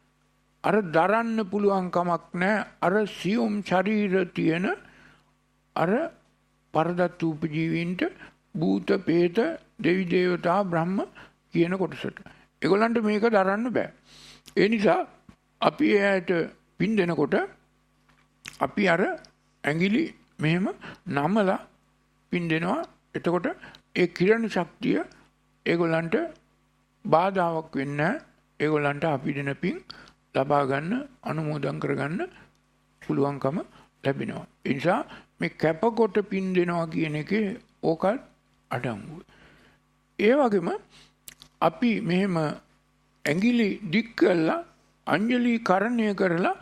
අර දරන්න පුළුවන් කමක් නැහැ. අර සියුම් ශරීර තියෙන අර පරදත්තු උපජීවීන්ට භූත ප්‍රේත දෙවි දේවතා බ්‍රහ්ම කියන කොටසට. ඒගොල්ලන්ට මේක දරන්න බෑ. ඒ නිසා අපි එයාට පින් දෙනකොට අපි අර ඇඟිලි මෙහෙම නමලා පින් දෙනවා. එතකොට ඒ කිරණ ශක්තිය ඒගොල්ලන්ට බාධාවක් වෙන්නේ නැහැ. ඒගොල්ලන්ට අපි දෙන පින් ලබා ගන්න අනුමෝදන් කරගන්න පුළුවන්කම ලැබෙනවා. ඒ නිසා මේ කැපකොට පින් දෙනවා කියන එකේ ඕකත් අඩංගුයි. ඒ වගේම අපි මෙහෙම ඇඟිලි දික් කරලා අංජලි කරණය කරලා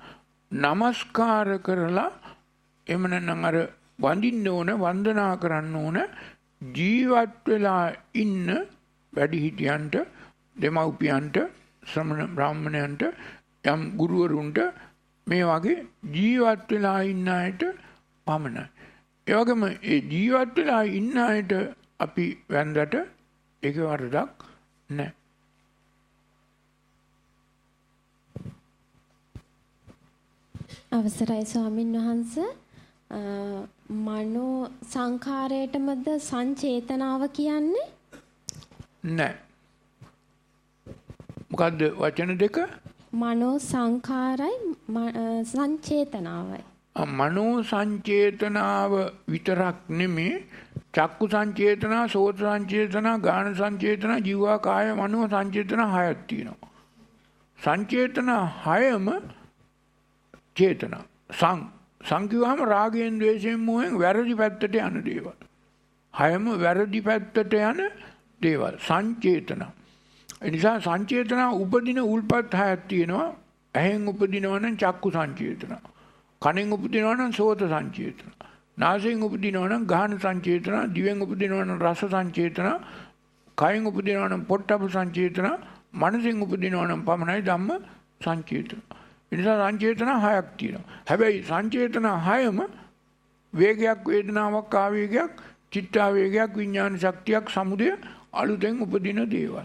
නමස්කාර කරලා එහෙම නැත්නම් අර වඳින්න ඕන වන්දනා කරන්න ඕන ජීවත් වෙලා ඉන්න වැඩිහිටියන්ට දෙමව්පියන්ට ශ්‍රමණ බ්‍රාහ්මණයන්ට යම් ගුරුවරුන්ට මේ වගේ ජීවත් වෙලා ඉන්න අයට පමණයි. ඒ වගේම ඒ ජීවත් වෙලා ඉන්න අයට අපි වැන්දට ඒක වරදක් නැහැ. අවසරයි ස්වාමින් වහන්සේ. මනෝ සංඛාරයටමද සංචේතනාව කියන්නේ? නැහැ. මොකද්ද වචන දෙක? මනෝ සංඛාරයි සංචේතනාවයි. මනෝ සංචේතනාව විතරක් නෙමේ චක්කු සංචේතනා, සෝත සංචේතනා, ගාන සංචේතනා, ජීවා කාය මනෝ සංචේතනා හයක් තියෙනවා. සංචේතන හයම චේතනා. සං සංකියවම රාගයෙන්, ද්වේෂයෙන්, මොහෙන් වැරදි පැත්තට යන දේවල්. හයම වැරදි පැත්තට යන දේවල් සංචේතන. ඒ නිසා සංචේතන උපදින උල්පත් හයක් තියෙනවා. ඇහෙන් උපදිනවා නම් චක්කු සංචේතන. කනෙන් උපදිනවා නම් සෝත සංචේතන. නාසයෙන් උපදිනවා නම් ගාහන සංචේතන. දිවෙන් උපදිනවා නම් රස සංචේතන. කයෙන් උපදිනවා නම් පොට්ටබ්බ සංචේතන. මනසෙන් උපදිනවා නම් පමණයි ධම්ම සංචේතන. ඒ නිසා සංචේතන හයක් තියෙනවා. හැබැයි සංචේතන හයම වේගයක්, වේදනාවක්, ආවේගයක්, චිත්තාවේගයක්, විඥාන ශක්තියක්, සමුදය අලුතෙන් උපදින දේවල්.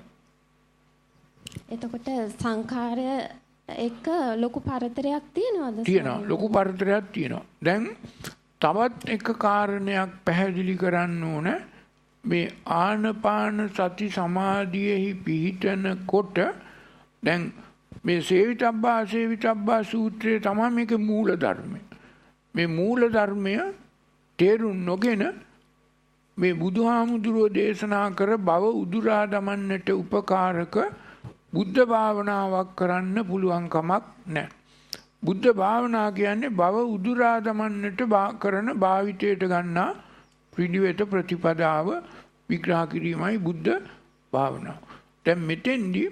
එතකොට සංඛාරය එක ලොකු පරතරයක් තියෙනවද? තියෙනවා. ලොකු පරතරයක් තියෙනවා. දැන් තවත් එක කාරණයක් පැහැදිලි කරන්න ඕන. මේ ආනපාන සති සමාධියෙහි පිහිටනකොට දැන් මේ සේවිතබ්බා අසේවිතබ්බා සූත්‍රයේ තමයි මේකේ මූල ධර්මය. මේ මූල ධර්මය තේරුම් නොගෙන මේ බුදුහාමුදුරුවෝ දේශනා කර බව උදුරා දමන්නට උපකාරක බුද්ධ භාවනාවක් කරන්න පුළුවන් කමක් නැහැ. බුද්ධ භාවනා කියන්නේ බව උදුරා දමන්නට කරන භාවිතයට ගන්නා පිළිවෙත ප්‍රතිපදාව විග්‍රහ කිරීමයි බුද්ධ භාවනාව. දැන් මෙතෙන්දී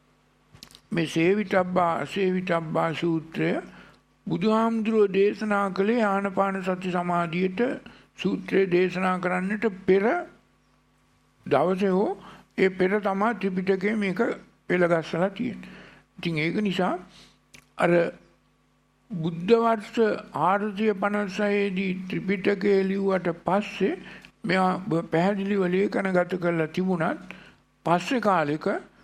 මේ සේවිතබ්බා අසේවිතබ්බා සූත්‍රය බුදුහාමුදුරුවෝ දේශනා කළේ ආනාපාන සති සමාධියට සූත්‍රය දේශනා කරන්නට පෙර දවසේ හෝ ඒ පෙර තමයි ත්‍රිපිටකයේ මේක පෙළගස්සලා තියෙන්නේ. ඉතින් ඒක නිසා අර බුද්ධ වර්ෂ ආරසිය පනසය දී ත්‍රිපිටකය ලිව්වට පස්සේ මෙයා පැහැදිලිව ලේඛනගත කරලා තිබුණත් පස්සේ කාලෙක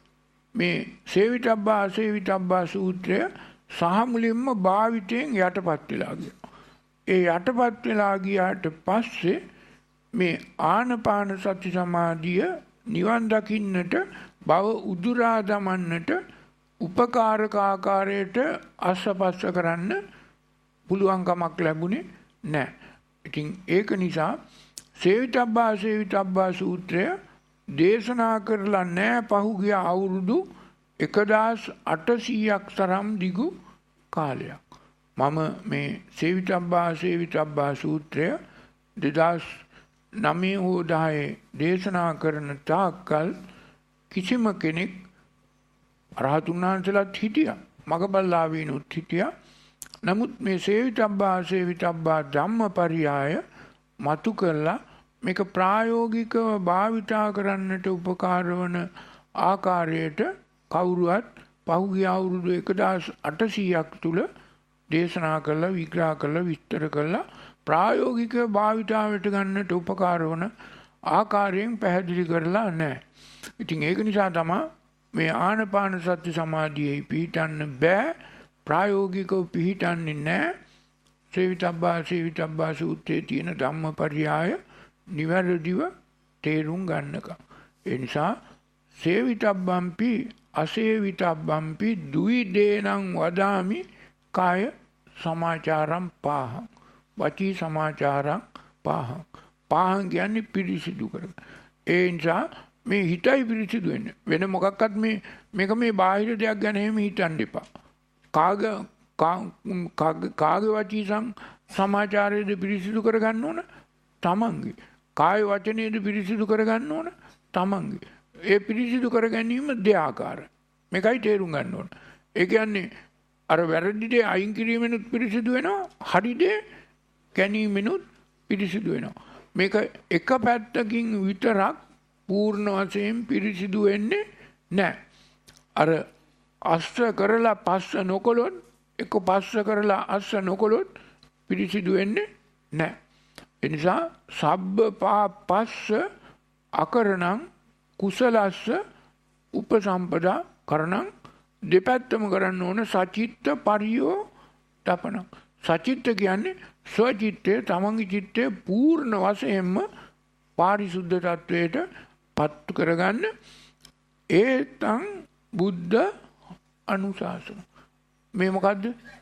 මේ සේවිතබ්බා අසේවිතබ්බා සූත්‍රය සහ මුලින්ම භාවිතයෙන් යටපත් වෙලා ගියා. ඒ යටපත් වෙලා ගියාට පස්සේ මේ ආනාපාන සති සමාධිය නිවන් දකින්නට බව උදුරා දමන්නට උපකාරක ආකාරයට අස්සපස්ස කරන්න පුළුවන් කමක් ලැබුණේ නැහැ. ඉතින් ඒක නිසා සේවිතබ්බා අසේවිතබ්බා සූත්‍රය දේශනා කරලා නැහැ පහුගිය අවුරුදු එකදාස් අටසීයක් තරම් දිගු කාලයක්. මම මේ සේවිතබ්බා අසේවිතබ්බා සූත්‍රය දෙදාස් නවය හෝ දහයේ දේශනා කරන තාක්කල් කිසිම කෙනෙක් රහතුන් වහන්සේලාත් හිටියා. මගබල්ලාවීනුත් හිටියා. නමුත් මේ සේවිතබ්බා අසේවිතබ්බා ධම්මපරියාය මතු කළා මේක ප්‍රායෝගිකව භාවිතා කරන්නට උපකාර වන ආකාරයට කවුරුවත් පහුගිය අවුරුදු එකදාස් අටසීයක් තුල දේශනා කළා, විග්‍රහ කළා, විස්තර කළා ප්‍රායෝගිකව භාවිතාවට ගන්නට උපකාර වන ආකාරයෙන් පැහැදිලි කරලා නැහැ. ඉතින් ඒක නිසා තමයි මේ ආනාපාන සති සමාධියේ පිහිටන්න බෑ, ප්‍රායෝගිකව පිහිටන්නේ නැහැ. සේවිතබ්බා සේවිතබ්බා සූත්‍රයේ තියෙන ධම්මපරියාය නිවැරදිව තේරුම් ගන්නකම්. ඒ නිසා සේවිතබ්බම්පි අසේවිතබ්බම්පි දුයිදේනං වදාමි කාය සමාචාරම් පාහං වචී සමාචාරම් පාහං. පාහං කියන්නේ පිරිසිදු කරගන්න. ඒ නිසා මේ හිතයි පිරිසිදු වෙන්නේ. වෙන මොකක්වත් මේ මේක මේ බාහිර දෙයක් ගැන එහෙම හිතන්න එපා. කාග කාගේ වචී සමාචාරයේද පිරිසිදු කරගන්න ඕන? තමන්ගේ. කාය වචනයේද පිරිසිදු කරගන්න ඕන? තමන්ගේ. ඒ පිරිසිදු කර ගැනීම දෙආකාරයි. මේකයි තේරුම් ගන්න ඕන. ඒ කියන්නේ අර වැරදි දේ අයින් කිරීමෙනුත් පිරිසිදු වෙනවා, හරි දේ ගැනීමෙනුත් පිරිසිදු වෙනවා. මේක එක පැත්තකින් විතරක් පූර්ණ වශයෙන් පිරිසිදු වෙන්නේ නැහැ. අර අස්ස කරලා පස්ස නොකළොත්, එක පස්ස කරලා අස්ස නොකළොත් පිරිසිදු වෙන්නේ නෑ. ඒ නිසා සබ්බ පාපස්ස අකරණං කුසලස්ස උපසම්පදා කරණං දෙපැත්තම කරන්න ඕන සචිත්ත පරියෝ තපනං. සචිත්ත කියන්නේ ස්වචිත්තේ තමන්ගේ චිත්තේ පූර්ණ වශයෙන්ම පාරිශුද්ධ තත්වයට පත්තු කරගන්න. ඒතං බුද්ධ අනුශාසන. මේ මොකද්ද?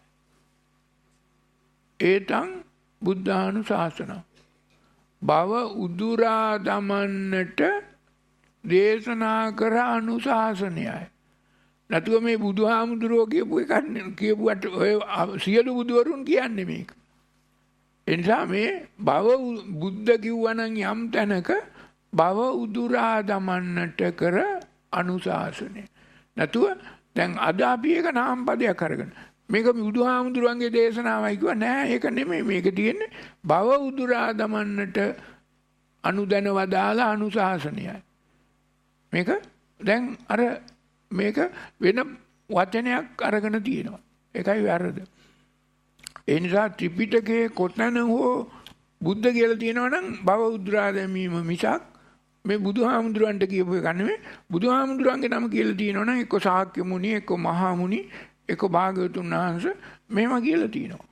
ඒතං බුද්ධානුශාසන. භව උදුරා දමන්නට දේශනා කර අනුශාසනයයි. නැතුව මේ බුදුහාමුදුරුවෝ කියපු එක කියපුවට ඔය සියලු බුදුවරුන් කියන්නේ මේක. ඒ නිසා මේ භව බුද්ධ කිව්වනම් යම් තැනක භව උදුරා දමන්නට කර අනුශාසනය. නැතුව දැන් අද අපි එක නාම පදයක් අරගෙන මේක බුදුහාමුදුරුවන්ගේ දේශනාවයි කිව්වා නෑ ඒක නෙමෙයි මේක තියෙන්නේ භව උදුරා දමන්නට අනුදැන වදාලා අනුශාසනයයි. මේක දැන් අර මේක වෙන වචනයක් අරගෙන තියෙනවා. ඒකයි වැරද්ද. ඒ නිසා ත්‍රිපිටකයේ කොතන හෝ බුද්ධ කියලා තියෙනවා නම් භව උදුරා දැමීම මිසක් මේ බුදුහාමුදුරන්ට කියපු එක නෙමෙයි. බුදුහාමුදුරන්ගේ නම කියලා තියෙනවා නම් එක්ක ශාක්‍ය මුනි එක්ක මහා මුනි එක්ක භාග්‍යවතුන් වහන්සේ මේව කියලා තියෙනවා.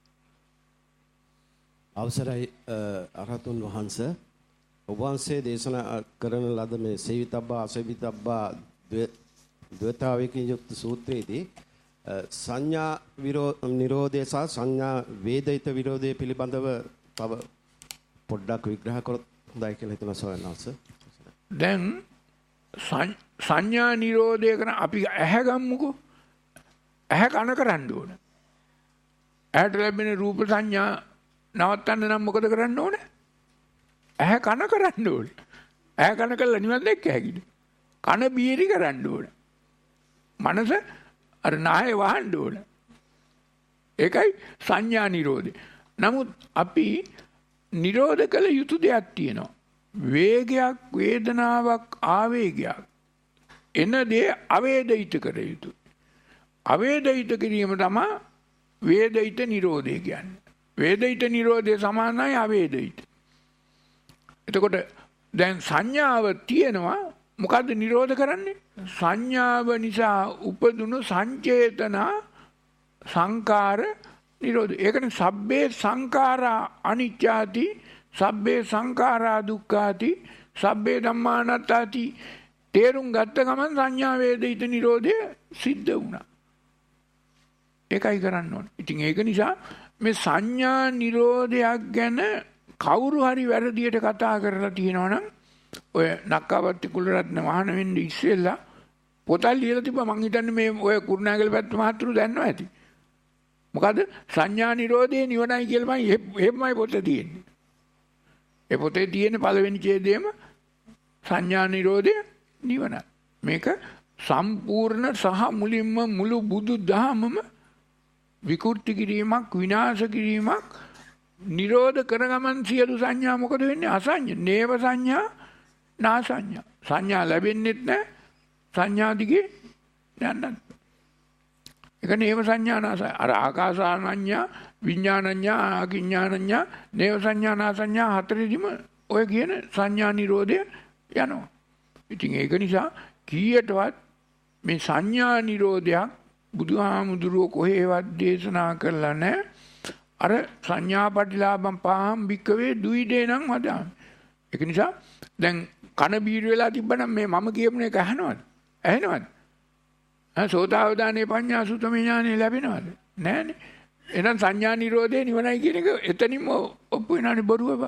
අවසරයි අරහතුන් වහන්සේ ඔබ වහන්සේ දේශනා කරන ලද මේ සේවිතබ්බා අසේවිතබ්බා ද්වේතාවයකින් යුක්ත සූත්‍රයේදී සංඥා නිරෝධය සහ සංඥා වේදිත විරෝධය පිළිබඳව තව පොඩ්ඩක් විග්‍රහ කරොත් හොඳයි කියලා හිතනවා ස්වාමීන් වහන්සේ. දැන් සංඥා නිරෝධය කරන අපි ඇහැ ගමුකෝ. ඇහැ කන කරන්න ඕන. ඇහැට ලැබෙන රූප සංඥා නවත්තන්න නම් මොකද කරන්න ඕන? ඇහැ කන කරන්න ඕන. ඇහැ කන කළා නිවන් දැක්ක හැකිද? කන බීරි කරන්න ඕන. මනස අර නාය වහන්න ඕන. ඒකයි සංඥා නිරෝධය. නමුත් අපි නිරෝධ කළ යුතු දෙයක් තියෙනවා. වේගයක්, වේදනාවක්, ආවේගයක් එන දේ අවේදිත කර යුතුයි. අවේදිත කිරීම තමයි වේදිත නිරෝධය කියන්නේ. වේදිත නිරෝධය සමානයි අවේදිත. එතකොට දැන් සංඥාව තියෙනවා මොකද්ද නිරෝධ කරන්නේ? සංඥාව නිසා උපදුණු සංචේතනා සංකාර නිරෝධ. ඒකනේ සබ්බේ සංඛාරා අනිච්චාති සබ්බේ සංඛාරා දුක්ඛාති සබ්බේ ධම්මානාත්තාති. තේරුම් ගත්ත ගමන් සංඥා වේදිත නිරෝධය සිද්ධ වුණා. ඒකයි කරන්න ඕනේ. ඉතින් ඒක නිසා මේ සංඥා නිරෝධයක් ගැන කවුරු හරි වැරදියට කතා කරලා තියෙනවා නම් ඔය නක්කාවත්ති කුලරත්න මහාන වෙන්නේ ඉස්සෙල්ලා පොතක් ලියලා තිබ්බා. මං හිතන්නේ මේ ඔය කුරුණෑගල පැත්ත මහතුරු දන්නවා ඇති. මොකද සංඥා නිරෝධයේ නිවනයි කියලා මම එහෙමයි පොතේ තියෙන්නේ. ඒ පොතේ තියෙන පළවෙනි ඡේදයේම සංඥා නිරෝධය නිවනයි. මේක සම්පූර්ණ සහ මුලින්ම මුළු බුදු දහමම විකෘති කිරීමක් විනාශ කිරීමක් නිරෝධ කරගමන් සියලු සංඥා මොකද වෙන්නේ? අසංඥ නේව සංඥා නා සංඥා. සංඥා ලැබෙන්නෙත් නැහැ. සංඥා දිගේ යන්නත්. ඒක නේව සංඥා නා සංඥා. අර ආකාසානඤ්ඤා විඥානඤ්ඤා අකිඥානඤ්ඤා නේව සංඥා නා සංඥා හතරෙදිම ඔය කියන සංඥා නිරෝධය යනවා. ඉතින් ඒක නිසා කීයටවත් මේ සංඥා නිරෝධයක් බුදුහාමුදුරුවෝ කොහේවත් දේශනා කරලා නැහැ. අර සංඥා පටිලාභම් පහම් භික්කවේ දුයිදේ නම් වදාන. ඒක නිසා දැන් කන බීර වෙලා තිබ්බනම් මේ මම කියපු එක අහනවද? ඇහෙනවද? ආ සෝතාවදානේ පඤ්ඤා සුතම ඥානෙ ලැබෙනවද? නැහැනේ. එහෙනම් සංඥා නිරෝධේ නිවනයි කියන එක එතනින්ම ඔප්පු වෙනානේ බොරුව බා.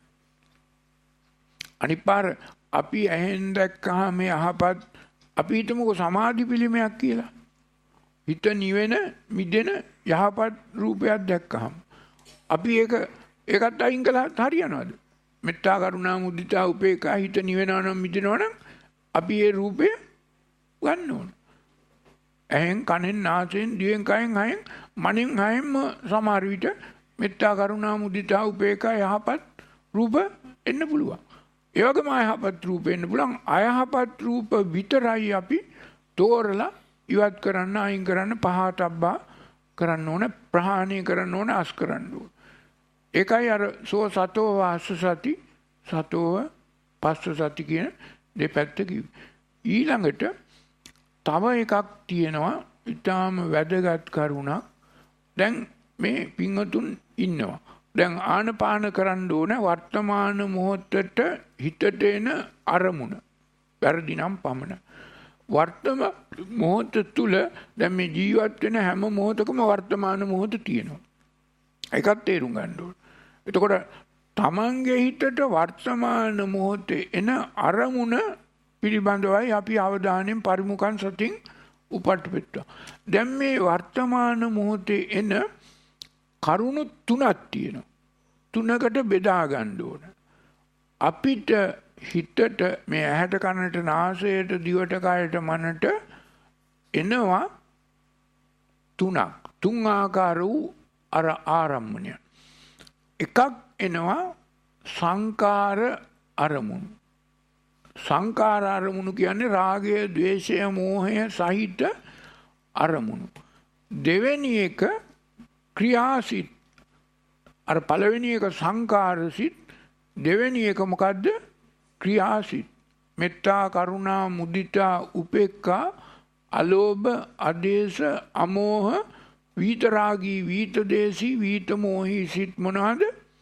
අනිත් පාර අපි ඇහෙන් දැක්කහම මේ අහපත් අපි හිතමුකෝ සමාධි පිළිමයක් කියලා. හිත නිවෙන මිදෙන යහපත් රූපයක් දැක්කහම අපි ඒක ඒකත් අයින් කළාට හරියනවද? මෙත්තා කරුණා මුදිතා උපේක්ඛා හිත නිවෙනවා නම් මිදෙනවා නම් අපි ඒ රූපය ගන්න ඕන. ඇහෙන් කනෙන් නාසයෙන් දිවෙන් කයෙන් හයෙන් මනෙන් හයෙන්ම සමහර විට මෙත්තා කරුණා මුදිතා උපේක්ඛා යහපත් රූප එන්න පුළුවන්. ඒ වගේම අයහපත් රූප එන්න පුළුවන්. අයහපත් රූප විතරයි අපි තෝරලා ඉවත් කරන්න අයින් කරන්න පහතබ්බා කරන්න ඕන ප්‍රහාණය කරන්න ඕන අස් කරන්න ඕන. ඒකයි අර සෝ සතෝ වාස්ස සති සතෝව පස්ස සති කියන දෙපැත්ත කිව්වේ. ඊළඟට තව එකක් තියෙනවා ඊටාම වැදගත් කරුණක්. දැන් මේ පින්වතුන් ඉන්නවා. දැන් ආනපාන කරන්න ඕන වර්තමාන මොහොතට හිතට එන අරමුණ. වැරදි නම් පමණ. වර්තමාන මොහොත තුල දැන් මේ ජීවත් වෙන හැම මොහොතකම වර්තමාන මොහොත තියෙනවා. ඒකත් තේරුම් ගන්න ඕන. එතකොට තමන්ගේ හිතට වර්තමාන මොහොතේ එන අරමුණ පිළිබඳවයි අපි අවධානයෙන් පරිමුඛන් සතින් උපට්ඨපෙත්තා. දැන් මේ වර්තමාන මොහොතේ එන කරුණු තුනක් තියෙනවා. තුනකට බෙදා ගන්න ඕන. අපිට හිතට මේ ඇහැට කනට නාසයට දිවට කයට මනට එනවා තුනක්. තුන් ආකාර වූ අර ආරම්මණය. එකක් එනවා සංකාර අරමුණු. සංකාර අරමුණු කියන්නේ රාගය, ద్వේෂය, මෝහය සහිත අරමුණු. දෙවෙනි එක ක්‍රියාසිත. අර පළවෙනි එක සංකාරසිත, දෙවෙනි එක මොකද්ද? ක්‍රියාසිත. මෙත්තා, කරුණා, මුදිතා, උපේක්ඛා, අලෝභ, අදේශ, අමෝහ, විතරාගී, විතදේශී, විතමෝහී සිත් මොනවාද?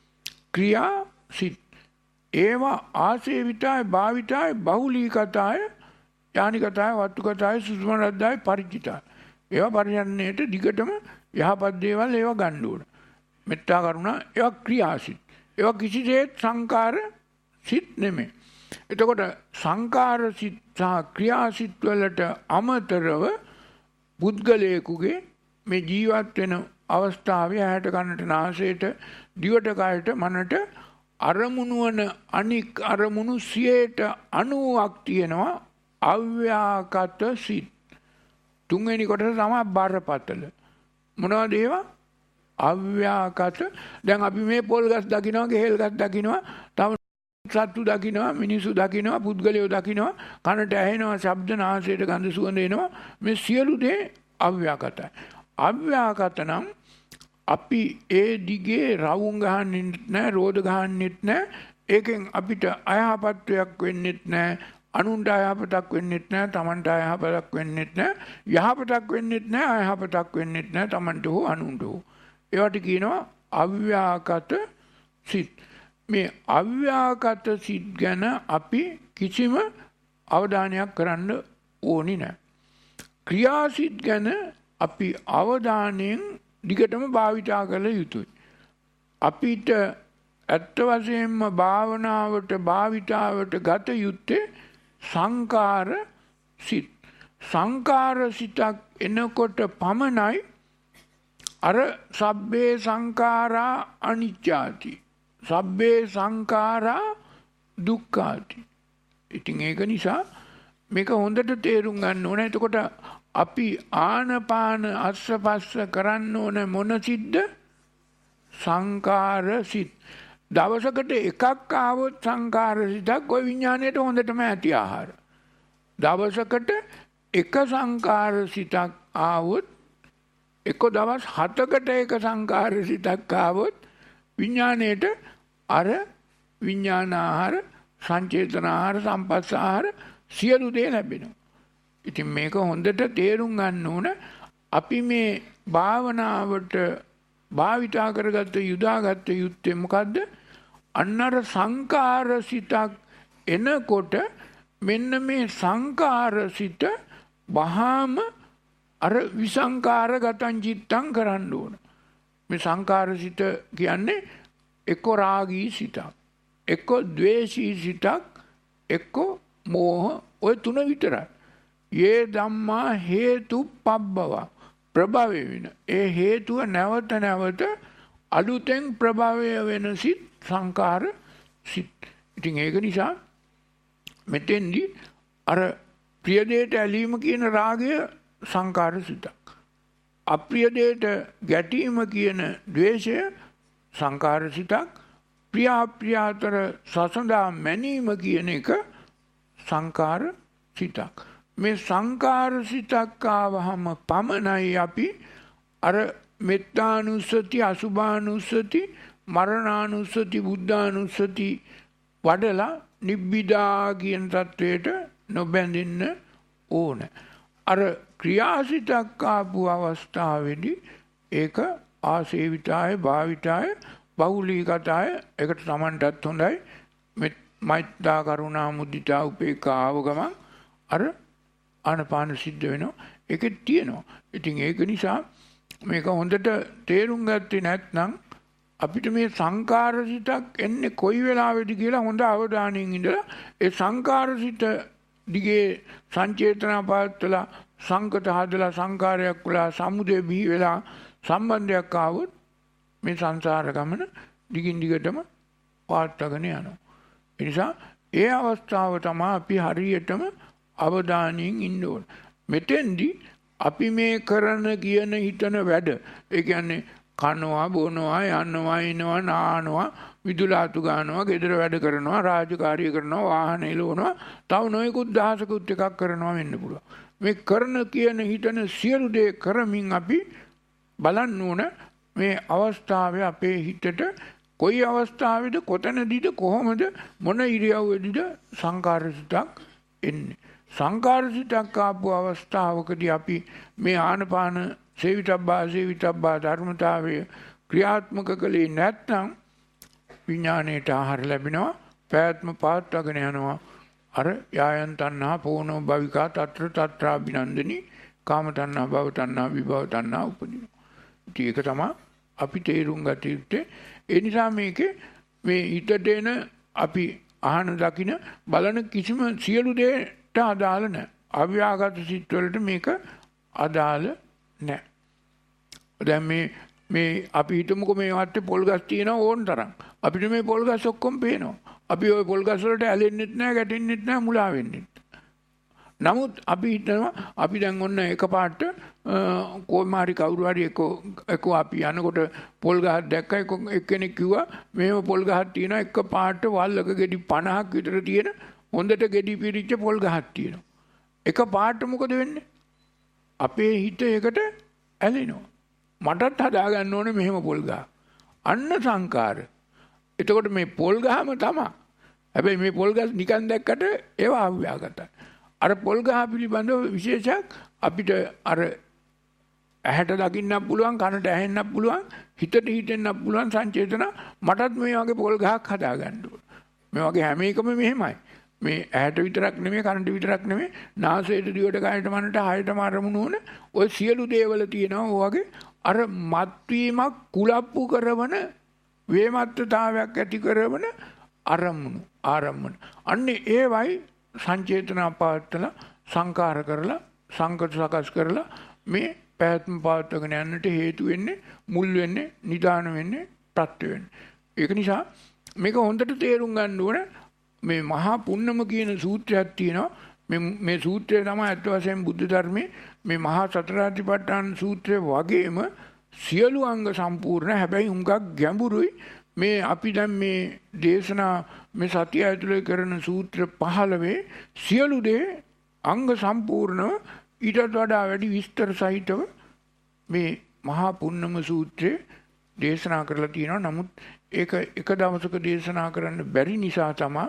ක්‍රියාසිත. ඒවා ආසේවිතාය, භාවිතාය, බහුලීකතාය, යානිකතාය, වත්තුකතාය, සුසුමරද්දාය, පරිචිතාය. ඒවා පරිහරණයට දිගටම යහපත් දේවල් ඒවා ගන්න ඕන. මෙත්තා, කරුණා ඒවා ක්‍රියාසිත. ඒවා කිසිසේත් සංකාර සිත් නෙමෙයි. එතකොට සංකාර සිත් සහ ක්‍රියාසිත වලට අමතරව පුද්ගලයෙකුගේ මේ ජීවත් වෙන අවස්ථාවේ ඇහැට කනට නාසයට දිවට කයට මනට අරමුණු වන අනික් අරමුණු සියයට අනූවක් තියෙනවා අව්‍යාකත සිත්. තුන්වෙනි කොටස තමයි බරපතල. මොනවද ඒවා? අව්‍යාකත. දැන් අපි මේ පොල් ගස් දකින්නවා, ගෙහෙල් ගස් දකින්නවා, තව සත්තු දකින්නවා, මිනිසු දකින්නවා, පුද්ගලයෝ දකින්නවා, කනට ඇහෙනවා ශබ්ද, නාසයට ගඳ සුවඳ එනවා. මේ සියලු දේ අව්‍යාකතයි. අව්‍යාකත නම් අපි ඒ දිගේ රවුම් ගහන්නෙත් නැහැ, රෝද ගහන්නෙත් නැහැ. ඒකෙන් අපිට අයහපත්වයක් වෙන්නෙත් නැහැ, අනුන්ට අයහපතක් වෙන්නෙත් නැහැ, Tamanට අයහපතක් වෙන්නෙත් නැහැ, යහපතක් වෙන්නෙත් නැහැ, අයහපතක් වෙන්නෙත් නැහැ Tamanට හෝ අනුන්ට හෝ. ඒවට කියනවා අව්‍යාකත සිත්. මේ අව්‍යාකත සිත් ගැන අපි කිසිම අවධානයක් කරන්න ඕනි නැහැ. ක්‍රියාසිත ගැන අපි අවධානයෙන් දිගටම භාවිතා කළ යුතුයි. අපිට ඇත්ත වශයෙන්ම භාවනාවට භාවිතාවට ගත යුත්තේ සංකාර සිත්. සංකාර සිතක් එනකොට පමණයි අර සබ්බේ සංඛාරා අනිච්චාති, සබ්බේ සංඛාරා දුක්ඛාති. ඉතින් ඒක නිසා මේක හොඳට තේරුම් ගන්න ඕනේ. එතකොට අපි ආනපාන අස්සපස්ස කරන්න ඕන මොන සිද්ද? සංකාර සිත්. දවසකට එකක් ආවොත් සංකාර සිතක් ඔය විඥාණයට හොඳටම ඇති ආහාර. දවසකට එක සංකාර සිතක් ආවොත්, එක දවස් හතකට එක සංකාර සිතක් ආවොත් විඥාණයට අර විඥාන ආහාර, සංචේතන ආහාර, සම්පස්ස ආහාර සියලු දේ ලැබෙනවා. ඉතින් මේක හොඳට තේරුම් ගන්න ඕන. අපි මේ භාවනාවට භාවිතා කරගත්ත යොදාගත්ත යුත්තේ මොකද්ද? අන්නර සංකාර සිතක් එනකොට මෙන්න මේ සංකාර සිත වහාම අර විසංකාරගතං චිත්තං කරන්න ඕන. මේ සංකාර සිත කියන්නේ එක්ක රාගී සිතක්, එක්ක ද්වේෂී සිතක්, එක්ක මෝහ. ඔය තුන විතරයි. ඒ ධම්මා හේතු පබ්බව ප්‍රභවය වෙන. ඒ හේතුව නැවත නැවත අලුතෙන් ප්‍රභවය වෙන සිත් සංකාර සිත්. ඉතින් ඒක නිසා මෙතෙන්දී අර ප්‍රිය දෙයට ඇලීම කියන රාගය සංකාර සිතක්. අප්‍රිය දෙයට ගැටීම කියන ද්වේෂය සංකාර සිතක්. ප්‍රිය අප්‍රිය අතර සසඳා මැනීම කියන එක සංකාර සිතක්. මේ සංකාර සිතක් ආවහම පමණයි අපි අර මෙත්තානුස්සති, අසුභානුස්සති, මරණානුස්සති බුද්ධානුස්සති වඩලා නිබ්බිදා කියන තත්වයට නොබැඳෙන්න ඕන. අර ක්‍රියාසිතක් ආපු අවස්ථාවේදී ඒක ආසේවිතාය භාවිතාය බහුලීගතාය ඒකට සමන්ටත් හොඳයි. මෛත්‍රා කරුණා මුදිතා උපේක්ඛා ආව ගමන් අර ආනපාන සිද්ධ වෙනවා. ඒකෙත් තියෙනවා. ඉතින් ඒක නිසා මේක හොඳට තේරුම් ගත්තේ නැත්නම් අපිට මේ සංකාරසිතක් එන්නේ කොයි වෙලාවෙද කියලා හොඳ අවධානයෙන් ඉඳලා ඒ සංකාරසිත දිගේ සංචේතනා පාත්තලා සංකත හදලා සංකාරයක් වලා සමුදේ බිහි වෙලා සම්බන්ධයක් ආවොත් මේ සංසාර ගමන දිගින් දිගටම පාත්තගෙන යනවා. ඒ නිසා ඒ අවස්ථාව තමයි අපි හරියටම අවධානයෙන් ඉන්න ඕන. මෙතෙන්දී අපි මේ කරන කියන හිතන වැඩ ඒ කියන්නේ කනවා බොනවා යනවා එනවා නානවා විදුලාතු ගන්නවා ගෙදර වැඩ කරනවා රාජකාරිය කරනවා වාහන එලවනවා තව නොයෙකුත් දහසකුත් එකක් කරනවා වෙන්න පුළුවන්. මේ කරන කියන හිතන සියලු දේ කරමින් අපි බලන්න ඕන මේ අවස්ථාවේ අපේ හිතට කොයි අවස්ථාවේද කොතනදීද කොහොමද මොන ඉරියව්වෙදීද සංකාරසිතක් එන්නේ. සංකාරසිතක් ආපු අවස්ථාවකදී අපි මේ ආනපාන සේවිතබ්බා සේවිතබ්බා ධර්මතාවය ක්‍රියාත්මක කළේ නැත්නම් විඥාණයට ආහාර ලැබෙනවා පැවැත්ම පාත්වගෙන යනවා. අර යායන් තණ්හා පෝනෝ භවිකා తත්‍ර తත්‍රා බිනන්දනි කාම තණ්හා භව තණ්හා විභව තණ්හා උපදිනවා. ඒක තමයි අපි තේරුම් ගත යුත්තේ. ඒ නිසා මේකේ මේ හිතට එන අපි අහන දකින බලන කිසිම සියලු දේට අදාළ නැහැ. අව්‍යාගත සිත් වලට මේක අදාළ නැහැ. දැන් මේ මේ අපි හිතමුකෝ මේ වත්තේ පොල් ගස් තියෙනවා ඕන තරම්. අපිට මේ පොල් ගස් ඔක්කොම පේනවා. අපි ওই පොල් ගස් වලට ඇලෙන්නෙත් නැහැ, ගැටෙන්නෙත් නැහැ, මුලා වෙන්නෙත්. නමුත් අපි හිතනවා අපි දැන් ඔන්න එකපාරට කොමාරි කවුරු හරි එක එක අපි යනකොට පොල් ගහක් දැක්කා එක්කෙනෙක් කිව්වා මේව පොල් ගහක් තියෙනවා එකපාරට වල්ලක ගෙඩි පනහක් විතර තියෙන හොඳට ගෙඩි පිරිච්ච පොල් ගහක් තියෙනවා. එකපාරට මොකද වෙන්නේ? අපේ හිත එකට ඇලෙනවා. මටත් හදා ගන්න ඕනේ මෙහෙම පොල් ගහ. අන්න සංකාර. එතකොට මේ පොල් ගහම තමයි. හැබැයි මේ පොල් ගස් නිකන් දැක්කට ඒවා අව්‍යාගතයි. අර පොල් ගහ පිළිබඳව විශේෂයක් අපිට අර ඇහැට දකින්නත් පුළුවන් කනට ඇහෙන්නත් පුළුවන් හිතට හිතෙන්නත් පුළුවන් සංචේතන මටත් මේ වගේ පොල් ගහක් හදා ගන්න ඕන. මේ වගේ හැම එකම මෙහෙමයි. මේ ඇහැට විතරක් නෙමෙයි කනට විතරක් නෙමෙයි නාසයට දිවට කයට මනට හයටම අරමුණු වුණ ඔය සියලු දේවල තියෙනවා වගේ අර මත්වීමක් කුලප්පු කරවන වේමත්තතාවයක් ඇති කරවන අරමුණු ආරම්මන. අන්නේ ඒවයි සංචේතනා පාත්තලා සංකාර කරලා සංකත සකස් කරලා මේ පැවැත්ම පාත්තගෙන යන්නට හේතු වෙන්නේ මුල් වෙන්නේ නිදාන වෙන්නේ ප්‍රත්‍ය වෙන්නේ. ඒක නිසා මේක හොඳට තේරුම් ගන්න ඕන. මේ මහා පුන්නම කියන සූත්‍රයක් තියෙනවා. මේ මේ සූත්‍රය තමයි අත් වශයෙන් බුද්ධ ධර්මයේ මේ මහා සතරාතිපට්ඨාන සූත්‍රය වගේම සියලු අංග සම්පූර්ණ හැබැයි හුඟක් ගැඹුරුයි. මේ අපි දැන් මේ දේශනා මේ සතිය ඇතුලේ කරන සූත්‍ර පහළවේ සියලු දේ අංග සම්පූර්ණව ඊටත් වඩා වැඩි විස්තර සහිතව මේ මහා පුන්නම සූත්‍රයේ දේශනා කරලා තියෙනවා. නමුත් ඒක එක දවසක දේශනා කරන්න බැරි නිසා තමයි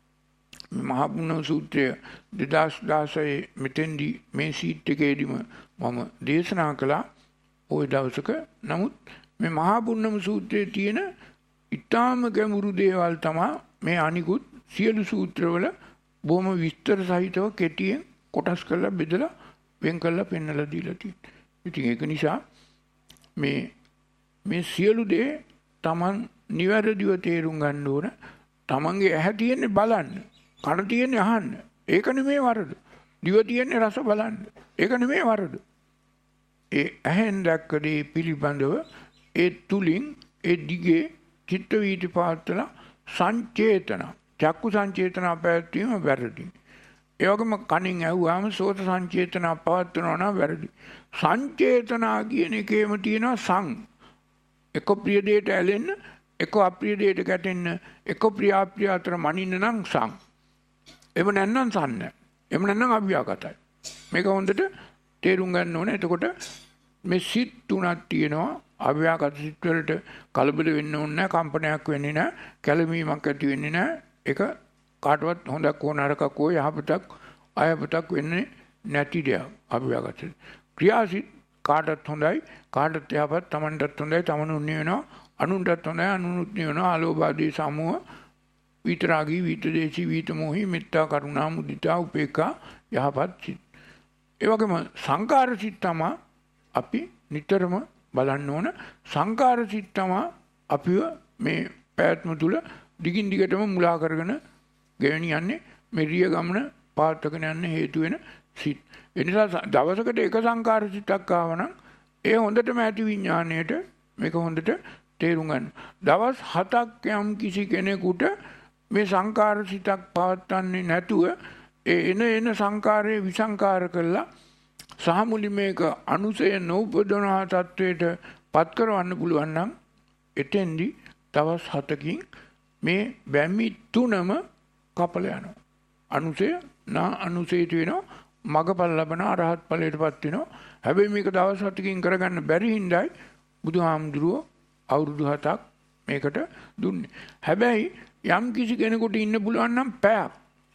මහා පුන්නම සූත්‍රය දෙදාස් දාසයේ මෙතෙන්දී මේ සීට් එකේදීම මම දේශනා කළා ওই දවසක. නමුත් මේ මහා පුන්නම සූත්‍රයේ තියෙන ඊටාම ගැඹුරු දේවල් තමයි මේ අනිකුත් සියලු සූත්‍රවල බොහොම විස්තර සහිතව කෙටියෙන් කොටස් කරලා බෙදලා වෙන් කරලා පෙන්වලා දීලා තියෙනවා. ඉතින් ඒක නිසා මේ මේ සියලු දේ Taman නිවැරදිව තේරුම් ගන්න ඕන. Tamanගේ ඇහැ තියෙන්නේ බලන්න, කන තියෙන්නේ අහන්න. ඒක නෙමෙයි වරද. දිව තියෙන්නේ රස බලන්න. ඒක නෙමෙයි වරද. ඒ ඇහෙන් දැක්ක දේ පිළිබඳව ඒ තුලින් ඒ දිගේ චිත්ත වීති පාත්තලා සංචේතන චක්කු සංචේතන පැවැත්වීම වැරදි. ඒ වගේම කනින් ඇහුවාම සෝත සංචේතන පවත්වනවා නම් වැරදි. සංචේතනා කියන එකේම තියෙනවා සං. එක ප්‍රිය දෙයට ඇලෙන්න, එක අප්‍රිය දෙයට ගැටෙන්න, එක ප්‍රිය අප්‍රිය අතර මනින්න නම් සං. එව නැත්නම් සන්න. එම නැත්නම් අව්‍යාගතයි. මේක හොඳට තේරුම් ගන්න ඕනේ. එතකොට මේ සිත් තුනක් තියෙනවා. අව්‍යාකත සිත් වලට කලබල වෙන්න ඕනේ නැහැ, කම්පනයක් වෙන්නේ නැහැ, කැළඹීමක් ඇති වෙන්නේ නැහැ. ඒක කාටවත් හොඳක් හෝ නරකක් හෝ යහපතක් අයහපතක් වෙන්නේ නැති දෙයක් අව්‍යාකත. ක්‍රියාසිත කාටත් හොඳයි, කාටත් යහපත්, Tamanටත් හොඳයි, Taman උන්නේ වෙනවා, අනුන්ටත් හොඳයි, අනුනුත් වෙනවා. ආලෝභාදී සමූහ විතරාගී, විතදේශී, විතමෝහි, මෙත්තා, කරුණා, මුදිතා, උපේක්ඛා යහපත් සිත්. ඒ වගේම සංකාර සිත් තමයි අපි නිතරම බලන්න ඕන. සංකාර සිත් තමයි අපිව මේ පැවැත්ම තුල දිගින් දිගටම මුලා කරගෙන ගෙවණ යන්නේ, මේ රිය ගමන පාත්තකන යන්න හේතු වෙන සිත්. ඒ නිසා දවසකට එක සංකාර සිතක් ආවනම් ඒ හොඳටම ඇති විඥාණයට මේක හොඳට තේරුම් ගන්න. දවස් හතක් යම් කිසි කෙනෙකුට මේ සංකාර සිතක් පවත්න්නේ නැතුව ඒ එන එන සංකාරයේ විසංකාර කළා සහ මුලි මේක අනුසය නූපදන තත්වයට පත් කරවන්න පුළුවන් නම් එතෙන්දි දවස් හතකින් මේ බැමි තුනම කපල යනවා. අනුසය නා අනුසයට වෙනවා, මගපල් ලබන අරහත් ඵලයටපත් වෙනවා. හැබැයි මේක දවස් හතකින් කරගන්න බැරි හින්දායි බුදුහාමුදුරුවෝ අවුරුදු හතක් මේකට දුන්නේ. හැබැයි යම් කිසි කෙනෙකුට ඉන්න පුළුවන් නම් පැයක්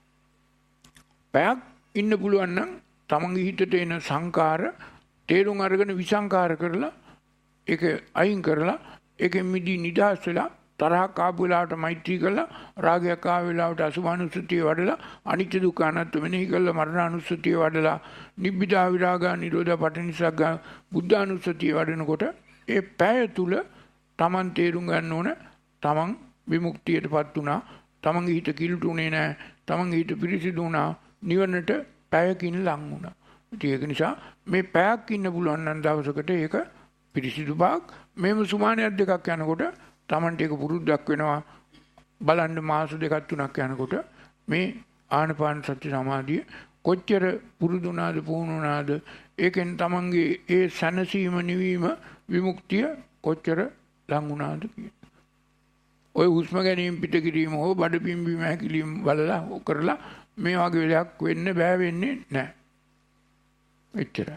පැයක් ඉන්න පුළුවන් නම් තමන්ගේ හිතට එන සංකාර තේරුම් අරගෙන විසංකාර කරලා ඒක අයින් කරලා ඒකෙන් මිදී නිදහස් වෙලා තරහක් ආපු වෙලාවට මෛත්‍රී කරලා රාගයක් ආපු වෙලාවට අසුභානුස්සතිය වඩලා අනිත්‍ය දුක්ඛ අනාත්ම මෙනෙහි කරලා මරණානුස්සතිය වඩලා නිබ්බිදා විරාගා නිරෝධා පටිනිස්සග්ගා බුද්ධානුස්සතිය වඩනකොට ඒ පැය තුල තමන් තේරුම් ගන්න ඕන තමන් විමුක්තියටපත් වුණා, තමන්ගේ හිත කිලුටුනේ නැහැ, තමන්ගේ හිත පිරිසිදු වුණා, නිවනට පැයකින් ලං වුණා. ඒක නිසා මේ පැයක් ඉන්න පුළුවන් නම් දවසකට ඒක පිරිසිදු බවක්. මේව සුමානයක් දෙකක් යනකොට තමන්ට ඒක පුරුද්දක් වෙනවා. බලන්න මාස දෙකක් තුනක් යනකොට මේ ආනපාන සති සමාධිය කොච්චර පුරුදුනාද පුහුණුනාද, ඒකෙන් තමන්ගේ ඒ සැනසීම නිවීම විමුක්තිය කොච්චර ලං වුණාද කියන. ඔය හුස්ම ගැනීම පිට කිරීම හෝ බඩ පිම්බීම හැකිලිම බලලා කරලා මේ වගේ දෙයක් වෙන්න බෑ, වෙන්නේ නැහැ. එච්චරයි.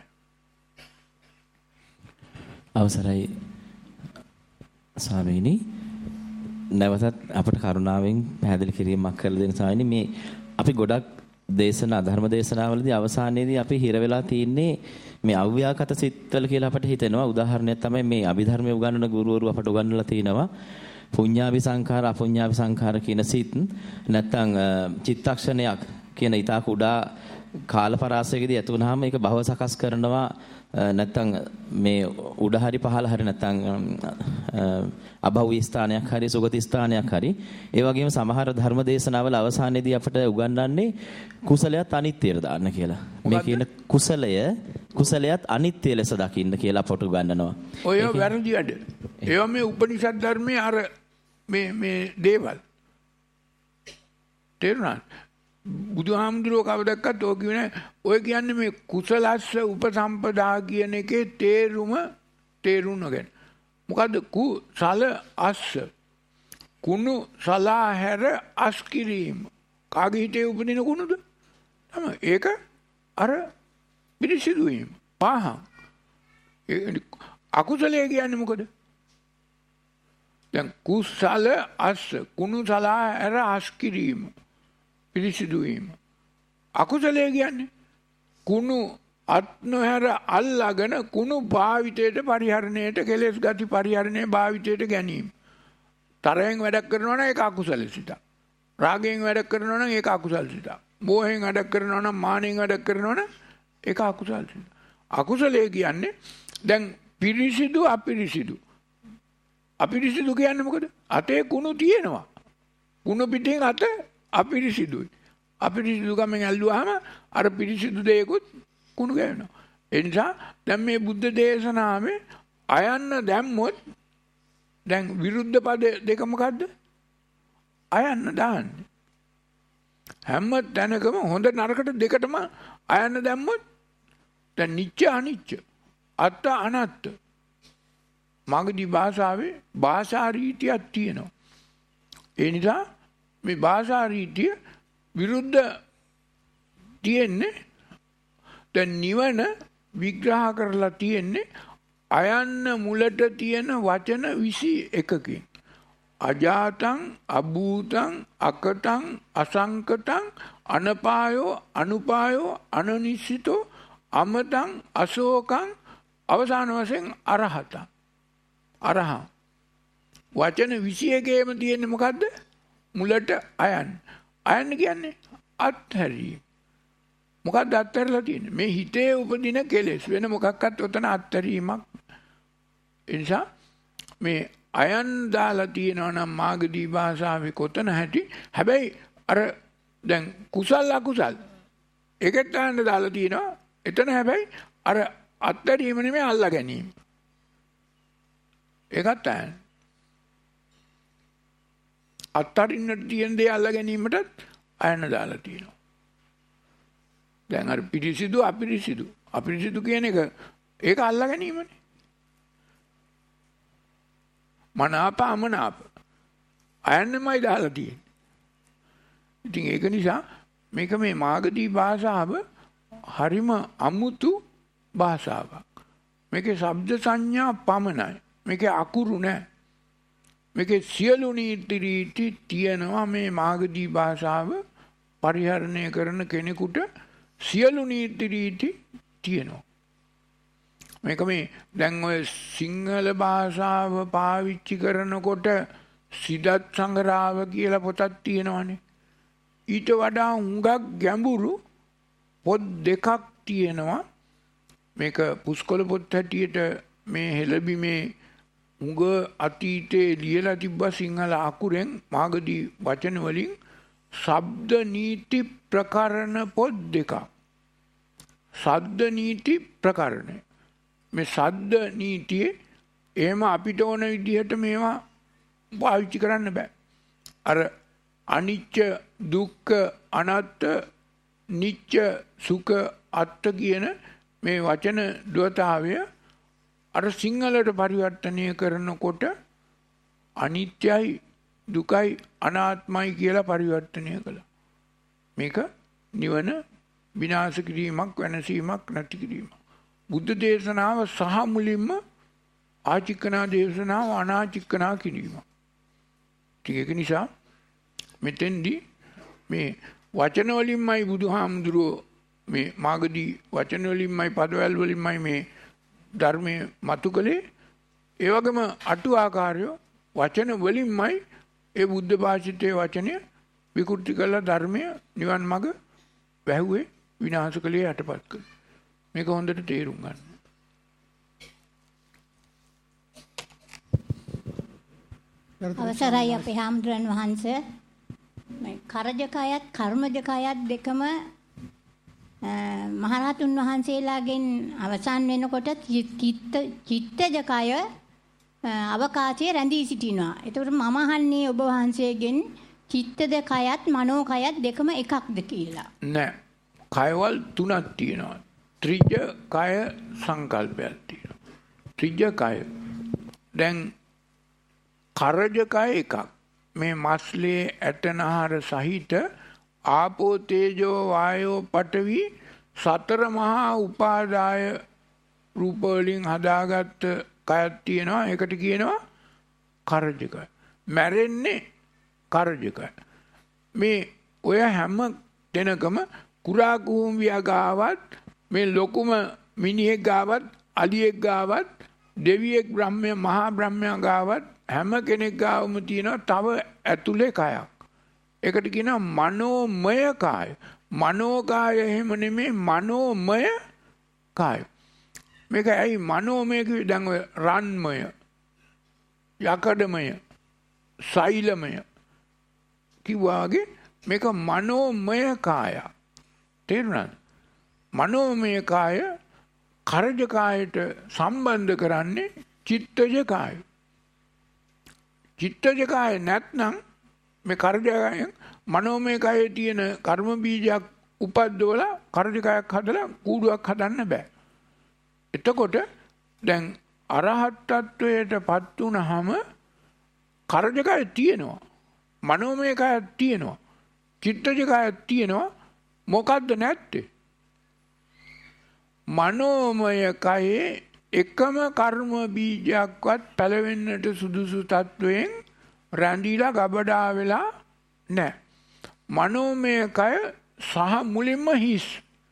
අවසරයි ස්වාමීනි, නැවතත් අපට කරුණාවෙන් පැහැදිලි කිරීමක් කරලා දෙන්න ස්වාමීනි. මේ අපි ගොඩක් දේශනා ධර්ම දේශනාවලදී අවසානයේදී අපි හිර වෙලා තින්නේ මේ අව්‍යාකත සිත්වල කියලා අපට හිතෙනවා. උදාහරණයක් තමයි මේ අභිධර්මයේ උගන්වන ගුරුවරු අපට උගන්වලා තිනවා පුඤ්ඤාභි සංඛාර අපුඤ්ඤාභි සංඛාර කියන සිත් නැත්තම් චිත්තක්ෂණයක් කියන ඊට කුඩා කාල පරාසයකදී ඇති වුනහම ඒක භව සකස් කරනවා. නැත්තම් මේ උඩ හරි පහළ හරි නැත්තම් අභව්‍ය ස්ථානයක් හරි සුගති ස්ථානයක් හරි. ඒ වගේම සමහර ධර්ම දේශනාවල අවසානයේදී අපට උගන්වන්නේ කුසලයට අනිත්‍යයට දාන්න කියලා. මේ කියන කුසලය කුසලයට අනිත්‍ය ලෙස දකින්න කියලා අපට උගන්වනවා. ඔය වැරදි වැඩ. ඒවා මේ උපනිෂද් ධර්මයේ අර මේ මේ දේවල් තේරුණා. බුදුහාමුදුරුවෝ කවදක්වත් ඔය කියන්නේ ඔය කියන්නේ මේ කුසලස්ස උපසම්පදා කියන එකේ තේරුම තේරුම් නොගෙන. මොකද්ද කුසල අස්ස? කුණු සලා හැර අස් කිරීම. කාගේ හිතේ උපදින කුණුද? තමයි. ඒක අර පිරිසිදු වීම. පහන්. අකුසලයේ කියන්නේ මොකද? දැන් කුසල අස්ස කුණු සලා හැර අස් කිරීම. පිරිසිදු වීම. අකුසලයේ කියන්නේ කුණු අත් නොහැර අල්ලාගෙන කුණු භාවිතයට පරිහරණයට කෙලෙස් ගති පරිහරණයේ භාවිතයට ගැනීම. තරයෙන් වැඩක් කරනවා නම් ඒක අකුසල සිතක්. රාගයෙන් වැඩක් කරනවා නම් ඒක අකුසල සිතක්. මෝහයෙන් වැඩක් කරනවා නම් මානෙන් වැඩක් කරනවා නම් ඒක අකුසල සිතක්. අකුසලයේ කියන්නේ දැන් පිරිසිදු අපිරිසිදු. අපිරිසිදු කියන්නේ මොකද? අතේ කුණු තියෙනවා. කුණු පිටින් අත අපිරිසිදුයි. අපිරිසිදු ගමෙන් ඇල්ලුවාම අර පිරිසිදු දෙයකුත් කුණු ගෑවෙනවා. ඒ නිසා දැන් මේ බුද්ධ දේශනාවේ අයන්න දැම්මොත් දැන් විරුද්ධ පද දෙක මොකද්ද? අයන්න දාන්නේ. හැම තැනකම හොඳ නරකට දෙකටම අයන්න දැම්මොත් දැන් නිච්ච අනිච්ච අත්ත අනත්ත මාගදී භාෂාවේ භාෂා රීතියක් තියෙනවා. ඒ නිසා මේ භාෂා රීතිය විරුද්ධ තියෙන්නේ. දැන් නිවන විග්‍රහ කරලා තියෙන්නේ අයන්න මුලට තියෙන වචන විසි එකකින්. අජාතං, අභූතං, අකටං, අසංකටං, අනපායෝ, අනුපායෝ, අනනිශ්චිතෝ, අමතං, අශෝකං, අවසාන වශයෙන් අරහතං. අරහං. වචන විසි එකේම තියෙන්නේ මොකද්ද? මුලට අයන්න. අයන්න කියන්නේ අත්හැරීම. මොකක්ද අත්හැරලා තියෙන්නේ? මේ හිතේ උපදින කෙලෙස්. වෙන මොකක්වත් උතන අත්හැරීමක්. ඒ නිසා මේ අයන් දාලා තියෙනවා නම් මාගදී භාෂාවේ කොතන හැටි. හැබැයි අර දැන් කුසල් අකුසල් ඒකට ගන්න දාලා තියෙනවා. එතන හැබැයි අර අත්හැරීම නෙමෙයි අල්ලා ගැනීම. ඒකත් අයන්. අත්තරින්නට තියෙන දේ අල්ලා ගැනීමටත් අයන දාලා තියෙනවා. දැන් අර පිරිසිදු අපිරිසිදු අපිරිසිදු කියන එක ඒක අල්ලා ගැනීමනේ. මනාප අමනාප අයන්නමයි දාලා තියෙන්නේ. ඉතින් ඒක නිසා මේක මේ මාගදී භාෂාව හරිම අමුතු භාෂාවක්. මේකේ ශබ්ද සංඥා පමණයි. මේකේ අකුරු නැහැ. මේකේ සියලු නීති රීති තියෙනවා. මේ මාගදී භාෂාව පරිහරණය කරන කෙනෙකුට සියලු නීති රීති තියෙනවා. මේක මේ දැන් ඔය සිංහල භාෂාව පාවිච්චි කරනකොට සිදත් සංග්‍රහව කියලා පොතක් තියෙනවානේ. ඊට වඩා හුඟක් ගැඹුරු පොත් දෙකක් තියෙනවා. මේක පුස්කොළ පොත් හැටියට මේ හෙළබිමේ උඟ අතීතයේ ලියලා තිබ්බ සිංහල අකුරෙන් මාගදී වචන වලින් ශබ්ද නීති ප්‍රකරණ පොත් දෙකක්. ශබ්ද නීති ප්‍රකරණ. මේ ශබ්ද නීතියේ එහෙම අපිට ඕන විදිහට මේවා පාවිච්චි කරන්න බෑ. අර අනිච්ච දුක්ඛ අනාත්ත නිච්ච සුඛ අත්ත කියන මේ වචන ද්වතාවය අර සිංහලට පරිවර්තනය කරනකොට අනිත්‍යයි දුකයි අනාත්මයි කියලා පරිවර්තනය කළා. මේක නිවන විනාශ කිරීමක් වෙනසීමක් නැති කිරීමක්. බුද්ධ දේශනාව සහ මුලින්ම ආචික්කනා දේශනාව අනාචික්කනා කිරීම. ඒක නිසා මෙතෙන්දී මේ වචන වලින්මයි බුදුහාමුදුරුවෝ මේ මාගදී වචන වලින්මයි පදවැල් වලින්මයි මේ ධර්මයේ මතු කළේ. ඒ වගේම අටුවාකාරය වචන වලින්මයි ඒ බුද්ධ භාෂිතයේ වචනය විකෘති කළ ධර්මය නිවන් මඟ වැහුවේ විනාශ කළේ යටපත් කළේ. මේක හොඳට තේරුම් ගන්න. අවසරයි අපේ හාමුදුරන් වහන්සේ. මේ කරජකයත් කර්මජකයත් දෙකම මහරහතුන් වහන්සේලාගෙන් අවසන් වෙනකොට චිත්ත චිත්තජකය අවකාශයේ රැඳී සිටිනවා. ඒතකොට මම අහන්නේ ඔබ වහන්සේගෙන් චිත්තද කයත් මනෝකයත් දෙකම එකක්ද කියලා. නෑ. කයවල් තුනක් තියෙනවා. ත්‍රිජ කය සංකල්පයක් තියෙනවා. ත්‍රිජ කය. දැන් කරජ කය එකක්. මේ මස්ලේ ඇටනහර සහිත ආපෝ තේජෝ වායෝ පඨවි සතර මහා උපාදාය රූප වලින් හදාගත්ත කයක් තියෙනවා. ඒකට කියනවා කරජ කය. මැරෙන්නේ කරජ කය. මේ ඔය හැම දෙනකම කුරා කුඹියා ගාවත් මේ ලොකුම මිනිහෙක් ගාවත් අලියෙක් ගාවත් දෙවියෙක් බ්‍රහ්මය මහා බ්‍රහ්මයා ගාවත් හැම කෙනෙක් ගාවම තියෙනවා තව ඇතුලේ කයක්. ඒකට කියනවා මනෝමය කාය. මනෝකාය එහෙම නෙමෙයි මනෝමය කාය. මේක ඇයි මනෝමය කිව්වේ? දැන් ඔය රන්මය, යකඩමය, සෛලමය කිව්වාගේ මේක මනෝමය කාය. තේරුණාද? මනෝමය කාය කරජ කායට සම්බන්ධ කරන්නේ චිත්තජ කාය. චිත්තජ කාය නැත්නම් මේ කරජකයෙන් මනෝමය කායේ තියෙන කර්ම බීජයක් උපද්දවලා කරජකයක් හදලා කූඩුවක් හදන්න බෑ. එතකොට දැන් අරහත් ත්වයටපත් වුනහම කරජකය තියෙනවා. මනෝමය කායක් තියෙනවා. චිත්තජ කායක් තියෙනවා. මොකද්ද නැත්තේ? මනෝමය කයේ එකම කර්ම බීජයක්වත් පැලවෙන්නට සුදුසු තත්වයෙන් රැඳීලා ගබඩා වෙලා නැහැ. මනෝමය කය සහ මුලින්ම හිස්.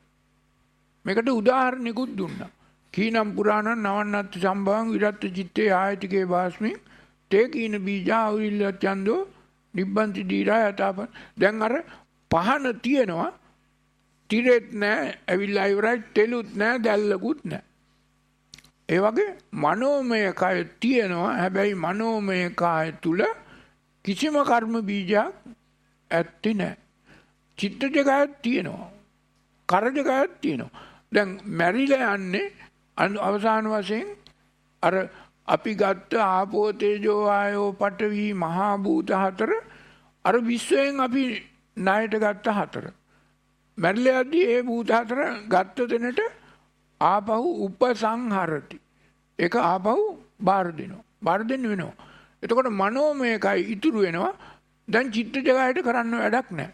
මේකට උදාහරණයකුත් දුන්නා. කීනම් පුරාණං නවන්නත් සම්භවං විරත් චිත්තේ ආයතිකේ වාස්මි තේ කීන බීජා උරිල්ල චන්දෝ නිබ්බන්ති දීරා යතාප. දැන් අර පහන තියෙනවා, තිරෙත් නැහැ, ඇවිල්ලා ඉවරයි, තෙලුත් නැහැ, දැල්ලකුත් නැහැ. ඒ වගේ මනෝමය කය තියෙනවා. හැබැයි මනෝමය කය තුල කිසිම කර්ම බීජයක් ඇත්තේ නැහැ. චිත්තජ කයක් තියෙනවා, කරජ කයක් තියෙනවා. දැන් මැරිලා යන්නේ අවසාන වශයෙන් අර අපි ගත්ත ආපෝ තේජෝ ආයෝ පඨවි මහා භූත හතර, අර විශ්වයෙන් අපි ණයට ගත්ත හතර. මැරිලා යද්දී ඒ භූත හතර ගත්ත දෙනට ආපහු උපසංහරති. ඒක ආපහු බාර දෙනවා. බාර දෙන්න වෙනවා. එතකොට මනෝමය කයි ඉතුරු වෙනවා. දැන් චිත්තජ කයට කරන්න වැඩක් නැහැ.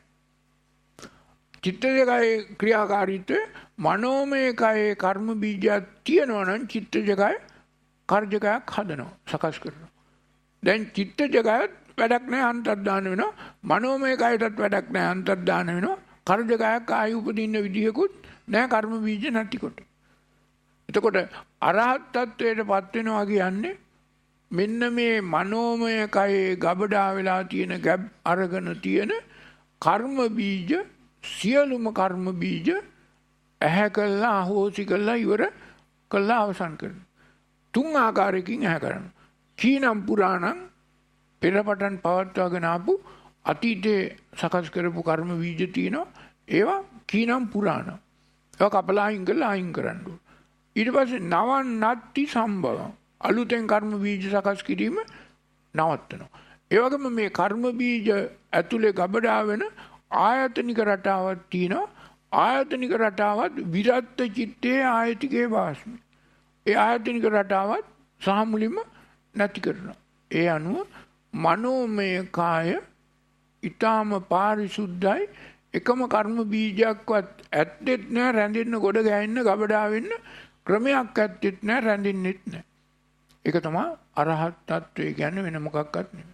චිත්තජ කයේ ක්‍රියාකාරීත්වය මනෝමය කයේ කර්ම බීජයක් තියෙනවා නම් චිත්තජ කය කාර්යකයක් හදනවා, සකස් කරනවා. දැන් චිත්තජ කයත් වැඩක් නැහැ, අන්තර්දාන වෙනවා. මනෝමය කයටත් වැඩක් නැහැ, අන්තර්දාන වෙනවා. කාර්යකයක් ආයි උපදින්න විදියකුත් නැහැ කර්ම බීජ නැතිකොට. එතකොට අරහත් ත්වයටපත් වෙනවා කියන්නේ මෙන්න මේ මනෝමය කයේ ගබඩා වෙලා තියෙන ගැබ් අරගෙන තියෙන කර්ම බීජ, සියලුම කර්ම බීජ ඇහැ කළා, අහෝසි කළා, ඉවර කළා, අවසන් කරනවා. තුන් ආකාරයකින් ඇහැ කරනවා. කීනම් පුරාණං පෙරපටන් පවත්වාගෙන ආපු අතීතයේ සකස් කරපු කර්ම බීජ තියෙනවා. ඒවා කීනම් පුරාණ. ඒවා කපලා අයින් කරලා අයින් කරන්න ඕන. ඊට පස්සේ නවන්නත්ති සම්භවං, අලුතෙන් කර්ම බීජ සකස් කිරීම නවත්තනවා. ඒ වගේම මේ කර්ම බීජ ඇතුලේ ගබඩා වෙන ආයතනික රටාවක් තියෙනවා. ආයතනික රටාවත් විරත් චිත්තේ ආයතිකේ වාස්මි. ඒ ආයතනික රටාවත් සහ මුලින්ම නැති කරනවා. ඒ අනුව මනෝමය කාය ඊටාම පාරිශුද්ධයි. එකම කර්ම බීජයක්වත් ඇත්තෙත් නැහැ, රැඳෙන්න, ගොඩ ගැහෙන්න, ගබඩා වෙන්න ක්‍රමයක් ඇත්තෙත් නැහැ, රැඳෙන්නෙත් නැහැ. ඒක තමයි අරහත් තත්වය කියන්නේ, වෙන මොකක්වත් නෙමෙයි.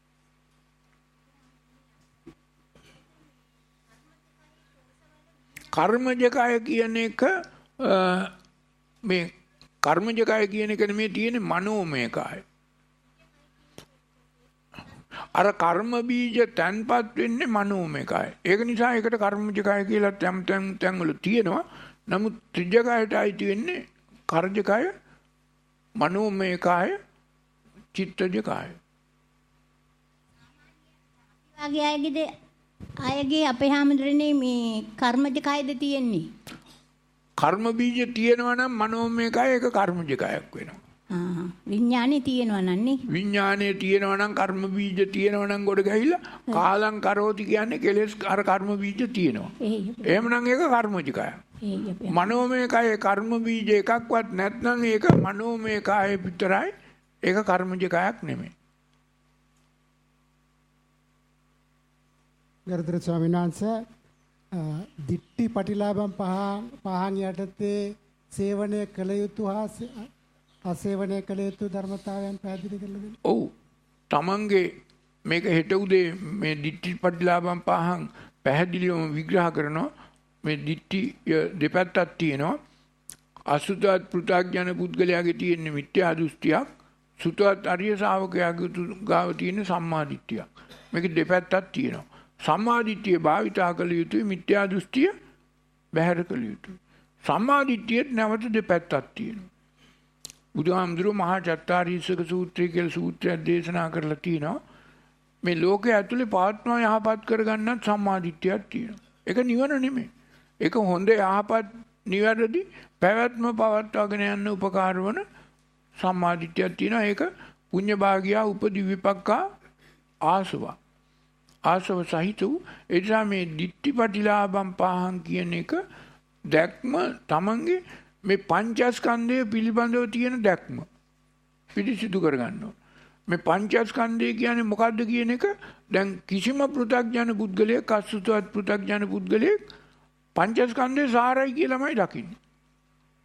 කර්මජ කය කියන එක මේ කර්මජ කය කියන එක නෙමෙයි තියෙන්නේ, මනෝමය කය. අර කර්ම බීජ තැන්පත් වෙන්නේ මනෝමය කය. ඒක නිසා ඒකට කර්මජ කය කියලා තැම් තැම් තැන් වල තියෙනවා. නමුත් ත්‍රිජ කයට අයිති වෙන්නේ කර්ජ කය, මනෝමය කය, චිත්තජ කය. වගේ අයගේද අයගේ අපේ හැමදෙරනේ මේ කර්මජ කයද තියෙන්නේ. කර්ම බීජ තියෙනවා නම් මනෝමය කය ඒක කර්මජ කයක් වෙනවා. ආ විඥානේ තියෙනවා නන්නේ. විඥානේ තියෙනවා නම් කර්ම බීජ තියෙනවා නම් ගොඩ ගහිලා කාලං කරෝති කියන්නේ කෙලෙස් අර කර්ම බීජ තියෙනවා. එහෙමනම් ඒක කර්මජ කයක්. මනෝමය කය කර්ම බීජ එකක්වත් නැත්නම් ඒක මනෝමය කය විතරයි. ඒක කර්මජ කයක් නෙමෙයි. ගරුතර ස්වාමීන් වහන්සේ, දිට්ටි පටිලාභම් පහ පහන් යටතේ සේවනය කළ යුතු හා අසේවනය කළ යුතු ධර්මතාවයන් පැහැදිලි කරලා දෙන්න. ඔව්. තමන්ගේ මේක හෙට උදේ මේ දිට්ටි පටිලාභම් පහන් පැහැදිලිවම විග්‍රහ කරනවා. මේ දිට්ටි දෙපැත්තක් තියෙනවා. අසුතවත් පෘථග්ජන පුද්ගලයාගේ තියෙන මිත්‍යා දෘෂ්ටියක්, සුතවත් අරිය ශ්‍රාවකයාගේ ගාව තියෙන සම්මා දිට්ඨියක්. මේක දෙපැත්තක් තියෙනවා. සම්මා දිට්ඨිය භාවිතා කළ යුතුයි, මිත්‍යා දෘෂ්ටිය බැහැර කළ යුතුයි. සම්මා දිට්ඨියට නැවත දෙපැත්තක් තියෙනවා. බුදුහාමුදුරුවෝ මහා චත්තාරීසක සූත්‍රය කියලා සූත්‍රයක් දේශනා කරලා තියෙනවා. මේ ලෝකයේ ඇතුලේ පාත්ම යහපත් කරගන්නත් සම්මා දිට්ඨියක් තියෙනවා. ඒක නිවන නෙමෙයි. ඒක හොඳ යහපත් නිවැරදි පැවැත්ම පවත්වාගෙන යන්න උපකාර වන සම්මා දිට්ඨියක් තියෙනවා. ඒක පුඤ්ඤ භාගියා උපදි විපක්කා ආසවා. ආසව සහිත වූ ඒ නිසා මේ දිට්ඨිපටිලාභම් පහන් කියන එක දැක්ම තමන්ගේ මේ පංචස්කන්ධය පිළිබඳව තියෙන දැක්ම පිළිසිදු කරගන්න ඕන. මේ පංචස්කන්ධය කියන්නේ මොකද්ද කියන එක දැන් කිසිම පෘථග්ජන පුද්ගලයෙක්, අසුතවත් පෘථග්ජන පුද්ගලයෙක් පංචස්කන්ධේ සාරයි කියලාමයි දකින්නේ.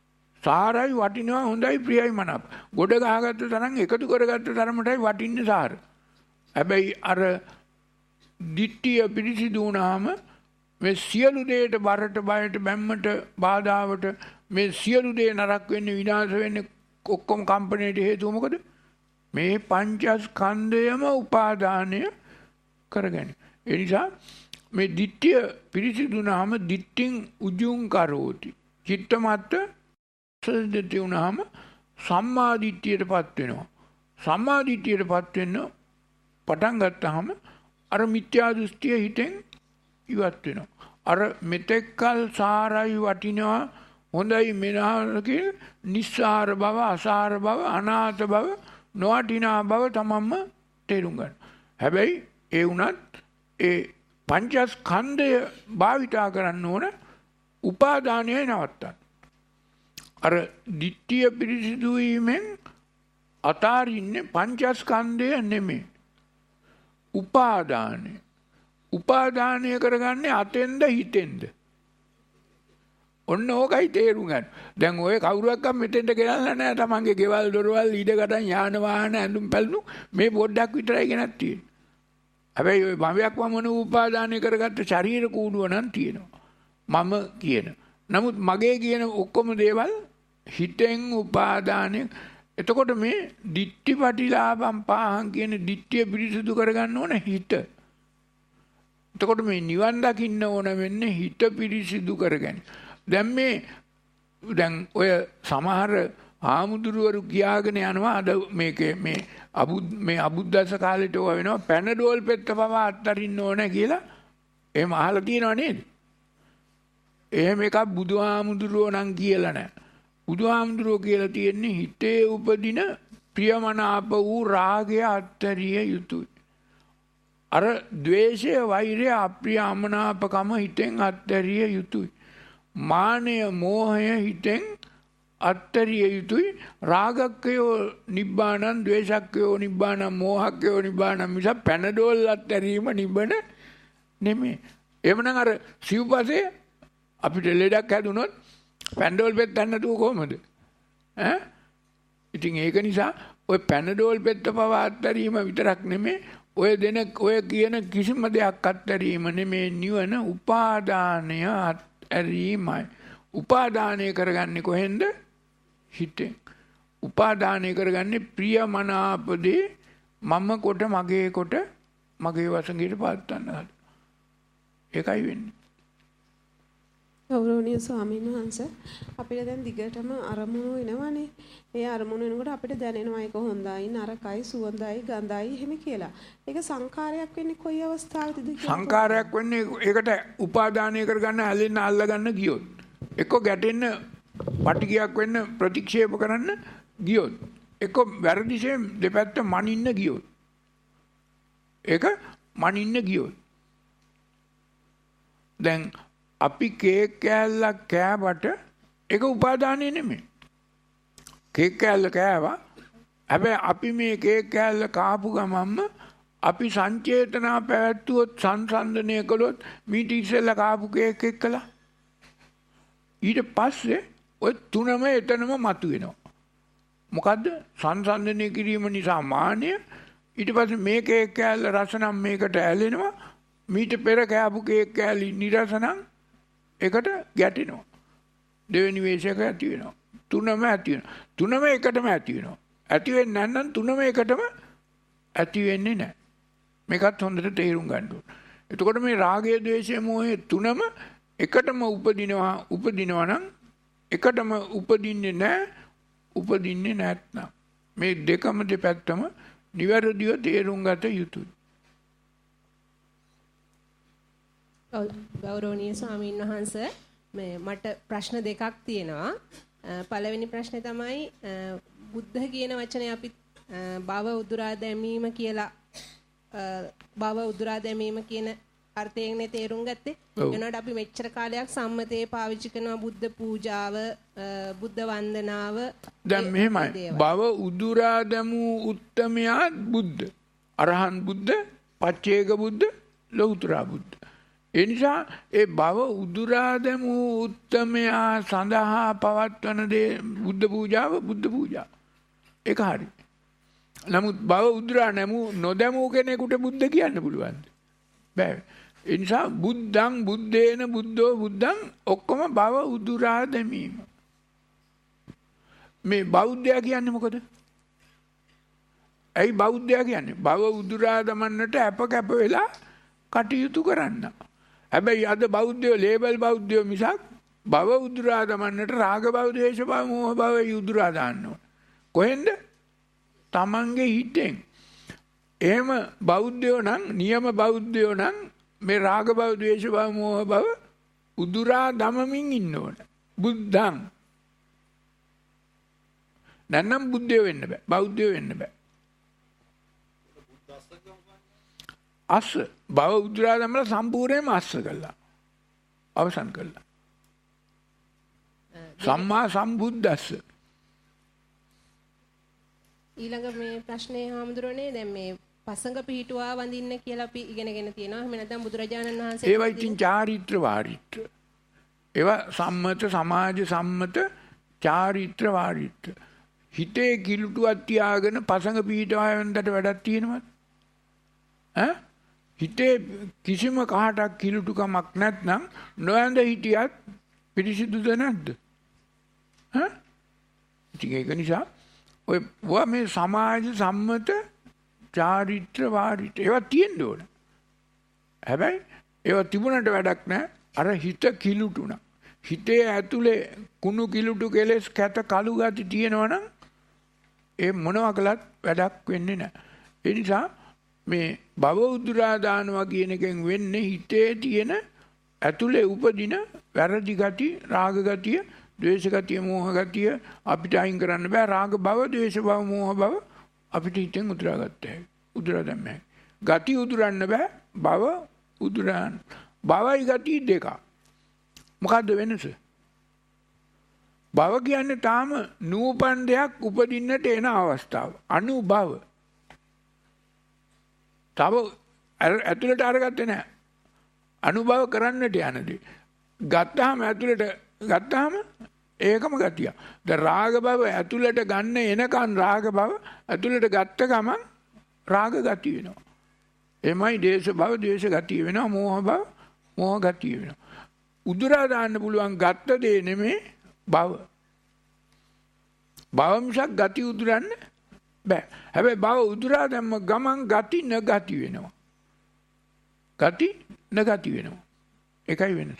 සාරයි වටිනවා හොඳයි ප්‍රියයි මනාප. ගොඩ ගහගත්ත තරම් එකතු කරගත්ත තරමටයි වටින්නේ සාර. හැබැයි අර දිට්ඨිය පිරිසිදු වුණාම මේ සියලු දේට බරට බයට බැම්මට බාධාවට මේ සියලු දේ නරක වෙන්නේ විනාශ වෙන්නේ ඔක්කොම කම්පණයට හේතුව මොකද? මේ පංචස්කන්ධයම උපාදානය කරගැනීම. ඒ නිසා මේ දිට්ඨිය පිරිසිදු වුණාම දිට්ඨින් උජුං කරෝති. චිත්තමත්ත සද්දති වුණාම සම්මා දිට්ඨියටපත් වෙනවා. සම්මා දිට්ඨියටපත් වෙන්න පටන් ගත්තාම අර මිත්‍යා දෘෂ්ටිය හිතෙන් ඉවත් වෙනවා. අර මෙතෙක්කල් සාරයි වටිනවා හොඳයි මෙනාලකේ නිස්සාර බව අසාර බව අනාථ බව නොවටිනා බව තමන්ම තේරුම් ගන්න. හැබැයි ඒ වුණත් ඒ පංචස්කන්ධය භාවිතා කරන්න ඕන උපාදානය නවත්තන්න. අර දිට්ඨිය පිරිසිදු වීමෙන් අතාරින්නේ පංචස්කන්ධය නෙමෙයි. උපාදානය. උපාදානය කරගන්නේ අතෙන්ද හිතෙන්ද? ඔන්න ඕකයි තේරුම් ගන්න. දැන් ඔය කවුරුවක්වත් මෙතෙන්ට ගෙනල්ලා නැහැ. තමන්ගේ ගෙවල් දොරවල් ඊඩකටන් යාන වාහන ඇඳුම් පැළඳුම් මේ පොඩ්ඩක් විතරයි ගෙනත් තියෙන්නේ. හැබැයි ඔය භවයක් වමන උපාදානය කරගත්ත ශරීර කූඩුව නම් තියෙනවා. මම කියන. නමුත් මගේ කියන ඔක්කොම දේවල් හිතෙන් උපාදානය. එතකොට මේ දිට්ඨිපටිලාභම් පාහන් කියන දිට්ඨිය පිරිසිදු කරගන්න ඕන හිත. එතකොට මේ නිවන් දකින්න ඕන වෙන්නේ හිත පිරිසිදු කරගන්න. දැන් මේ දැන් ඔය සමහර ආමුදුරුවරු කියාගෙන යනවා අද මේකේ මේ අබුද් මේ අබුද්දස කාලේට ඕවා වෙනවා පැනඩෝල් පෙත්ත පවා අත්තරින්න ඕන කියලා. එහෙම අහලා තියෙනව නේද? එහෙම එකක් බුදුහාමුදුරුවෝ නම් කියලා නැහැ. බුදුහාමුදුරුවෝ කියලා තියෙන්නේ හිතේ උපදින ප්‍රියමනාප වූ රාගය අත්තරිය යුතුයි. අර ද්වේෂය වෛරය අප්‍රිය අමනාපකම හිතෙන් අත්තරිය යුතුයි. මානය මෝහය හිතෙන් අත්තරිය යුතුයි. රාගක්කයෝ නිබ්බානං ද්වේෂක්කයෝ නිබ්බානං මෝහක්කයෝ නිබ්බානං මිස පැනඩෝල් අත්තරීම නිබ්බන නෙමෙයි. එවනම් අර සිව්පසේ අපිට ලෙඩක් හැදුනොත් පැනඩෝල් පෙත්ත නැතුව කොහමද? ඈ ඉතින් ඒක නිසා ඔය පැනඩෝල් පෙත්ත පවා අත්තරීම විතරක් නෙමෙයි ඔය දෙන ඔය කියන කිසිම දෙයක් අත්තරීම නෙමෙයි නිවන උපාදානය අත්තරීමයි. උපාදානය කරගන්නේ කොහෙන්ද? හිතෙන්. උපාදානය කරගන්නේ ප්‍රියමනාපදී මම කොට මගේ කොට මගේ වසඟයට පාත්තන්න හද. ඒකයි වෙන්නේ. ගෞරවනීය ස්වාමීන් වහන්සේ අපිට දැන් දිගටම අරමුණු එනවනේ. ඒ අරමුණු එනකොට අපිට දැනෙනවා ඒක හොඳයි නරකයි සුවඳයි ගඳයි එහෙම කියලා. ඒක සංකාරයක් වෙන්නේ කොයි අවස්ථාවේදද කියලා? සංකාරයක් වෙන්නේ ඒකට උපාදානය කරගන්න ඇලෙන්න අල්ලගන්න ගියොත්. එක්ක ගැටෙන්න පටිගයක් වෙන්න ප්‍රතික්ෂේප කරන්න ගියොත්. එක්ක වැරදිසේ දෙපැත්ත මනින්න ගියොත්. ඒක මනින්න ගියොත්. දැන් අපි කේක් කෑල්ලක් කෑවට ඒක උපාදානය නෙමෙයි. කේක් කෑල්ල කෑවා. හැබැයි අපි මේ කේක් කෑල්ල කාපු ගමන්ම අපි සංචේතනා පැවැත්වුවොත් සංසන්දනය කළොත් මීට ඉස්සෙල්ලා කාපු කේක් එක්කලා ඊට පස්සේ ඔය තුනම එතනම මතුවෙනවා. මොකද්ද? සංසන්දනය කිරීම නිසා මානය. ඊට පස්සේ මේ කේක් කෑල්ල රස නම් මේකට ඇලෙනවා. මීට පෙර කෑපු කේක් කෑලි නිරස නම් එකට ගැටෙනවා. දෙවෙනි වේශයක ඇති වෙනවා. තුනම ඇති වෙනවා. තුනම එකටම ඇති වෙනවා. ඇති වෙන්නේ නැත්නම් තුනම එකටම ඇති වෙන්නේ නැහැ. මේකත් හොඳට තේරුම් ගන්න ඕනේ. එතකොට මේ රාගය, ද්වේෂය, මෝහය තුනම එකටම උපදිනවා. උපදිනවා නම් එකටම උපදින්නේ නැහැ. උපදින්නේ නැත්නම් මේ දෙකම දෙපැත්තම නිවැරදිව තේරුම් ගත යුතුයි. ගෞරවනීය ස්වාමීන් වහන්සේ මේ මට ප්‍රශ්න දෙකක් තියෙනවා. පළවෙනි ප්‍රශ්නේ තමයි බුද්ධ කියන වචනේ අපි භව උදුරා දැමීම කියලා භව උදුරා දැමීම කියන අර්ථයෙන්නේ තේරුම් ගත්තේ. එනකොට අපි මෙච්චර කාලයක් සම්මතයේ පාවිච්චි කරනවා බුද්ධ පූජාව, බුද්ධ වන්දනාව. දැන් මෙහෙමයි. භව උදුරා දැමූ උත්තමයා බුද්ධ. අරහන් බුද්ධ, පච්චේක බුද්ධ, ලෞතර බුද්ධ. ඒ නිසා ඒ භව උදුරා දැමූ උත්තමයා සඳහා පවත්වන දේ බුද්ධ පූජාව බුද්ධ පූජාව. ඒක හරි. නමුත් භව උදුරා නැමූ නොදැමූ කෙනෙකුට බුද්ධ කියන්න පුළුවන්ද? බෑ. ඒ නිසා බුද්ධං බුද්දේන බුද්ධෝ බුද්ධං ඔක්කොම භව උදුරා දැමීම. මේ බෞද්ධයා කියන්නේ මොකද? ඇයි බෞද්ධයා කියන්නේ? භව උදුරා දමන්නට අප කැප වෙලා කටයුතු කරන්න. හැබැයි අද බෞද්ධයෝ ලේබල් බෞද්ධයෝ මිසක් භව උදුරා දමන්නට රාග භව, ද්වේෂ භව, මෝහ භව උදුරා දාන්නවා. කොහෙන්ද? තමන්ගේ හිතෙන්. එහෙම බෞද්ධයෝ නම්, නියම බෞද්ධයෝ නම් මේ රාග භව, ද්වේෂ භව, මෝහ භව උදුරා දමමින් ඉන්න ඕන. බුද්ධං. නැත්නම් බුද්ධයෝ වෙන්න බෑ. බෞද්ධයෝ වෙන්න බෑ. අස්ස භව උදුරා දමලා සම්පූර්ණයෙන්ම අස්ස කළා. අවසන් කළා. සම්මා සම්බුද්දස්ස. ඊළඟ මේ ප්‍රශ්නේ හාමුදුරනේ දැන් මේ පසඟ පිහිටුවා වඳින්න කියලා අපි ඉගෙනගෙන තියෙනවා. එහෙම නැත්නම් බුදුරජාණන් වහන්සේ ඒවා ඉතින් චාරිත්‍ර වාරිත්‍ර. ඒවා සම්මත සමාජ සම්මත චාරිත්‍ර වාරිත්‍ර. හිතේ කිලුටුවක් තියාගෙන පසඟ පිහිටවා වඳට වැඩක් තියෙනවද? ඈ හිතේ කිසිම කහටක් කිලුටුකමක් නැත්නම් නොයන්ද හිටියත් පිරිසිදුද නැද්ද? ඈ ඉතින් ඒක නිසා ඔය මේ සමාජ සම්මත චාරිත්‍ර වාරිත්‍ර ඒවා තියෙන්න ඕන. හැබැයි ඒවා තිබුණට වැඩක් නැහැ. අර හිත කිලුටුණා. හිතේ ඇතුලේ කුණු කිලුටු කෙලස් කැත කළු ගති තියෙනවනම් ඒ මොනවා කළත් වැඩක් වෙන්නේ නැහැ. ඒ නිසා මේ භව උදුරා දානවා කියන එකෙන් වෙන්නේ හිතේ තියෙන ඇතුලේ උපදින වැරදි ගති, රාග ගතිය, ද්වේෂ ගතිය, මෝහ ගතිය අපිට අයින් කරන්න බෑ. රාග භව, ද්වේෂ භව, මෝහ භව අපිට හිතෙන් උදුරා ගත්තා. උදුරා දැම්මේ. ගති උදුරන්න බෑ. භව උදුරාන. භවයි ගති දෙක. මොකද්ද වෙනස? භව කියන්නේ තාම නූපන් දෙයක් උපදින්නට එන අවස්ථාව. අනුභව. තව ඇතුළට අරගත්තේ නැහැ. අනුභව කරන්නට යනදී. ගත්තාම ඇතුළට ගත්තාම ඒකම ගතිය. ද රාග භව ඇතුළට ගන්න එනකන් රාග භව ඇතුළට ගත්ත ගමන් රාග ගතිය වෙනවා. එමයි දේශ භව ද්වේෂ ගතිය වෙනවා. මෝහ භව මෝහ ගතිය වෙනවා. උදුරා දාන්න පුළුවන් ගත්ත දේ නෙමේ භව. භව මිසක් ගති උදුරන්න බෑ. හැබැයි භව උදුරා දැම්ම ගමන් ගති නගති වෙනවා. ගති නගති වෙනවා. ඒකයි වෙනස.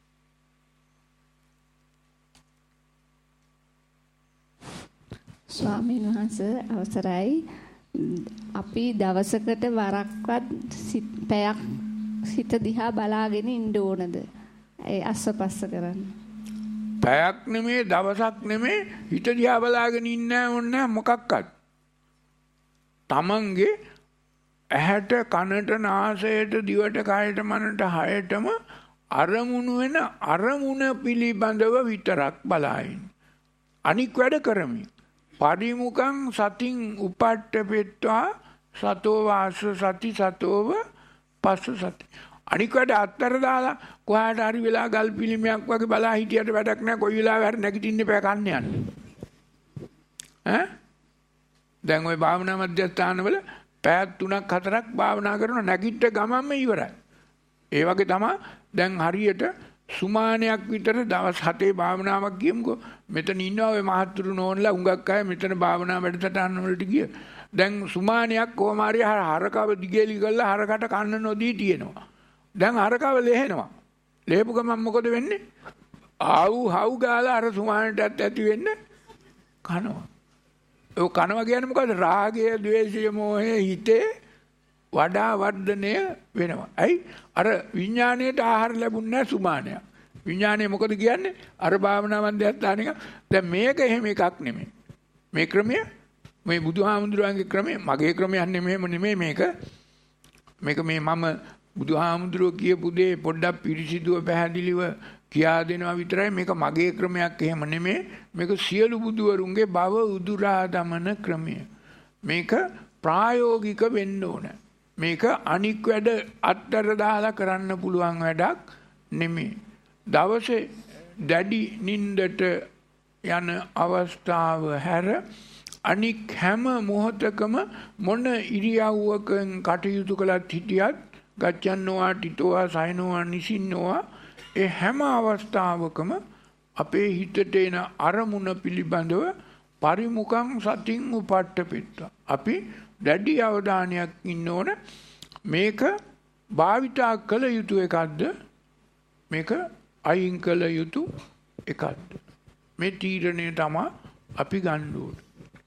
ස්වාමීන් වහන්සේ අවසරයි. අපි දවසකට වරක්වත් පැයක් සිත දිහා බලාගෙන ඉන්න ඕනද? ඒ අස්සපස්ස කරන්න. පැයක් නෙමේ දවසක් නෙමේ හිත දිහා බලාගෙන ඉන්න ඕනේ මොකක්වත්. තමන්ගේ ඇහැට කනට නාසයට දිවට කයට මනට හයටම අරමුණු වෙන අරමුණ පිළිබඳව විතරක් බලائیں. අනික් වැඩ කරමින් පරිමුඛං සතින් උපට්ඨපෙත්වා සතෝ වාස සති සතෝව පස්ස සති. අනික් වැඩ අත්තර දාලා කොහාට හරි වෙලා ගල් පිළිමයක් වගේ බලා හිටියට වැඩක් නැහැ. කොයි වෙලාවෙ හරි නැගිටින්න එපා කන්න යන්න. ඈ දැන් ওই භාවනා මධ්‍යස්ථානවල පැය තුනක් හතරක් භාවනා කරන නැගිට ගමන්ම ඉවරයි. ඒ වගේ තමයි දැන් හරියට සුමානයක් විතර දවස් හතේ භාවනාවක් කියමුකෝ. මෙතන ඉන්නවා ඔය මහත්තුරු නෝන්ලා හුඟක් අය මෙතන භාවනා වැඩසටහන් වලට ගිය. දැන් සුමානයක් කොහම හරි හරකව දිගේලි කරලා හරකට කන්න නොදී තියෙනවා. දැන් හරකව ලෙහෙනවා. ලෙහෙපු ගමන් මොකද වෙන්නේ? ආව් හව් ගාලා අර සුමානටත් ඇති වෙන්න කනවා. ඔය කනවා කියන්නේ මොකද? රාගය, ද්වේෂය, මෝහය හිතේ වඩා වර්ධනය වෙනවා. ඇයි? අර විඥාණයට ආහාර ලැබුණ නැහැ සුමානයක්. විඥාණය මොකද කියන්නේ? අර භාවනා මන්දයන්තානික. දැන් මේක එහෙම එකක් නෙමෙයි. මේ ක්‍රමය මේ බුදුහාමුදුරුවන්ගේ ක්‍රමය මගේ ක්‍රමයක් නෙමෙයි නෙමෙයි මේක. මේක මේ මම බුදුහාමුදුරුවෝ කියපු දේ පොඩ්ඩක් පිරිසිදුව පැහැදිලිව කියා දෙනවා විතරයි. මේක මගේ ක්‍රමයක් එහෙම නෙමෙයි. මේක සියලු බුදුවරුන්ගේ භව උදුරා දමන ක්‍රමය. මේක ප්‍රායෝගික වෙන්න ඕන. මේක අනික් වැඩ අත්තර දාලා කරන්න පුළුවන් වැඩක් නෙමෙයි. දවසේ දැඩි නින්දට යන අවස්ථාව හැර අනික් හැම මොහොතකම මොන ඉරියව්වකින් කටයුතු කළත් හිටියත් ගච්ඡන්නවා ටිතෝවා සයනෝවා නිසින්නෝවා ඒ හැම අවස්ථාවකම අපේ හිතට එන අරමුණ පිළිබඳව පරිමුඛං සතින් උපට්ඨපෙත්ත අපි දැඩි අවධානයක් ඉන්න ඕන. මේක භාවිතා කළ යුතු එකක්ද මේක අයින් කළ යුතු එකක්ද මේ තීරණය තමයි අපි ගන්න ඕනේ.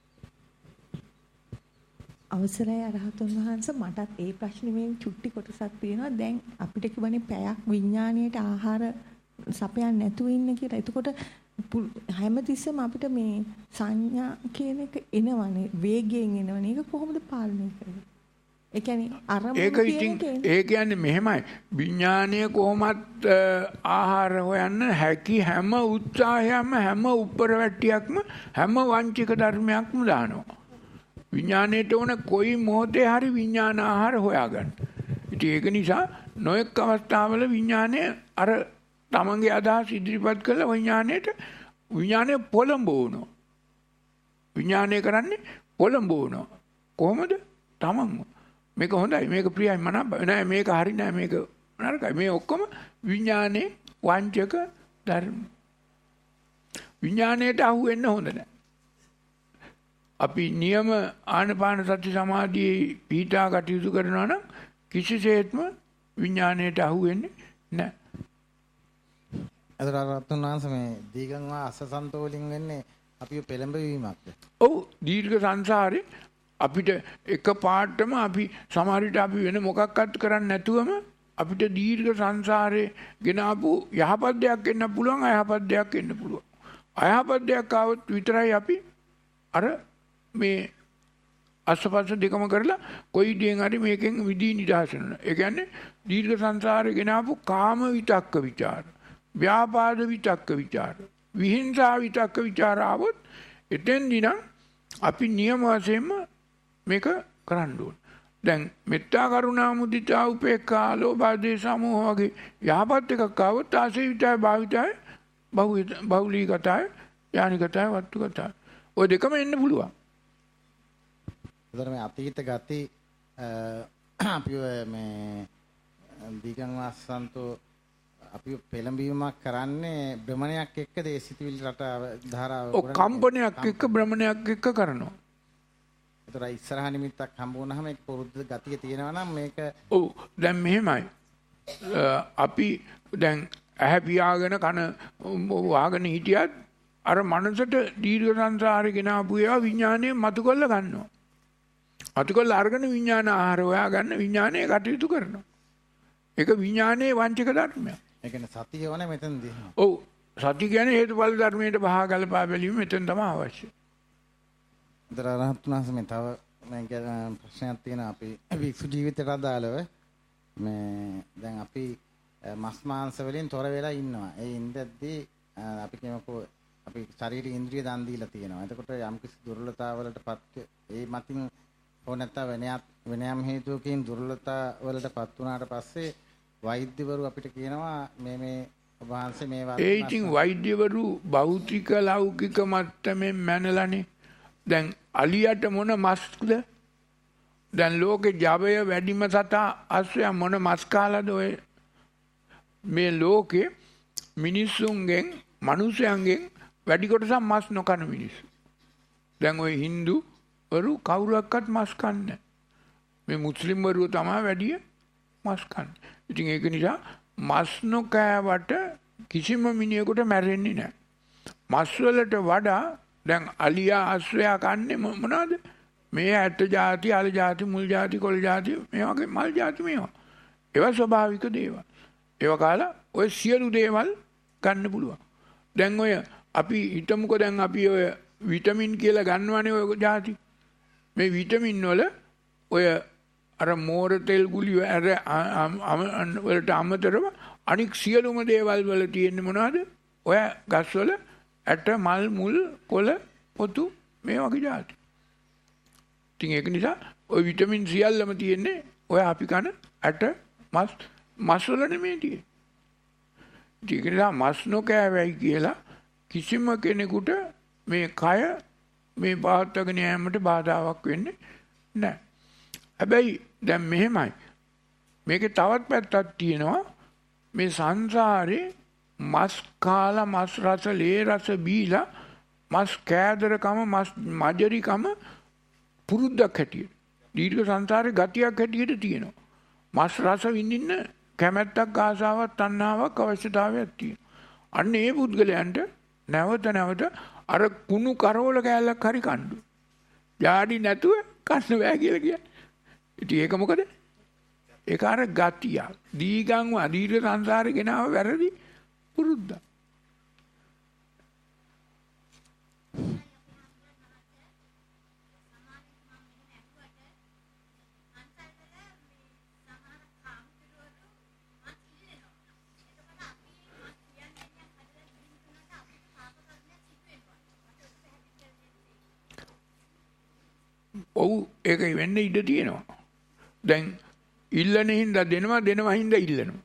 අවසරයි අරහතුන් වහන්සේ මටත් ඒ ප්‍රශ්නේ මේ චුට්ටි කොටසක් තියෙනවා. දැන් අපිට කිව්වනේ පැයක් විඥාණයට ආහාර සපයන්නේ නැතුව ඉන්න කියලා. එතකොට හැමතිස්සෙම අපිට මේ සංඥා කියන එක එනවනේ වේගයෙන් එනවනේ. ඒක කොහොමද පාලනය කරන්නේ? ඒ කියන්නේ අරමුණ ඒක ඉතින් ඒ කියන්නේ මෙහෙමයි. විඥානය කොහොමත් ආහාර හොයන්න හැකි හැම උත්සාහයක්ම හැම උප්පරවැට්ටියක්ම හැම වංචික ධර්මයක්ම දානවා. විඥාණයට ඕන කොයි මොහොතේ හරි විඥාන ආහාර හොයාගන්න. ඉතින් ඒක නිසා නොඑක් අවස්ථාවල විඥානය අර තමන්ගේ අදහස් ඉදිරිපත් කළ විඥාණයට විඥානය පොළඹවනවා. විඥානය කරන්නේ පොළඹවනවා. කොහොමද? තමන්ම මේක හොඳයි මේක ප්‍රියයි මනයි නෑ මේක හරි නෑ මේක නරකයි මේ ඔක්කොම විඥානේ වංචක ධර්ම. විඥාණයට අහු වෙන්න හොඳ නෑ. අපි නියම ආනපාන සති සමාධියේ පීඨා කටයුතු කරනවා නම් කිසිසේත්ම විඥාණයට අහු වෙන්නේ නැහැ. අද රත්න වංශ මේ දීගංවා අසසන්තෝ වලින් වෙන්නේ අපි පෙළඹවීමක්ද? ඔව් දීර්ඝ සංසාරේ අපිට එක පාටම අපි සමහර විට අපි වෙන මොකක්වත් කරන්නේ නැතුවම අපිට දීර්ඝ සංසාරේ ගෙන ආපු යහපත් දෙයක් එන්න පුළුවන් අයහපත් දෙයක් එන්න පුළුවන්. අයහපත් දෙයක් ආවොත් විතරයි අපි අර මේ අස්පස්ස දෙකම කරලා කොයි දියෙන් හරි මේකෙන් විදී නිදහස් වෙනවා. ඒ කියන්නේ දීර්ඝ සංසාරේ ගෙන ආපු කාම විතක්ක ਵਿਚාර, ව්‍යාපාද විතක්ක ਵਿਚාර, විහිංසා විතක්ක ਵਿਚාර ආවොත් එතෙන්දී නම් අපි නියම වශයෙන්ම මේක කරන්න ඕන. දැන් මෙත්තා කරුණා මුදිතා උපේක්ඛා ලෝභ දේශ මොහ වගේ යහපත් එකක් ආවොත් ආසීවිතය භාවිතය බහුලීගතය යානිගතය වත්තුගතය ඔය දෙකම එන්න පුළුවන්. ඒතර මේ අතීත ගති අපි මේ දීගං වාසන්තෝ අපි පෙළඹීමක් කරන්නේ භ්‍රමණයක් එක්කද ඒ සිතුවිලි රට ධාරාව ඔව් කම්පනයක් එක්ක භ්‍රමණයක් එක්ක කරනවා. ඒතර ඉස්සරහ නිමිත්තක් හම්බ වුණාම ඒක පුරුද්ද ගතිය තියෙනවා නම් මේක ඔව් දැන් මෙහෙමයි අපි දැන් ඇහැ පියාගෙන කන වහගෙන හිටියත් අර මනසට දීර්ඝ සංසාරේ ගෙන ආපු ඒවා විඥාණය මතු කරලා ගන්නවා. මතු කරලා අරගෙන විඥාන ආහාර හොයා ගන්න විඥාණය කටයුතු කරනවා. ඒක විඥානයේ වංචක ධර්මයක්. ඒ කියන්නේ සතිය ඕනේ මෙතනදී. ඔව් සතිය කියන්නේ හේතුඵල ධර්මයට බහා ගලපා බැලීම මෙතන තමයි අවශ්‍ය. දර රහත්තුනාස මේ තව මම කියන ප්‍රශ්නයක් තියෙනවා අපි වික්ෂු ජීවිතයට අදාළව මේ දැන් අපි මස් මාංශ වලින් තොර වෙලා ඉන්නවා. ඒ ඉඳද්දී අපි කියමුකෝ අපි ශරීර ඉන්ද්‍රිය දන් දීලා තියෙනවා. එතකොට යම් කිසි දුර්වලතාවලටපත් ඒ මතින් හෝ නැත්නම් වෙනත් වෙනයම් හේතුවකින් දුර්වලතාවලටපත් වුණාට පස්සේ වෛද්‍යවරු අපිට කියනවා මේ මේ වහන්සේ මේ වාස්තු ඒ ඉතින් වෛද්‍යවරු භෞතික ලෞකික මට්ටමින් මැනලානේ. දැන් අලියට මොන මස්ද? දැන් ලෝකේ ජවය වැඩිම සතා අස්සය මොන මස් කාලාද ඔය? මේ ලෝකේ මිනිස්සුන්ගෙන් මිනිසයන්ගෙන් වැඩි කොටසක් මස් නොකන මිනිස්සු. දැන් ඔය Hindu වරු කවුරක්වත් මස් කන්නේ. මේ මුස්ලිම් වරු තමයි වැඩි මස් කන්නේ. ඉතින් ඒක නිසා මස් නොකෑවට කිසිම මිනිහෙකුට මැරෙන්නේ නැහැ. මස් වලට වඩා දැන් අලියා අස්සයා කන්නේ මොනවද? මේ ඇට ಜಾති, අල ಜಾති, මුල් ಜಾති, කොළ ಜಾති, මේ වගේ මල් ಜಾති මේවා. ඒවා ස්වභාවික දේවල්. ඒවා කාලා ඔය සියලු දේවල් ගන්න පුළුවන්. දැන් ඔය අපි හිතමුකෝ දැන් අපි ඔය විටමින් කියලා ගන්නවනේ ඔය ಜಾති. මේ විටමින් වල ඔය අර මෝර තෙල් ගුලි වලට අමතරව අනික් සියලුම දේවල් වල තියෙන්නේ මොනවද? ඔය ගස් වල ඇට මල් මුල් කොළ පොතු මේ වගේ ಜಾති. ඉතින් ඒක නිසා ওই විටමින් සියල්ලම තියෙන්නේ ඔය අපි කන ඇට මස් මස් වල නෙමෙයි තියෙන්නේ. ඒක නිසා මස් නොකෑවයි කියලා කිසිම කෙනෙකුට මේ කය මේ පවත්වාගෙන යෑමට බාධාවක් වෙන්නේ නැහැ. හැබැයි දැන් මෙහෙමයි. මේකේ තවත් පැත්තක් තියෙනවා. මේ සංසාරේ මස් කාලා මස් රස ලේ රස බීලා මස් කෑදරකම මස් මජරිකම පුරුද්දක් හැටියට දීර්ඝ සංසාරේ ගතියක් හැටියට තියෙනවා. මස් රස විඳින්න කැමැත්තක් ආසාවක් තණ්හාවක් අවශ්‍යතාවයක් තියෙනවා. අන්න ඒ පුද්ගලයන්ට නැවත නැවත අර කුණු කරවල කෑල්ලක් හරි කණ්ඩු. යාඩි නැතුව කන්න බෑ කියලා කියන්නේ. ඉතින් ඒක මොකද? ඒක අර ගතිය. දීගං අදීර්ඝ සංසාරේ ගෙනාව වැරදි පුරුද්ද. ඔව් ඒක වෙන්න ඉඩ තියෙනවා. දැන් ඉල්ලන හින්දා දෙනවා දෙනවා හින්දා ඉල්ලනවා.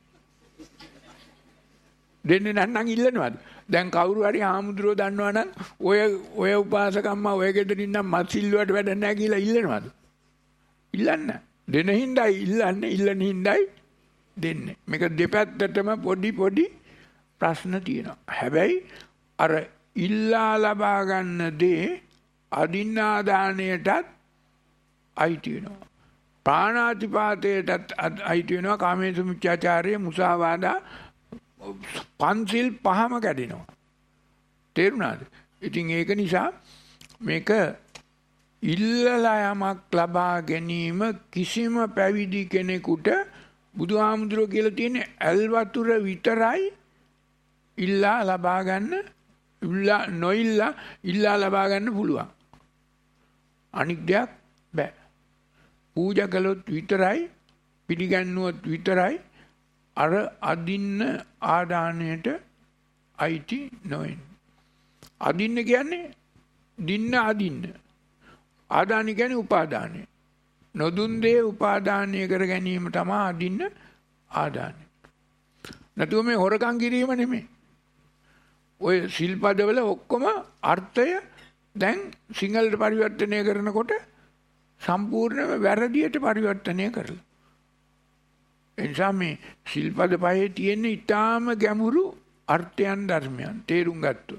දෙන්නේ නැත්නම් ඉල්ලනවාද? දැන් කවුරු හරි ආමුද්‍රෝ දන්නවා නම් ඔය ඔය උපාසකම්මා ඔය ගෙදරින් නම් මත් සිල්ලුවට වැඩ නැහැ කියලා ඉල්ලනවාද? ඉල්ලන්න. දෙන හින්දා ඉල්ලන්නේ ඉල්ලන හින්දායි දෙන්නේ. මේක දෙපැත්තටම පොඩි පොඩි ප්‍රශ්න තියෙනවා. හැබැයි අර ඉල්ලා ලබා ගන්න දේ අදින්නා දාණයටත් අයිති වෙනවා. ප්‍රාණාතිපාතයටත් අයිති වෙනවා. කාමේසු මිච්ඡාචාරය මුසාවාදා පන්සිල් පහම කැඩෙනවා. තේරුණාද? ඉතින් ඒක නිසා මේක ඉල්ලලා යමක් ලබා ගැනීම කිසිම පැවිදි කෙනෙකුට බුදුහාමුදුරුවෝ කියලා තියෙන්නේ ඇල් වතුර විතරයි ඉල්ලා ලබා ගන්න ඉල්ලා නොඉල්ලා ඉල්ලා ලබා ගන්න පුළුවන්. අනික් දෙයක් බෑ. පූජා කළොත් විතරයි පිළිගන්නුවොත් විතරයි අර අදින්න ආදානයට අයිති නොවෙන්නේ. අදින්න කියන්නේ දින්න අදින්න. ආදානි කියන්නේ උපාදානය. නොදුන් දේ උපාදානය කර ගැනීම තමයි අදින්න ආදානය. නැතුව මේ හොරකම් කිරීම නෙමෙයි. ඔය සිල්පදවල ඔක්කොම අර්ථය දැන් සිංහලට පරිවර්තනය කරනකොට සම්පූර්ණයෙන්ම වැරදියට පරිවර්තනය කරලා. එනිසා මේ සිල්පද පහේ තියෙන ඊටාම ගැඹුරු අර්ථයන් ධර්මයන් තේරුම් ගත්තොත්.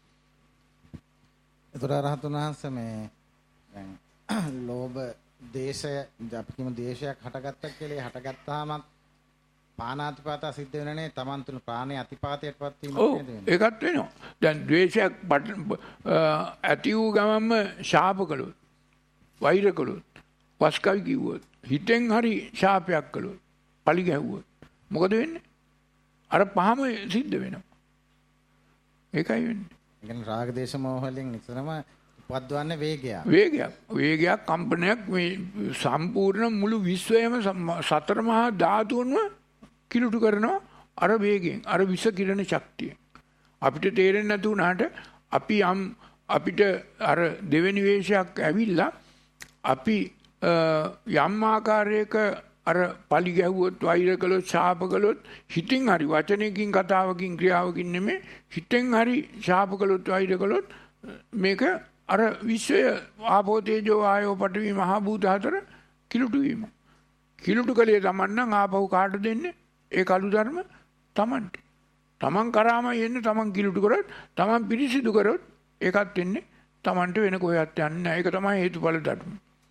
ඒතර රහතුන් වහන්සේ මේ දැන් ලෝභ දේශය අපි කියමු දේශයක් හටගත්තා කියලා හටගත්තාම පානාතිපාත සිද්ධ වෙනනේ Taman තුන ප්‍රාණේ අතිපාතයටපත් වීම නේද වෙන්නේ? ඒකත් වෙනවා. දැන් ද්වේෂයක් ඇති වූ ගමන්ම ශාප කළොත් වෛර කළොත් වස්කවි කිව්වොත් හිතෙන් හරි ශාපයක් කළොත් පලි ගැහුවොත් මොකද වෙන්නේ? අර පහම සිද්ධ වෙනවා. ඒකයි වෙන්නේ. ඒ කියන්නේ රාග දේශ මොහ වලින් නිතරම උපද්දවන්නේ වේගයක්. වේගයක්. වේගයක් කම්පනයක් මේ සම්පූර්ණ මුළු විශ්වයම සතර මහා ධාතුන්ව කිලුටු කරනවා අර වේගයෙන්. අර විස කිරණ ශක්තිය. අපිට තේරෙන්නේ නැතු වුණාට අපි යම් අපිට අර දෙවෙනි වේශයක් ඇවිල්ලා අපි යම් ආකාරයක අර පලි ගැහුවොත් වෛර කළොත් ශාප කළොත් හිතින් හරි වචනයකින් කතාවකින් ක්‍රියාවකින් නෙමෙයි හිතෙන් හරි ශාප කළොත් වෛර කළොත් මේක අර විශ්වය ආපෝ තේජෝ ආයෝ පඨවි මහ භූත හතර කිලුටු වීම. කිලුටු කලේ Taman නම් ආපහු කාට දෙන්නේ? ඒ කළු ධර්ම Tamanට. Taman කරාම යන්නේ Taman කිලුටු කරොත් Taman පිරිසිදු කරොත් ඒකත් වෙන්නේ Tamanට වෙන කොහෙවත් යන්නේ නැහැ. ඒක තමයි හේතුඵල ධර්ම.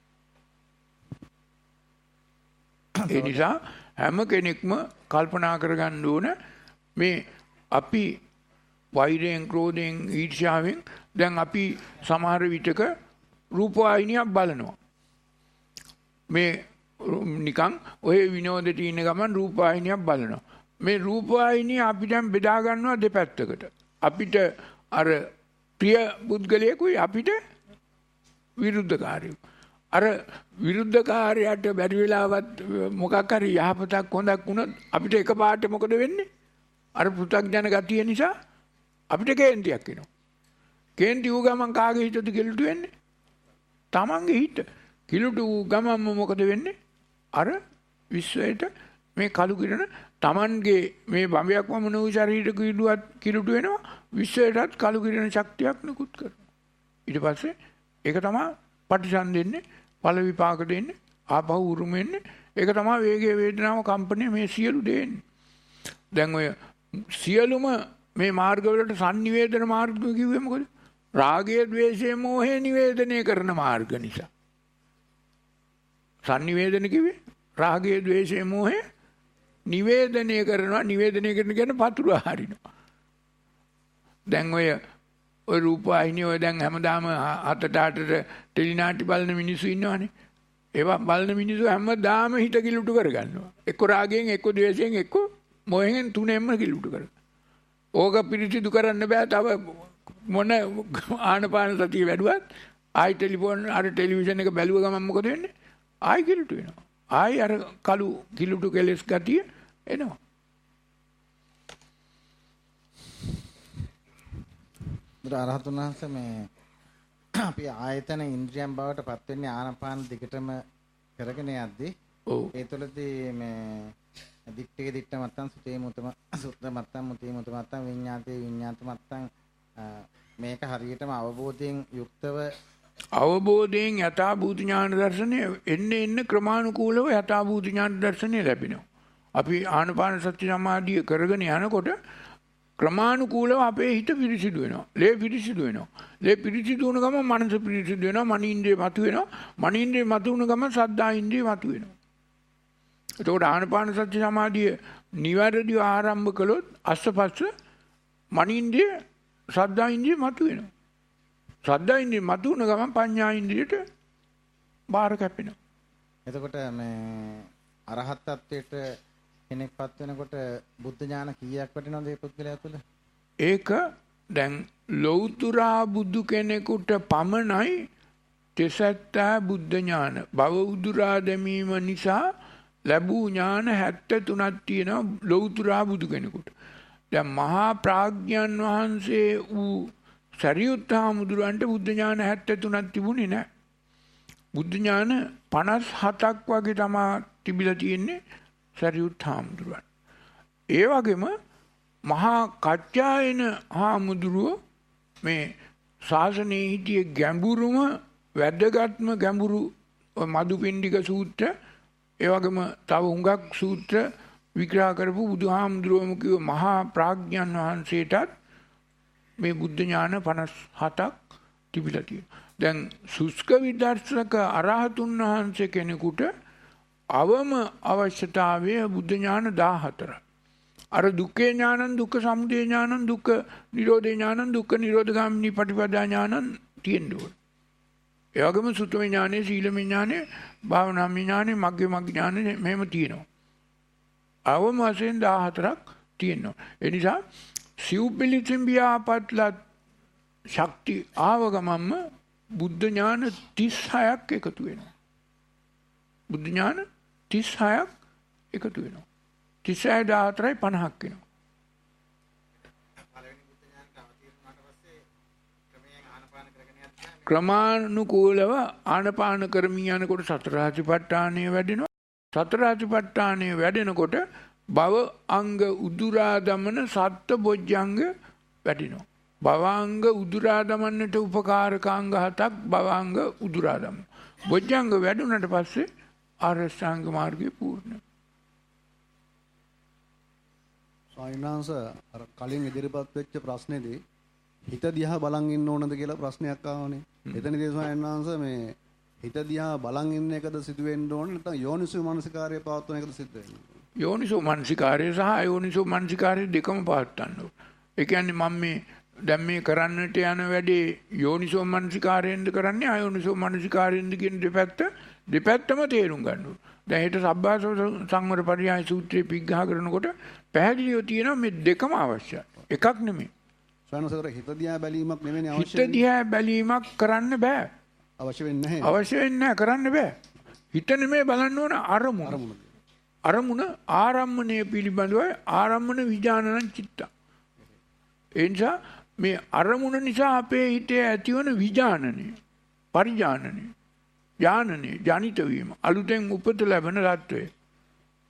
ඒ නිසා හැම කෙනෙක්ම කල්පනා කරගන්න ඕන මේ අපි වෛරයෙන් ක්‍රෝධයෙන් ඊර්ෂ්‍යාවෙන් දැන් අපි සමහර විටක රූපවාහිනියක් බලනවා. මේ නිකන් ඔය විනෝදෙට ඉන්න ගමන් රූපවාහිනියක් බලනවා. මේ රූපවාහිනිය අපි දැන් බෙදා ගන්නවා දෙපැත්තකට. අපිට අර ප්‍රිය පුද්ගලයෙකුයි අපිට විරුද්ධකාරයෙකු. අර විරුද්ධකාරයට බැරි වෙලාවත් මොකක් හරි යහපතක් හොඳක් වුණොත් අපිට එකපාරට මොකද වෙන්නේ? අර පෘථග්ජන ගතිය නිසා අපිට කේන්තියක් එනවා. කේන්ති වූ ගමන් කාගේ හිතද කිලුටු වෙන්නේ? Tamange හිත. කිලුටු වූ ගමන්ම මොකද වෙන්නේ? අර විශ්වයට මේ කළු කිරණ Tamanගේ මේ බඹයක් වමන වූ ශරීරයක කිලුවත් කිලුට වෙනවා විශ්වයටත් කළු කිරණ ශක්තියක් නිකුත් කරනවා. ඊට පස්සේ ඒක තමයි පටිසන්ධෙන්නේ ඵල විපාක දෙන්නේ ආපහු උරුම වෙන්නේ. ඒක තමයි වේගය වේදනාව කම්පණය මේ සියලු දෙන්නේ. දැන් ඔය සියලුම මේ මාර්ගවලට sannivedana මාර්ග කිව්වේ මොකද? රාගය, ద్వේෂය, මෝහය නිවේදනය කරන මාර්ග නිසා. sannivedana කිව්වේ රාගය, ద్వේෂය, මෝහය නිවේදනය කරනවා. නිවේදනය කරන කියන්නේ පතුරු හරිනවා. දැන් ඔය ඔය රූපවාහිනිය ඔය දැන් හැමදාම හතට අටට ටෙලිනාටි බලන මිනිස්සු ඉන්නවනේ. ඒවා බලන මිනිස්සු හැමදාම හිත කිලුට කරගන්නවා. එක්ක රාගයෙන්, එක්ක ද්වේෂයෙන්, එක්ක මොහෙන් තුනෙන්ම කිලුට කරගන්නවා. ඕක පිරිසිදු කරන්න බෑ. තව මොන ආනපාන සතිය වැඩුවත් ආයි ටෙලිෆෝන් අර ටෙලිවිෂන් එක බැලුව ගමන් මොකද වෙන්නේ? ආයි කිලුට වෙනවා. ආයි අර කළු කිලුට කෙලස් ගතිය එනවා. අරහතුන් වහන්සේ මේ අපි ආයතන ඉන්ද්‍රියන් බවට පත් වෙන්නේ ආනපාන දිගටම කරගෙන යද්දී ඒ තුළදී මේ දික්ටේ දික්ට මත්තන් සුතේ මුතම සුත්ත මත්තන් මුතේ මුත මත්තන් විඤ්ඤාතේ විඤ්ඤාත මත්තන් මේක හරියටම අවබෝධයෙන් යුක්තව අවබෝධයෙන් යථා භූත ඥාන දර්ශනය එන්නේ එන්නේ ක්‍රමානුකූලව යථා භූත ඥාන දර්ශනය ලැබෙනවා. අපි ආනපාන සති සමාධිය කරගෙන යනකොට ක්‍රමානුකූලව අපේ හිත පිරිසිදු වෙනවා. ලේ පිරිසිදු වෙනවා. ලේ පිරිසිදු වුණ ගමන් මනස පිරිසිදු වෙනවා. මනින්ද්‍රිය මතු වෙනවා. මනින්ද්‍රිය මතු වුණ ගමන් සද්දා ඉන්ද්‍රිය මතු වෙනවා. එතකොට ආනපාන සති සමාධිය නිවැරදිව ආරම්භ කළොත් අස්සපස්ස මනින්ද්‍රිය සද්දා ඉන්ද්‍රිය මතු වෙනවා. සද්දා ඉන්ද්‍රිය මතු වුණ ගමන් පඤ්ඤා ඉන්ද්‍රියට බාර කැපෙනවා. එතකොට මේ අරහත් ත්වයට කෙනෙක්පත් වෙනකොට බුද්ධ ඥාන කීයක් වටිනවද මේ පුද්ගලයා තුළ? ඒක දැන් ලෞතුරා බුදු කෙනෙකුට පමණයි තෙසත්තා බුද්ධ ඥාන. භව උදුරා දැමීම නිසා ලැබූ ඥාන හැත්තෑ තුනක් තියෙනවා ලෞතුරා බුදු කෙනෙකුට. දැන් මහා ප්‍රඥාන් වහන්සේ වූ සරියුත් හාමුදුරුවන්ට බුද්ධ ඥාන හැත්තෑ තුනක් තිබුණේ නැහැ. බුද්ධ ඥාන පනස් හතක් වගේ තමයි තිබිලා තියෙන්නේ සරියුත් හාමුදුරුවන්. ඒ වගේම මහා කච්චායන හාමුදුරුව මේ ශාසනයේ හිටියේ ගැඹුරුම වැදගත්ම ගැඹුරු මදුපිණ්ඩික සූත්‍ර ඒ වගේම තව හුඟක් සූත්‍ර විග්‍රහ කරපු බුදුහාමුදුරුවම කිව්ව මහා ප්‍රඥාන් වහන්සේටත් මේ බුද්ධ ඥාන පනස් හතක් තිබිලා තියෙනවා. දැන් සුස්ක විදර්ශක අරහතුන් වහන්සේ කෙනෙකුට අවම අවශ්‍යතාවය බුද්ධ ඥාන දාහතරයි. අර දුක්ඛේ ඥානං, දුක්ඛ සමුදය ඥානං, දුක්ඛ නිරෝධේ ඥානං, දුක්ඛ නිරෝධගාමිනී පටිපදා ඥානං තියෙන්න ඕන. ඒ වගේම සුත්තමේ ඥානෙ, සීලමේ ඥානෙ, භාවනාමය ඥානෙ, මග්ගේ මග්ග ඥානෙ මෙහෙම තියෙනවා. අවම වශයෙන් දාහතරක් තියෙනවා. ඒ නිසා සිව්පිලිසිම්බියාපත්ලත් ශක්ති ආව ගමන්ම බුද්ධ ඥාන තිස් හයක් එකතු වෙනවා. බුද්ධ ඥාන තිස් හයක් එකතු වෙනවා. තිස් හය දාහතරයි පනහක් වෙනවා. ක්‍රමානුකූලව ආනපාන කරමින් යනකොට සතර සතිපට්ඨානය වැඩෙනවා. සතර සතිපට්ඨානය වැඩෙනකොට භව අංග උදුරා දමන සත්ත බොජ්ජංග වැඩෙනවා. භවාංග උදුරා දමන්නට උපකාරකාංග හතක් භවාංග උදුරා දමන. බොජ්ජංග වැඩුණට පස්සේ ආරෂ්ඨාංග මාර්ගය පූර්ණයි. සායනාංශ අර කලින් ඉදිරිපත් වෙච්ච ප්‍රශ්නේදී හිත දිහා බලන් ඉන්න ඕනද කියලා ප්‍රශ්නයක් ආවනේ. එතනදී සායනාංශ මේ හිත දිහා බලන් ඉන්න එකද සිදු වෙන්න ඕන නැත්නම් යෝනිසෝ මනසිකාර්යය පවත්වන එකද සිද්ධ වෙන්නේ? යෝනිසෝ මනසිකාර්යය සහ අයෝනිසෝ මනසිකාර්යය දෙකම පවත්වන්න ඕන. ඒ කියන්නේ මම මේ දැන් මේ කරන්නට යන වැඩේ යෝනිසෝ මනසිකාර්යෙන්ද කරන්නේ අයෝනිසෝ මනසිකාර්යෙන්ද කියන දෙපැත්ත දෙපැත්තම තේරුම් ගන්න ඕන. දැන් හිත සබ්බාසව සංවර පරියාය සූත්‍රයේ පිග්ගහ කරනකොට පැහැදිලිව තියෙනවා මේ දෙකම අවශ්‍යයි. එකක් නෙමෙයි. සවනසතර හිත දිහා බැලීමක් නෙමෙයි අවශ්‍ය. හිත දිහා බැලීමක් කරන්න බෑ. අවශ්‍ය වෙන්නේ නැහැ. අවශ්‍ය වෙන්නේ නැහැ කරන්න බෑ. හිත නෙමෙයි බලන්න ඕන අරමුණ. අරමුණ ආරම්මණය පිළිබඳව ආරම්මන විඥානං චිත්ත. ඒ නිසා මේ අරමුණ නිසා අපේ හිතේ ඇතිවන විඥානනය, පරිඥානනය, ඥානනය, ජනිත වීම, අලුතෙන් උපත ලැබෙන தত্ত্বය.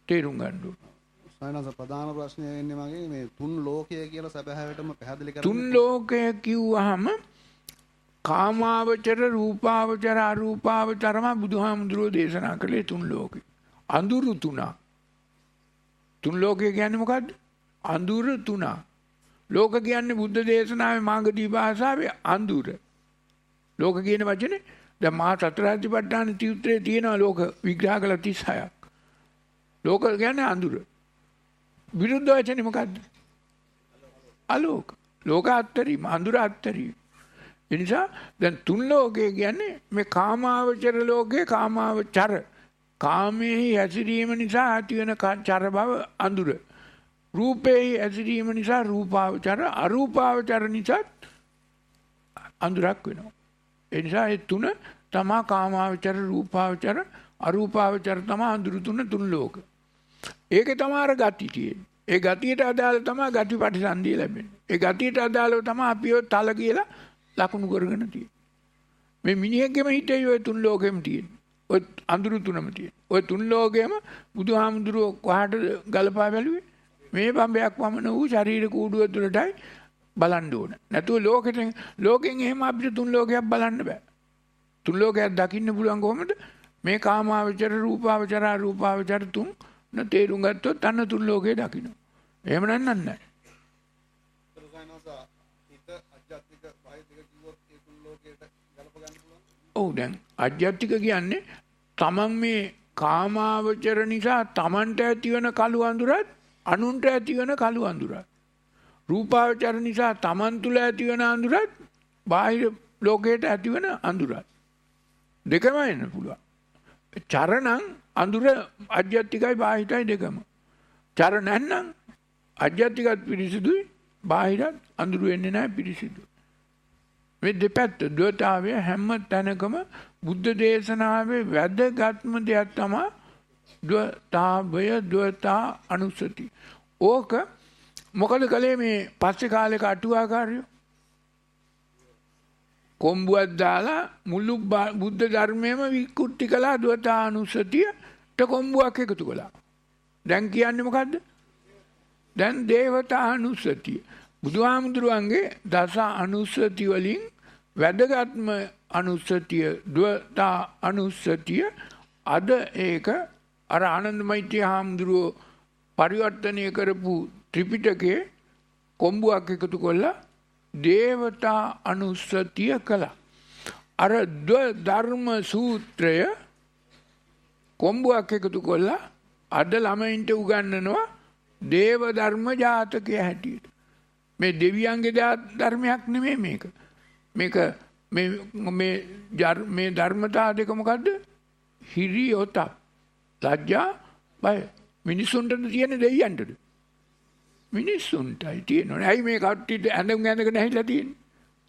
තේරුම් ගන්න ඕන. සයනස ප්‍රධාන ප්‍රශ්නය එන්නේ මගේ මේ තුන් ලෝකය කියලා සැබෑවටම පැහැදිලි කරන්න. තුන් ලෝකය කිව්වහම කාමාවචර රූපාවචර අරූපාවචරම බුදුහාමුදුරුවෝ දේශනා කළේ තුන් ලෝකේ. අඳුරු තුනක්. තුන් ලෝකය කියන්නේ මොකද්ද? අඳුර තුනක්. ලෝක කියන්නේ බුද්ධ දේශනාවේ මාගදී භාෂාවේ අඳුර. ලෝක කියන වචනේ දැන් මහා සතරාධිපට්ඨාන සූත්‍රයේ තියෙනවා ලෝක විග්‍රහ කළ තිස් හයක්. ලෝක කියන්නේ අඳුර. විරුද්ධ වචනේ මොකද්ද? අලෝක. ලෝක අත්තරීම, අඳුර අත්තරීම. ඒ නිසා දැන් තුන් ලෝකය කියන්නේ මේ කාමාවචර ලෝකේ කාමාවචර කාමයේ හැසිරීම නිසා ඇති වෙන චර බව අඳුර. රූපේ හැසිරීම නිසා රූපාවචර, අරූපාවචර නිසා අඳුරක් වෙනවා. ඒ නිසා ඒ තුන තමා කාමාවචර, රූපාවචර, අරූපාවචර තමා අඳුරු තුන තුන් ලෝක. ඒකේ තමයි අර ගති තියෙන්නේ. ඒ ගතියට අදාළ තමයි ගති පටිසන්ධිය ලැබෙන්නේ. ඒ ගතියට අදාළව තමයි අපි ඔය තල කියලා ලකුණු කරගෙන තියෙන්නේ. මේ මිනිහෙක්ගෙම හිතේ ඔය තුන් ලෝකෙම තියෙන්නේ. ඔය අඳුරු තුනම තියෙන්නේ. ඔය තුන් ලෝකෙම බුදුහාමුදුරුවෝ කොහාට ගලපා බැලුවේ? මේ බම්බයක් වමන වූ ශරීර කූඩුව තුළටයි බලන්න ඕන. නැතුව ලෝකෙට ලෝකෙන් එහෙම අපිට තුන් ලෝකයක් බලන්න බෑ. තුන් ලෝකයක් දකින්න පුළුවන් කොහොමද? මේ කාමාවචර, රූපාවචර, අරූපාවචර තුන් තේරුම් ගත්තොත් අන්න තුන් ලෝකේ දකින්න. එහෙම නන්නන්නේ. ඔව් දැන් අධ්‍යාත්මික කියන්නේ තමන් මේ කාමාවචර නිසා තමන්ට ඇති වෙන කළු අඳුරත් අනුන්ට ඇති වෙන කළු අඳුරත් රූපාවචර නිසා තමන් තුළ ඇති වෙන අඳුරත් බාහිර ලෝකයට ඇති වෙන අඳුරත් දෙකම එන්න පුළුවන්. චරණං අඳුර අධ්‍යාත්මිකයි බාහිරයි දෙකම. චර නැත්නම් අධ්‍යාත්මිකත් පිරිසිදුයි බාහිරත් අඳුරු වෙන්නේ නැහැ පිරිසිදුයි. මේ දෙපැත්ත ද්වේතාවය හැම තැනකම බුද්ධ දේශනාවේ වැදගත්ම දෙයක් තමයි ද්වේතාවය, ද්වේතා අනුස්සති. ඕක මොකද කලේ මේ පස්සේ කාලේක අටුවාකාරයෝ කොම්බුවක් දාලා මුළු බුද්ධ ධර්මයේම විකෘති කළා ද්වේතා අනුස්සතියට කොම්බුවක් එකතු කළා. දැන් කියන්නේ මොකද්ද? දැන් දේවතා අනුස්සතිය. බුදුහාමුදුරුවන්ගේ දස අනුස්සති වලින් වැදගත්ම අනුස්සතිය ද්වේතා අනුස්සතිය. අද ඒක අර ආනන්ද මෛත්‍රී හාමුදුරුවෝ පරිවර්තනය කරපු ත්‍රිපිටකයේ කොම්බුවක් එකතු කළා දේවතා අනුස්සතිය කළා. අර ද්ව ධර්ම සූත්‍රය කොම්බුවක් එකතු කළා අද ළමයින්ට උගන්වනවා දේව ධර්ම ජාතකයේ හැටියට. මේ දෙවියන්ගේ ධර්මයක් නෙමෙයි මේක. මේක මේ මේ මේ ධර්මතා දෙක මොකද්ද? හිරියොත, ලැජ්ජා, බය. මිනිසුන්ට තියෙන දෙවියන්ටද? මිනිසුන්ටයි තියෙන්නේ. ඇයි මේ කට්ටියට ඇඳුම් ඇඳගෙන ඇහිලා තියෙන්නේ?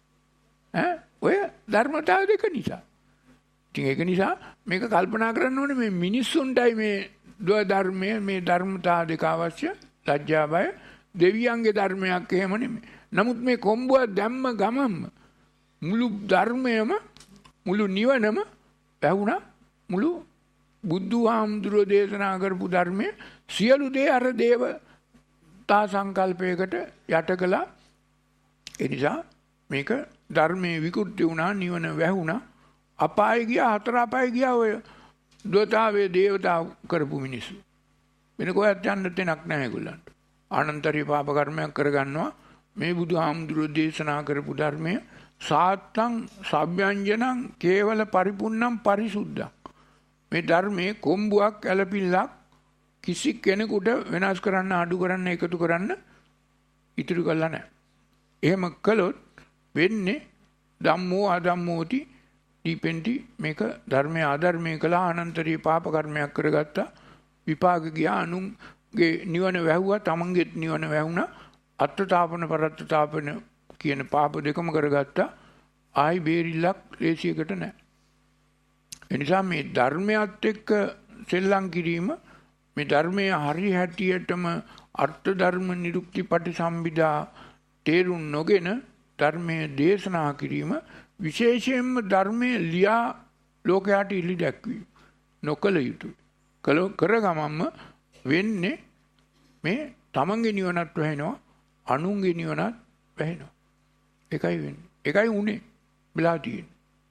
ඈ ඔය ධර්මතාව දෙක නිසා. ඉතින් ඒක නිසා මේක කල්පනා කරන්න ඕනේ මේ මිනිසුන්ටයි මේ ද්ව ධර්මයේ මේ ධර්මතාව දෙක අවශ්‍ය. ලැජ්ජා, බය දෙවියන්ගේ ධර්මයක් එහෙම නෙමෙයි. නමුත් මේ කොම්බුව දැම්ම ගමම්ම මුළු ධර්මයම මුළු නිවනම පැවුණා. මුළු බුදුහාමුදුරුවෝ දේශනා කරපු ධර්මයේ සියලු දේ අර දේවතා සංකල්පයකට යට කළා. ඒ නිසා මේක ධර්මයේ විකෘති වුණා, නිවන වැහුණා. අපාය ගියා, හතර අපාය ගියා ඔය දෝතාවේ දේවතා කරපු මිනිස්සු. වෙන කොහෙවත් යන්න තැනක් නැහැ ඒගොල්ලන්ට. ආනන්තරීය පාප කර්මයක් කරගන්නවා. මේ බුදුහාමුදුරුවෝ දේශනා කරපු ධර්මය සාත්තං සබ්යංජනං කේවල පරිපූර්ණං පරිසුද්ධං. මේ ධර්මයේ කොම්බුවක් ඇලපිල්ලක් කිසි කෙනෙකුට වෙනස් කරන්න, අඩු කරන්න, එකතු කරන්න ඉතුරු කරලා නැහැ. එහෙම කළොත් වෙන්නේ ධම්මෝ අධම්මෝති දීපෙන්ටි. මේක ධර්මයේ ආධර්මයේ කළා අනන්තරීය පාප කර්මයක් කරගත්තා. විපාක ගියා, අනුන්ගේ නිවන වැහුවා, තමන්ගේත් නිවන වැහුණා. අත්තාපන පරත්තාපන කියන පාප දෙකම කරගත්තා. ආයි බේරිල්ලක් ලේසියකට නැහැ. එනිසා මේ ධර්මයත් එක්ක සෙල්ලම් කිරීම, මේ ධර්මයේ හරි හැටියටම අර්ථ ධර්ම නිරුක්ති පටිසම්භිදා තේරුම් නොගෙන ධර්මයේ දේශනා කිරීම, විශේෂයෙන්ම ධර්මයේ ලියා ලෝකයට ඉලි දැක්වීම නොකළ යුතුයි. කර ගමම්ම වෙන්නේ මේ තමන්ගේ නිවනත් වැහෙනවා අනුන්ගේ නිවනත් වැහෙනවා. ඒකයි වෙන්නේ. ඒකයි උනේ වෙලා තියෙන්නේ.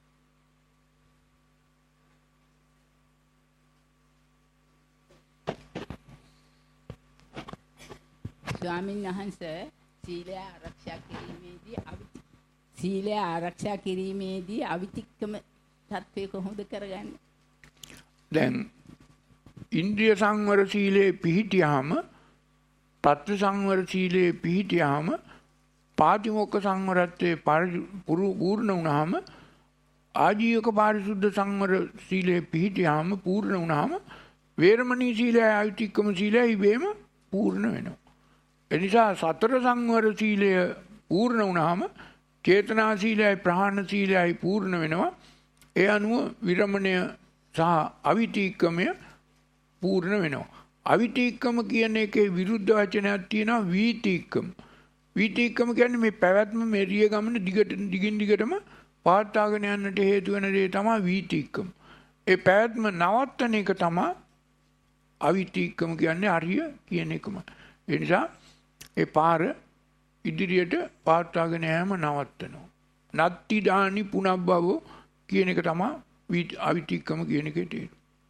ස්වාමීන් වහන්සේ සීලය ආරක්ෂා කිරීමේදී සීලය ආරක්ෂා කිරීමේදී අවිතික්කම තත්ත්වය කොහොමද කරගන්නේ? දැන් ඉන්ද්‍රිය සංවර සීලේ පිහිටියාම පත්‍ය සංවර සීලේ පිහිටියාම පාතිමොක්ඛ සංවරත්වයේ පූර්ණ වුණාම ආජීවක පාරිශුද්ධ සංවර සීලේ පිහිටියාම පූර්ණ වුණාම වේරමණී සීලය අවිතික්කම සීලය ඉබේම පූර්ණ වෙනවා. එනිසා සතර සංවර සීලය පූර්ණ වුණාම චේතනා සීලයයි ප්‍රහාණ සීලයයි පූර්ණ වෙනවා. ඒ අනුව විරමණය සහ අවිතික්කමය පූර්ණ වෙනවා. අවිතික්කම කියන එකේ විරුද්ධ වචනයක් තියෙනවා වීතික්කම. වීතික්කම කියන්නේ මේ පැවැත්ම මේ රිය ගමන දිගට දිගින් දිගටම පවත්වාගෙන යන්නට හේතු වෙන දේ තමයි වීතික්කම. ඒ පැවැත්ම නවත්තන එක තමයි අවිතික්කම කියන්නේ අරිය කියන එකම. ඒ නිසා ඒ පාර ඉදිරියට පවත්වාගෙන යෑම නවත්තනවා. නත්ති දානි පුනබ්බව කියන එක තමයි අවිතික්කම කියන එකේ තියෙන්නේ.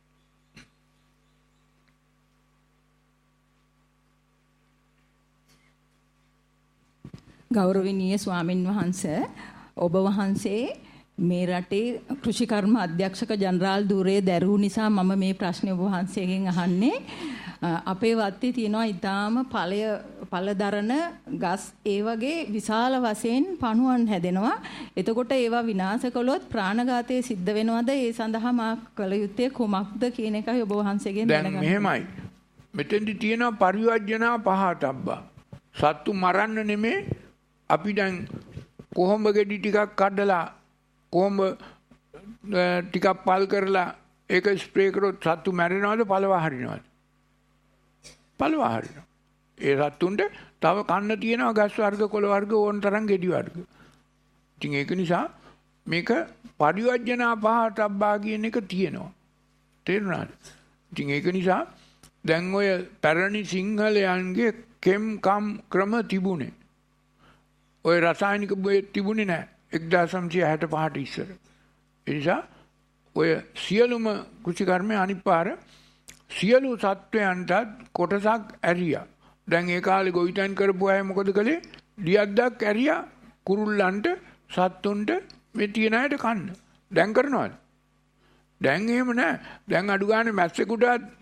ගෞරවනීය ස්වාමින් වහන්සේ ඔබ වහන්සේ මේ රටේ කෘෂිකර්ම අධ්‍යක්ෂක ජනරාල් ධූරයේ දැරූ නිසා මම මේ ප්‍රශ්නේ ඔබ වහන්සේගෙන් අහන්නේ. අපේ වත්තේ තියෙනවා ඊටාම ඵලය ඵලදරන ගස් ඒ වගේ විශාල වශයෙන් පණුවන් හැදෙනවා. එතකොට ඒවා විනාශ කළොත් ප්‍රාණඝාතය සිද්ධ වෙනවද? ඒ සඳහා මා කළ යුත්තේ කුමක්ද කියන එකයි ඔබ වහන්සේගෙන් දැනගන්න. දැන් මෙහෙමයි. මෙතෙන්දි තියෙනවා පරිවර්ජනා පහතබ්බා. සත්තු මරන්න නෙමේ අපි දැන් කොහොඹ ගෙඩි ටිකක් කඩලා කොහොඹ ටිකක් පල් කරලා ඒක ස්ප්‍රේ කරොත් සත්තු මැරෙනවද පළවා හරිනවද? පළවා හරිනවා. ඒ සත්තුන්ට තව කන්න තියෙනවා ගස් වර්ග කොළ වර්ග ඕන තරම් ගෙඩි වර්ග. ඉතින් ඒක නිසා මේක පරිවර්ජනා පහතබ්බා කියන එක තියෙනවා. තේරුණාද? ඉතින් ඒක නිසා දැන් ඔය පැරණි සිංහලයන්ගේ කෙම් කම් ක්‍රම තිබුණේ. ඔය රසායනික බෙහෙත් තිබුණේ නැහැ එක්දාස් නවසිය හැට පහට ඉස්සර. ඒ නිසා ඔය සියලුම කෘෂිකර්මයේ අනිත් පාර සියලු සත්වයන්ට කොටසක් ඇරියා. දැන් ඒ කාලේ ගොවිතැන් කරපු අය මොකද කළේ? ලියද්දක් ඇරියා කුරුල්ලන්ට සත්තුන්ට මේ තියන අයට කන්න. දැන් කරනවද? දැන් එහෙම නැහැ. දැන් අඩු ගානේ මැස්සෙකුට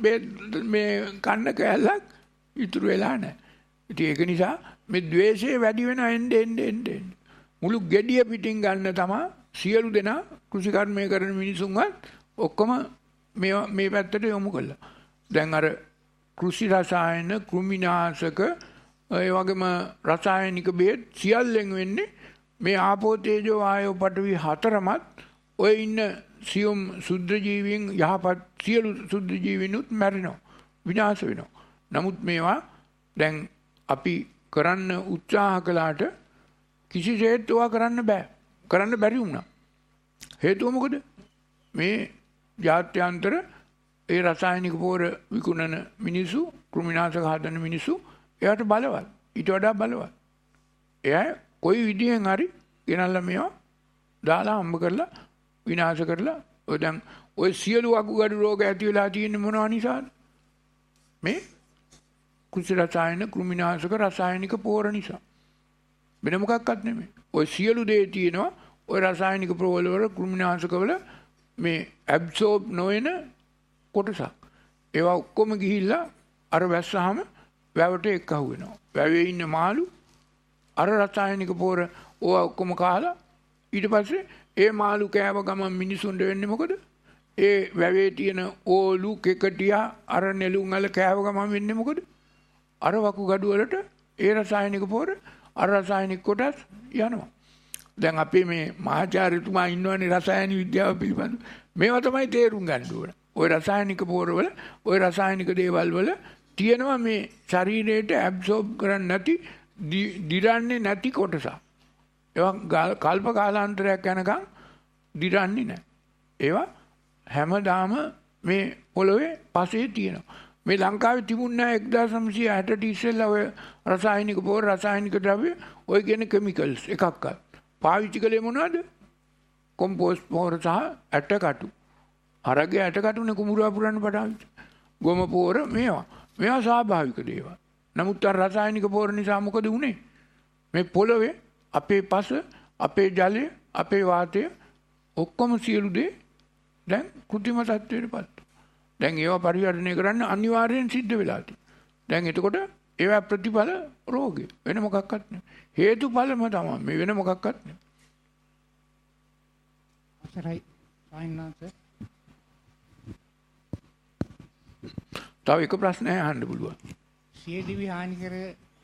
මේ කන්න කෑල්ලක් ඉතුරු වෙලා නැහැ. ඉතින් ඒක නිසා මේ ද්වේෂය වැඩි වෙන එන්නේ එන්නේ එන්නේ මුළු gediya පිටින් ගන්න තමයි සියලු දෙනා කෘෂිකර්මය කරන මිනිසුන්වත් ඔක්කොම මේ මේ පැත්තට යොමු කළා. දැන් අර කෘෂි රසායන කෘමිනාශක ඒ වගේම රසායනික බෙහෙත් සියල්ලෙන් වෙන්නේ මේ ආපෝ තේජෝ වායෝ පඨවි හතරමත් ඔය ඉන්න සියුම් සුද්ධ ජීවීන් යහපත් සියලු සුද්ධ ජීවීනුත් මැරෙනවා විනාශ වෙනවා. නමුත් මේවා දැන් අපි කරන්න උත්සාහ කළාට කිසිසේත් ඒවා කරන්න බෑ. කරන්න බැරි වුණා. හේතුව මොකද? මේ ජාත්‍යන්තර ඒ රසායනික පොර විකුණන මිනිස්සු, කෘමිනාශක හදන මිනිස්සු එයාට බලවත්. ඊට වඩා බලවත්. එයා කොයි විදිහෙන් හරි ගෙනල්ලා මේවා දාලා හම්බ කරලා විනාශ කරලා ඔය දැන් ඔය සියලු වකුගඩු රෝග ඇති වෙලා තියෙන්නේ මොනවා නිසාද? මේ කුෂි රසායන කෘමිනාශක රසායනික පොර නිසා. වෙන මොකක්වත් නෙමෙයි. ඔය සියලු දේ තියෙනවා ඔය රසායනික පොර වල කෘමිනාශක වල මේ ඇබ්සෝබ් නොවන කොටසක්. ඒවා ඔක්කොම ගිහිල්ලා අර වැස්සාම වැවට එක්කහුව වෙනවා. වැවේ ඉන්න මාළු අර රසායනික පොර ඕවා ඔක්කොම කාලා ඊට පස්සේ ඒ මාළු කෑව ගමන් මිනිසුන්ට වෙන්නේ මොකද? ඒ වැවේ තියෙන ඕලු කෙකටියා අර නෙළුම් වල කෑව ගමන් වෙන්නේ මොකද? අර වකුගඩු වලට ඒ රසායනික පොර අර රසායනික කොටස් යනවා. දැන් අපේ මේ මහාචාර්යතුමා ඉන්නවනේ රසායන විද්‍යාව පිළිබඳ. මේවා තමයි තේරුම් ගන්න ඕන. ওই රසායනික පොරවල ওই රසායනික දේවල් වල තියෙනවා මේ ශරීරයට ඇබ්සෝබ් කරන්නේ නැති දිරන්නේ නැති කොටස. ඒවා කල්ප කාලාන්තරයක් යනකම් දිරන්නේ නැහැ. ඒවා හැමදාම මේ පොළවේ පසේ තියෙනවා. මේ ලංකාවේ තිබුණා එක්දාස් නවසිය හැටට ඉස්සෙල්ලා ඔය රසායනික පොර රසායනික ද්‍රව්‍ය ඔය කියන කිමිකල්ස් එකක්වත් පාවිච්චි කළේ මොනවද? කොම්පෝස්ට් පොර සහ ඇටකටු. අරගේ ඇටකටුනේ කුඹුරා පුරන්න පටාවිච්ච. ගොම පොර මේවා. මේවා ස්වාභාවික දේවල්. නමුත් අර රසායනික පොර නිසා මොකද වුනේ? මේ පොළවේ අපේ පස, අපේ ජලය, අපේ වාතය ඔක්කොම සියලු දේ දැන් කෘත්‍රිම තත්ත්වයටපත්. දැන් ඒවා පරිහරණය කරන්න අනිවාර්යෙන් සිද්ධ වෙලා තියෙනවා. දැන් එතකොට ඒවා ප්‍රතිඵල රෝගේ වෙන මොකක්වත් නෙවෙයි. හේතුඵලම තමයි. මේ වෙන මොකක්වත් නෙවෙයි. අවසරයි සායනාංශ. තව එක ප්‍රශ්නයක් අහන්න පුළුවන්. සියදිවි හානි කර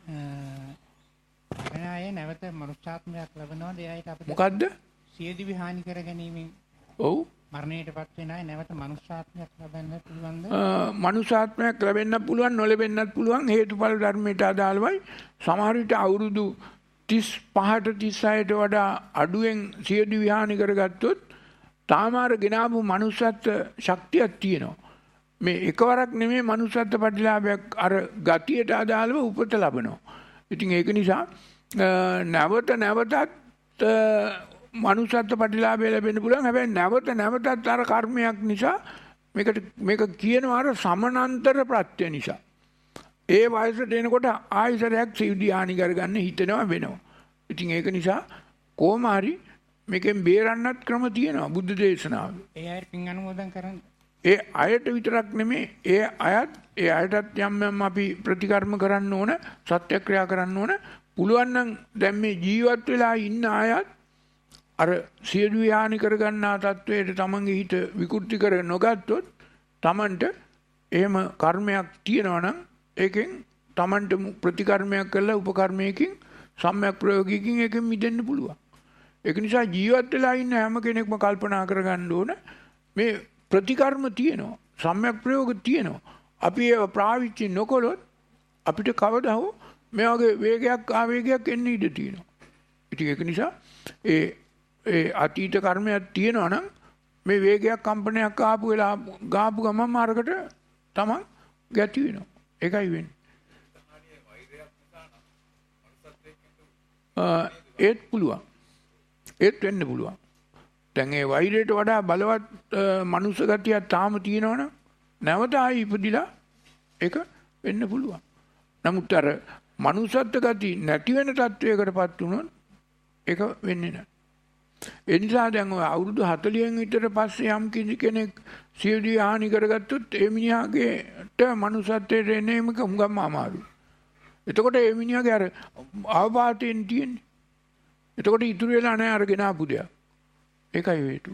අය නැවත මනුෂ්‍යාත්මයක් ලැබනවාද? එයාට අපිට මොකද්ද? සියදිවි හානි කර ගැනීමෙන් ඔව් මරණයටපත් වෙන අය නැවත මනුෂ්‍යාත්මයක් ලැබෙන්න පුළුවන්ද? මනුෂ්‍යාත්මයක් ලැබෙන්න පුළුවන්, නොලැබෙන්නත් පුළුවන්. හේතුඵල ධර්මයට අදාළවයි. සමහර විට අවුරුදු තිස් පහට තිස් හයට වඩා අඩුවෙන් සියදිවි හානි කරගත්තොත් තාමාර ගෙනාවු මනුෂ්‍යත්ව ශක්තියක් තියෙනවා. මේ එකවරක් නෙමෙයි මනුෂ්‍යත්ව ප්‍රතිලාභයක් අර ගතියට අදාළව උපත ලබනවා. ඉතින් ඒක නිසා නැවත නැවතත් මනුෂ්‍යත්ව ප්‍රතිලාභය ලැබෙන්න පුළුවන්. හැබැයි නැවත නැවතත් අර කර්මයක් නිසා මේකට මේක කියනවා අර සමානතර ප්‍රත්‍ය නිසා. ඒ වයසට එනකොට ආයසරයක් සිව්දි හානි කරගන්න හිතෙනවා වෙනවා. ඉතින් ඒක නිසා කොහොම හරි මේකෙන් බේරන්නත් ක්‍රම තියෙනවා බුද්ධ දේශනාවේ. ඒ අයට පින් අනුමෝදන් කරන්න. ඒ අයට විතරක් නෙමෙයි ඒ අයත් ඒ අයටත් යම් යම් අපි ප්‍රතිකර්ම කරන්න ඕන, සත්‍යක්‍රියා කරන්න ඕන. පුළුවන් නම් දැන් මේ ජීවත් වෙලා ඉන්න අයත් අර සියලු යානි කරගන්නා තත්වයට තමන්ගේ හිත විකෘති කර නොගත්තොත් තමන්ට එහෙම කර්මයක් තියෙනවා නම් ඒකෙන් තමන්ට ප්‍රතිකර්මයක් කරලා උපකර්මයකින් සම්‍යක් ප්‍රයෝගයකින් ඒකෙන් මිදෙන්න පුළුවන්. ඒක නිසා ජීවත් වෙලා ඉන්න හැම කෙනෙක්ම කල්පනා කරගන්න ඕන මේ ප්‍රතිකර්ම තියෙනවා, සම්‍යක් ප්‍රයෝග තියෙනවා. අපි ඒව පාවිච්චි නොකළොත් අපිට කවදා හෝ මේ වගේ වේගයක් ආවේගයක් එන්න ඉඩ තියෙනවා. ඉතින් ඒක නිසා ඒ ඒ අතීත කර්මයක් තියෙනවා නම් මේ වේගයක් කම්පනයක් ආපු වෙලා ගාපු ගමන් මාර්ගකට තමන් ගැති වෙනවා. ඒකයි වෙන්නේ. ඒත් පුළුවන්. ඒත් වෙන්න පුළුවන්. දැන් ඒ වෛරයට වඩා බලවත් මනුස්ස ගතියක් තාම තියෙනවනම් නැවත ආයි ඉපදිලා ඒක වෙන්න පුළුවන්. නමුත් අර මනුස්සත්ව ගති නැති වෙන තත්වයකටපත් වුණොත් ඒක වෙන්නේ නැහැ. ඒ නිසා දැන් ඔය අවුරුදු හතළිහෙන් විතර පස්සේ යම් කිසි කෙනෙක් සියදිවි හානි කරගත්තොත් ඒ මිනිහාගේට මනුස්සත්වයට එන්නේම හුඟක්ම අමාරුයි. එතකොට ඒ මිනිහාගේ අර අවපාතයෙන් තියෙන්නේ. එතකොට ඉතුරු වෙලා නැහැ අර ගෙනාපු දෙයක්. ඒකයි හේතුව.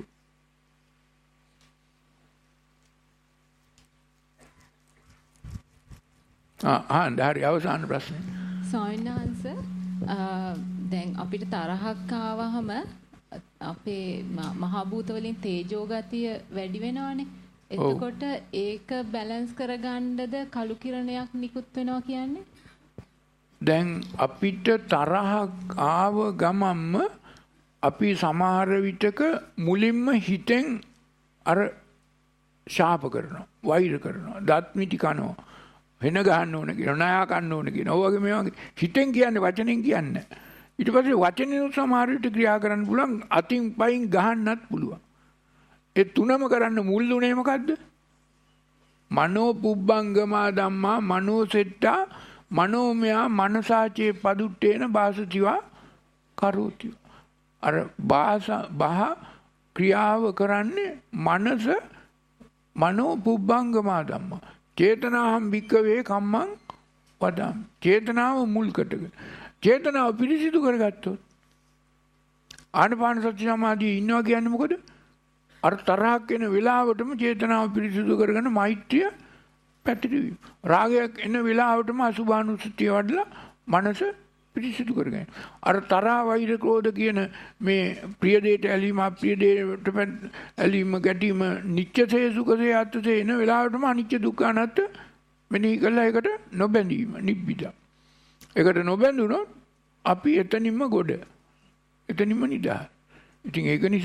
ආ ආ හරි අවසාන ප්‍රශ්නේ. සොයින්හන්ස දැන් අපිට තරහක් ආවහම අපේ මහා භූත වලින් තේජෝ ගතිය වැඩි වෙනවනේ. එතකොට ඒක බැලන්ස් කරගන්නද කළු කිරණයක් නිකුත් වෙනවා කියන්නේ? දැන් අපිට තරහක් ආව ගමම්ම අපි සමහර විටක මුලින්ම හිතෙන් අර ශාප කරනවා, වෛර කරනවා, දත් මිටි කනවා, වෙන ගහන්න ඕන කියනවා, ණයා කන්න ඕන කියනවා. ඔය වගේ මේ වගේ හිතෙන් කියන්නේ වචනෙන් කියන්නේ. ඊට පස්සේ වචනෙන් සමහර විට ක්‍රියා කරන්න පුළුවන්, අතින් පයින් ගහන්නත් පුළුවන්. ඒ තුනම කරන්න මුල් උනේ මොකද්ද? මනෝ පුබ්බංගමා ධම්මා මනෝ සෙට්ටා මනෝමයා මනසාචේ පදුට්ටේන බාසතිවා කරෝති. අර බාස බහ ක්‍රියාව කරන්නේ මනස මනෝ පුබ්බංගමා ධම්මා. චේතනාහම් භික්කවේ කම්මං වදාමි. චේතනාව මුල් කොටගෙන චේතනාව පිරිසිදු කරගත්තොත් ආනපාන සති සමාධියේ ඉන්නවා කියන්නේ මොකද? අර තරහක් එන වෙලාවටම චේතනාව පිරිසිදු කරගෙන මෛත්‍රිය පැතිරවීම. රාගයක් එන වෙලාවටම අසුභානුස්සතිය වඩලා මනස පිරිසිදු කරගන්න. අර තරහ වෛර ක්‍රෝධ කියන මේ ප්‍රිය දෙයට ඇලීම අප්‍රිය දෙයට ඇලීම ගැටීම නිත්‍යසේ සුඛසේ අත්සේ එන වෙලාවටම අනිත්‍ය දුක්ඛ අනාත්ම මෙනෙහි කළා. ඒකට නොබැඳීම නිබ්බිදා. ඒකට නොබැඳුනොත් අපි එතනින්ම ගොඩ. එතනින්ම නිදහස්. ඉතින් ඒක නිසා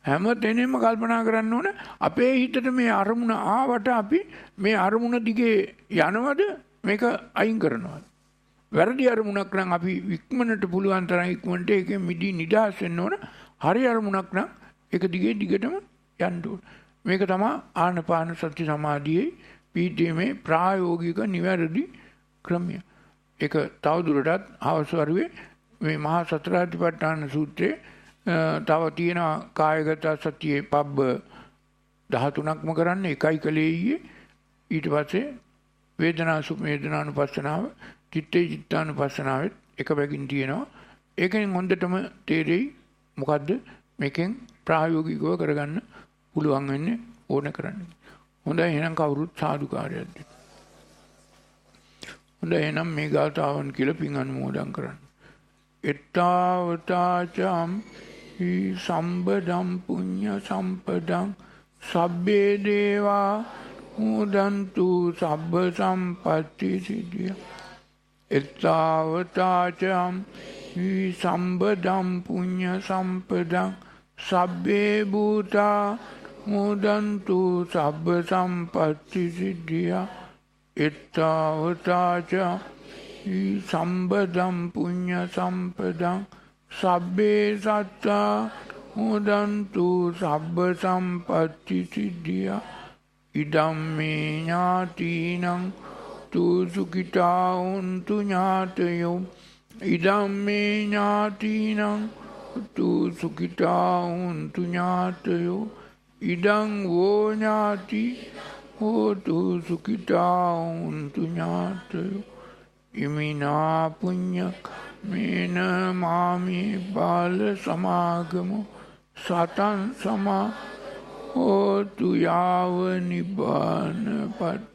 හැම තැනෙම කල්පනා කරන්න ඕන අපේ හිතට මේ අරමුණ ආවට අපි මේ අරමුණ දිගේ යනවද මේක අයින් කරනවද? වැරදි අරමුණක් නම් අපි ඉක්මනට පුළුවන් තරම් ඉක්මනට ඒකෙන් මිදී නිදහස් වෙන්න ඕන. හරි අරමුණක් නම් ඒක දිගේ දිගටම යන්න ඕන. මේක තමයි ආනාපාන සති සමාධියේ පීඨීමේ ප්‍රායෝගික නිවැරදි ක්‍රමය. ඒක තවදුරටත් අවශ්‍යරුවේ මේ මහා සතරාධිපට්ඨාන සූත්‍රයේ තව තියෙන කායගත සතියේ පබ්බ දහතුනක්ම කරන්න එකයි කලේ ඊයේ. ඊට පස්සේ වේදනා සුඛ වේදනානුපස්සනාව චිත්තේ චිත්තානුපස්සනාවෙත් එක බැගින් තියෙනවා. ඒකෙන් හොඳටම තේරෙයි මොකද්ද මේකෙන් ප්‍රායෝගිකව කරගන්න පුළුවන් වෙන්නේ ඕන කරන්නේ. හොඳයි එහෙනම් කවුරුත් සාදුකාරයක් දෙන්න. හොඳයි එහෙනම් මේ ගාථාවන් කියලා පින් අනුමෝදන් කරන්න. එත්තාවතාචම් හි සම්බදම් පුඤ්ඤ සම්පදං සබ්බේ දේවා මුදන්තු සබ්බ සම්පatti සිද්ධිය. එත්තාවතාචම් හි සම්බදම් පුඤ්ඤ සම්පදං සබ්බේ භූතා මුදන්තු සබ්බ සම්පatti සිද්ධිය. එත්තාවතාචම් හි සම්බදම් පුඤ්ඤ සම්පදං සබ්බේ සත්තා මුදන්තු සබ්බ සම්පatti සිද්ධිය. ඉදම්මේ ඥාතිනං තු සුඛිතා උන්තු ඥාතයෝ. ඉදම්මේ ඥාතිනං තු සුඛිතා උන්තු ඥාතයෝ. ඉදං වෝ ඥාති හෝතු සුඛිතා උන්තු ඥාතයෝ. ඉමිනා පුඤ්ඤ මේන මාමේ බාල සමාගමෝ සතං සමා හෝතු යාව නිබ්බාන පත්